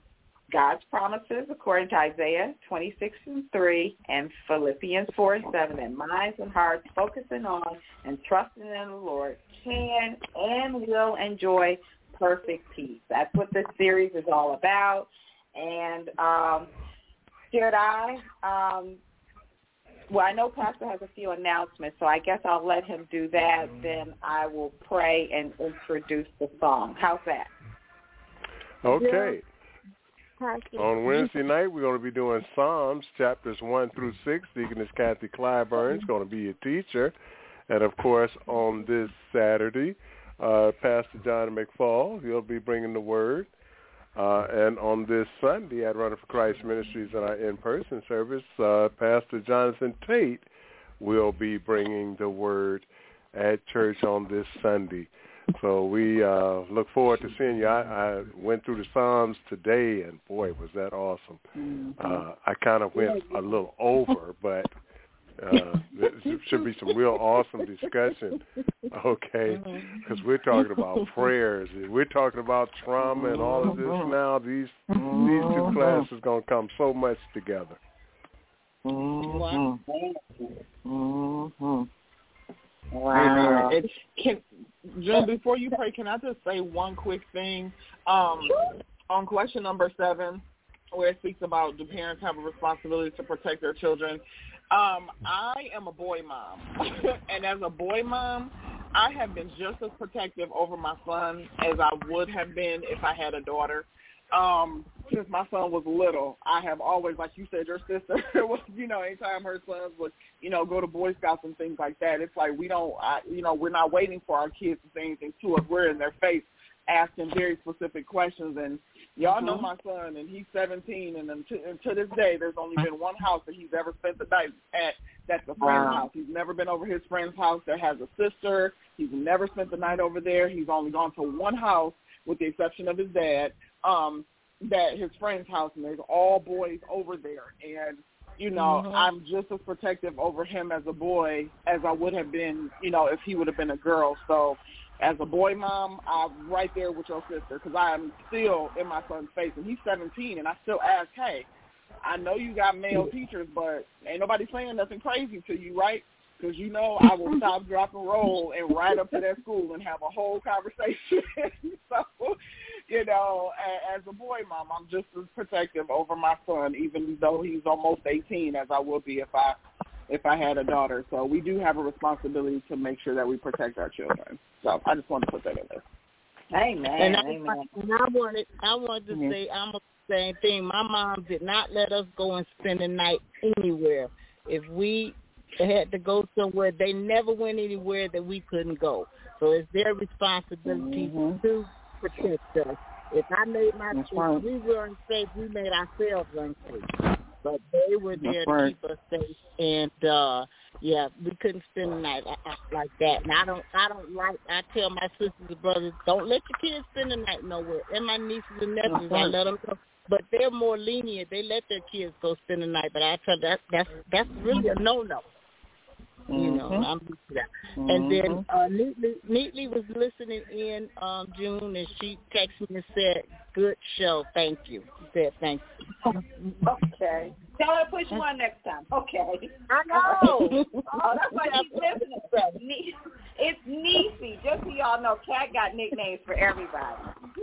God's promises according to Isaiah twenty-six and three and Philippians four and seven, that minds and hearts focusing on and trusting in the Lord can and will enjoy perfect peace. That's what this series is all about. And um, should I, um, well, I know Pastor has a few announcements, so I guess I'll let him do that. Then I will pray and introduce the song. How's that? Okay. On Wednesday night, we're going to be doing Psalms, chapters one through six. Deaconess Kathy Clyburn is going to be your teacher. And, of course, on this Saturday, uh, Pastor John McFall, he'll be bringing the word. Uh, and on this Sunday at Running for Christ Ministries in our in-person service, uh, Pastor Jonathan Tate will be bringing the word at church on this Sunday. So we uh, look forward to seeing you. I, I went through the Psalms today, and, boy, was that awesome. Uh, I kind of went a little over, but uh, there should be some real awesome discussion, okay, because we're talking about prayers. We're talking about trauma and all of this now. These, these two classes are going to come so much together. Wow. Wow. Amen. It, can, June, before you pray, can I just say one quick thing? Um, on question number seven, where it speaks about do parents have a responsibility to protect their children, um, I am a boy mom. And as a boy mom, I have been just as protective over my son as I would have been if I had a daughter. Um, since my son was little, I have always, like you said, your sister was, you know, anytime her sons would, you know, go to Boy Scouts and things like that, it's like we don't, I, you know, we're not waiting for our kids to say anything to us. We're in their face asking very specific questions. And y'all mm-hmm. know my son, and he's seventeen, and, and, to, and to this day, there's only been one house that he's ever spent the night at. That's a friend's wow. house. He's never been over his friend's house that has a sister. He's never spent the night over there. He's only gone to one house, with the exception of his dad, um, that his friend's house, and there's all boys over there. And, you know, mm-hmm. I'm just as protective over him as a boy as I would have been, you know, if he would have been a girl. So as a boy mom, I'm right there with your sister because I am still in my son's face. And he's seventeen, and I still ask, hey, I know you got male teachers, but ain't nobody saying nothing crazy to you, right? Because, you know, I will stop, drop, and roll and ride up to that school and have a whole conversation. So, you know, as a boy mom, I'm just as protective over my son, even though he's almost eighteen, as I would be if I if I had a daughter. So we do have a responsibility to make sure that we protect our children. So I just wanted to put that in there. Amen. And I, Amen. And I wanted, I wanted to mm-hmm. say I'm the same thing. My mom did not let us go and spend the night anywhere. If we had to go somewhere, they never went anywhere that we couldn't go. So it's their responsibility mm-hmm. to protect us. If I made my if right. we were unsafe, we made ourselves unsafe. But they were there That's to right. keep us safe, and uh, yeah, we couldn't spend the night like that. And I don't, I don't like. I tell my sisters and brothers, don't let your kids spend the night nowhere. And my nieces and nephews, I let them go. But they're more lenient. They let their kids go spend the night. But I tell that that's that's really a no-no. You know, mm-hmm. I'm used to that. Mm-hmm. And then uh, Neatly, Neatly was listening in um, June, and she texted me and said, "Good show, thank you." She said, "Thank you." Okay. Tell her to push one next time. Okay. I know. Oh, that's why she's listening. It's Niecy. Just so y'all know, Kat got nicknames for everybody.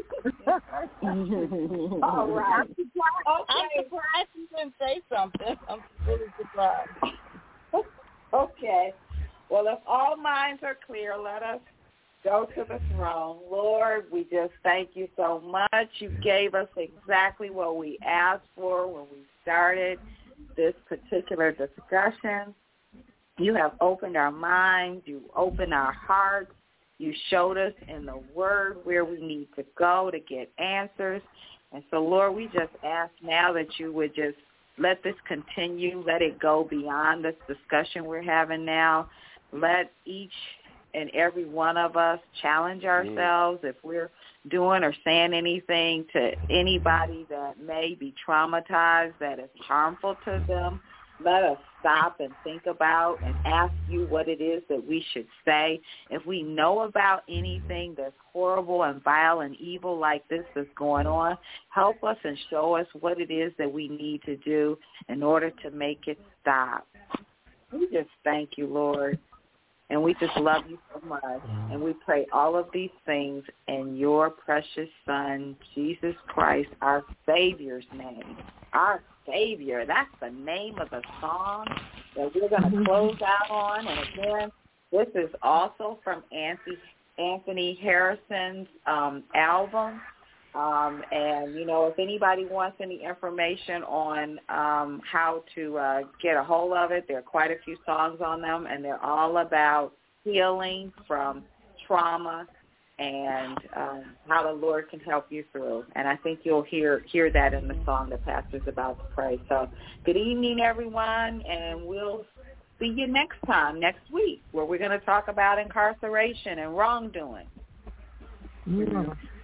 All right. I'm surprised, okay. I'm surprised you didn't say something. I'm really surprised. Okay. Well, if all minds are clear, let us go to the throne. Lord, we just thank you so much. You gave us exactly what we asked for when we started this particular discussion. You have opened our minds. You opened our hearts. You showed us in the Word where we need to go to get answers. And so, Lord, we just ask now that you would just let this continue. Let it go beyond this discussion we're having now. Let each and every one of us challenge ourselves if we're doing or saying anything to anybody that may be traumatized, that is harmful to them. let us stop and think about and ask you what it is that we should say. If we know about anything that's horrible and vile and evil like this that's going on, help us and show us what it is that we need to do in order to make it stop. We just thank you, Lord, and we just love you so much. And we pray all of these things in your precious Son, Jesus Christ, our Savior's name. Our Savior. That's the name of the song that we're going to close out on. And again, this is also from Anthony, Anthony Harrison's um, album. Um, and, you know, if anybody wants any information on um, how to uh, get a hold of it, there are quite a few songs on them, and they're all about healing from trauma and um, how the Lord can help you through. And I think you'll hear hear that in the song the pastor's about to pray. So good evening, everyone, and we'll see you next time, next week, where we're going to talk about incarceration and wrongdoing. Yeah.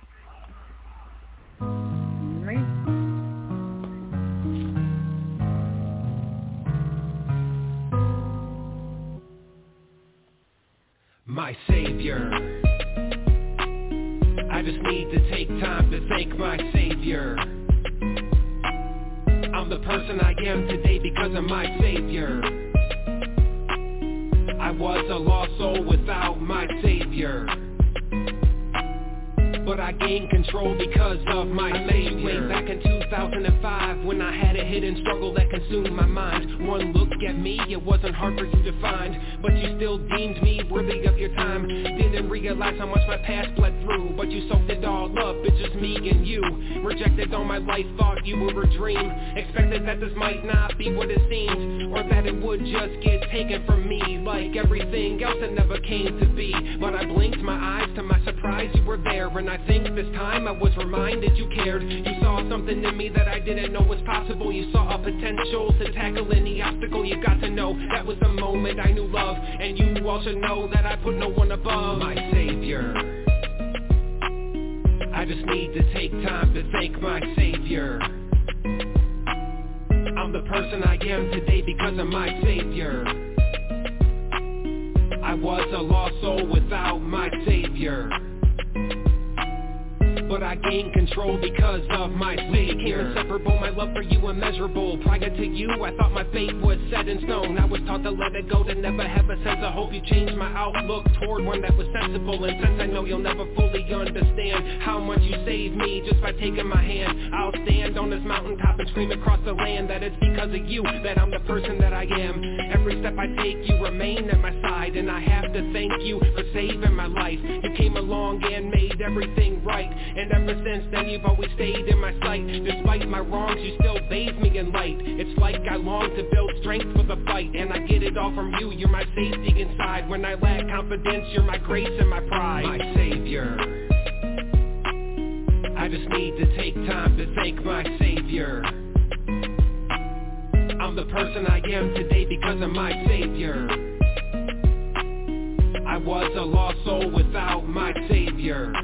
My Savior, I just need to take time to thank my Savior. I'm the person I am today because of my Savior. I was a lost soul without my Savior, but I gained control because of my Savior. Way back in two thousand five, when I had a hidden struggle that consumed my mind. One look at me, it wasn't hard for you to find, but you still deemed me worthy of your time. Didn't realize how much my past bled through, but you soaked it all up, it's just me and you. Rejected all my life, thought you were a dream. Expected that this might not be what it seemed, or that it would just get taken from me like everything else that never came to be. But I blinked my eyes, to my surprise you were there, and I think this time I was reminded you cared. You saw something in me that I didn't know was possible. You saw a potential to tackle any obstacle. You got to know that was the moment I knew love, and you all should know that I put no one above my Savior. I just need to take time to thank my Savior. I'm the person I am today because of my Savior. I was a lost soul without my Savior, but I gained control because of my Savior. We became inseparable, my love for you immeasurable. Prior to you, I thought my fate was set in stone. I was taught to let it go, to never have a sense of hope. You changed my outlook toward one that was sensible. And since I know you'll never fully understand how much you saved me just by taking my hand, I'll stand on this mountaintop and scream across the land that it's because of you that I'm the person that I am. Every step I take, you remain at my side, and I have to thank you for saving my life. You came along and made everything right, and ever since then you've always stayed in my sight. Despite my wrongs, you still bathe me in light. It's like I long to build strength for the fight, and I get it all from you. You're my safety inside. When I lack confidence, you're my grace and my pride. My Savior, I just need to take time to thank my Savior. I'm the person I am today because of my Savior. I was a lost soul without my Savior,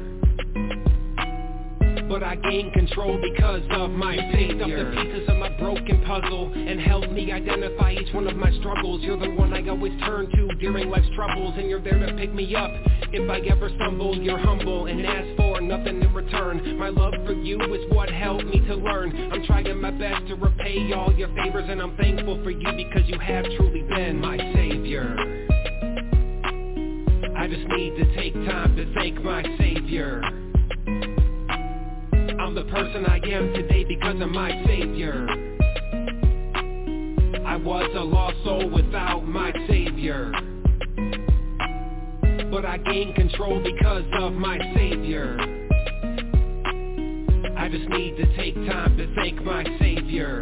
but I gained control because of my Savior. You picked up the pieces of my broken puzzle and helped me identify each one of my struggles. You're the one I always turn to during life's troubles, and you're there to pick me up if I ever stumble. You're humble and ask for nothing in return. My love for you is what helped me to learn. I'm trying my best to repay all your favors, and I'm thankful for you because you have truly been my Savior. I just need to take time to thank my Savior. I'm the person I am today because of my Savior. I was a lost soul without my Savior, but I gained control because of my Savior. I just need to take time to thank my Savior.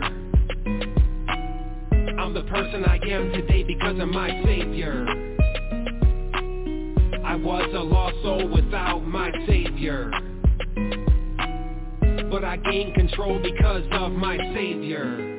I'm the person I am today because of my Savior. I was a lost soul without my Savior, but I gained control because of my Savior.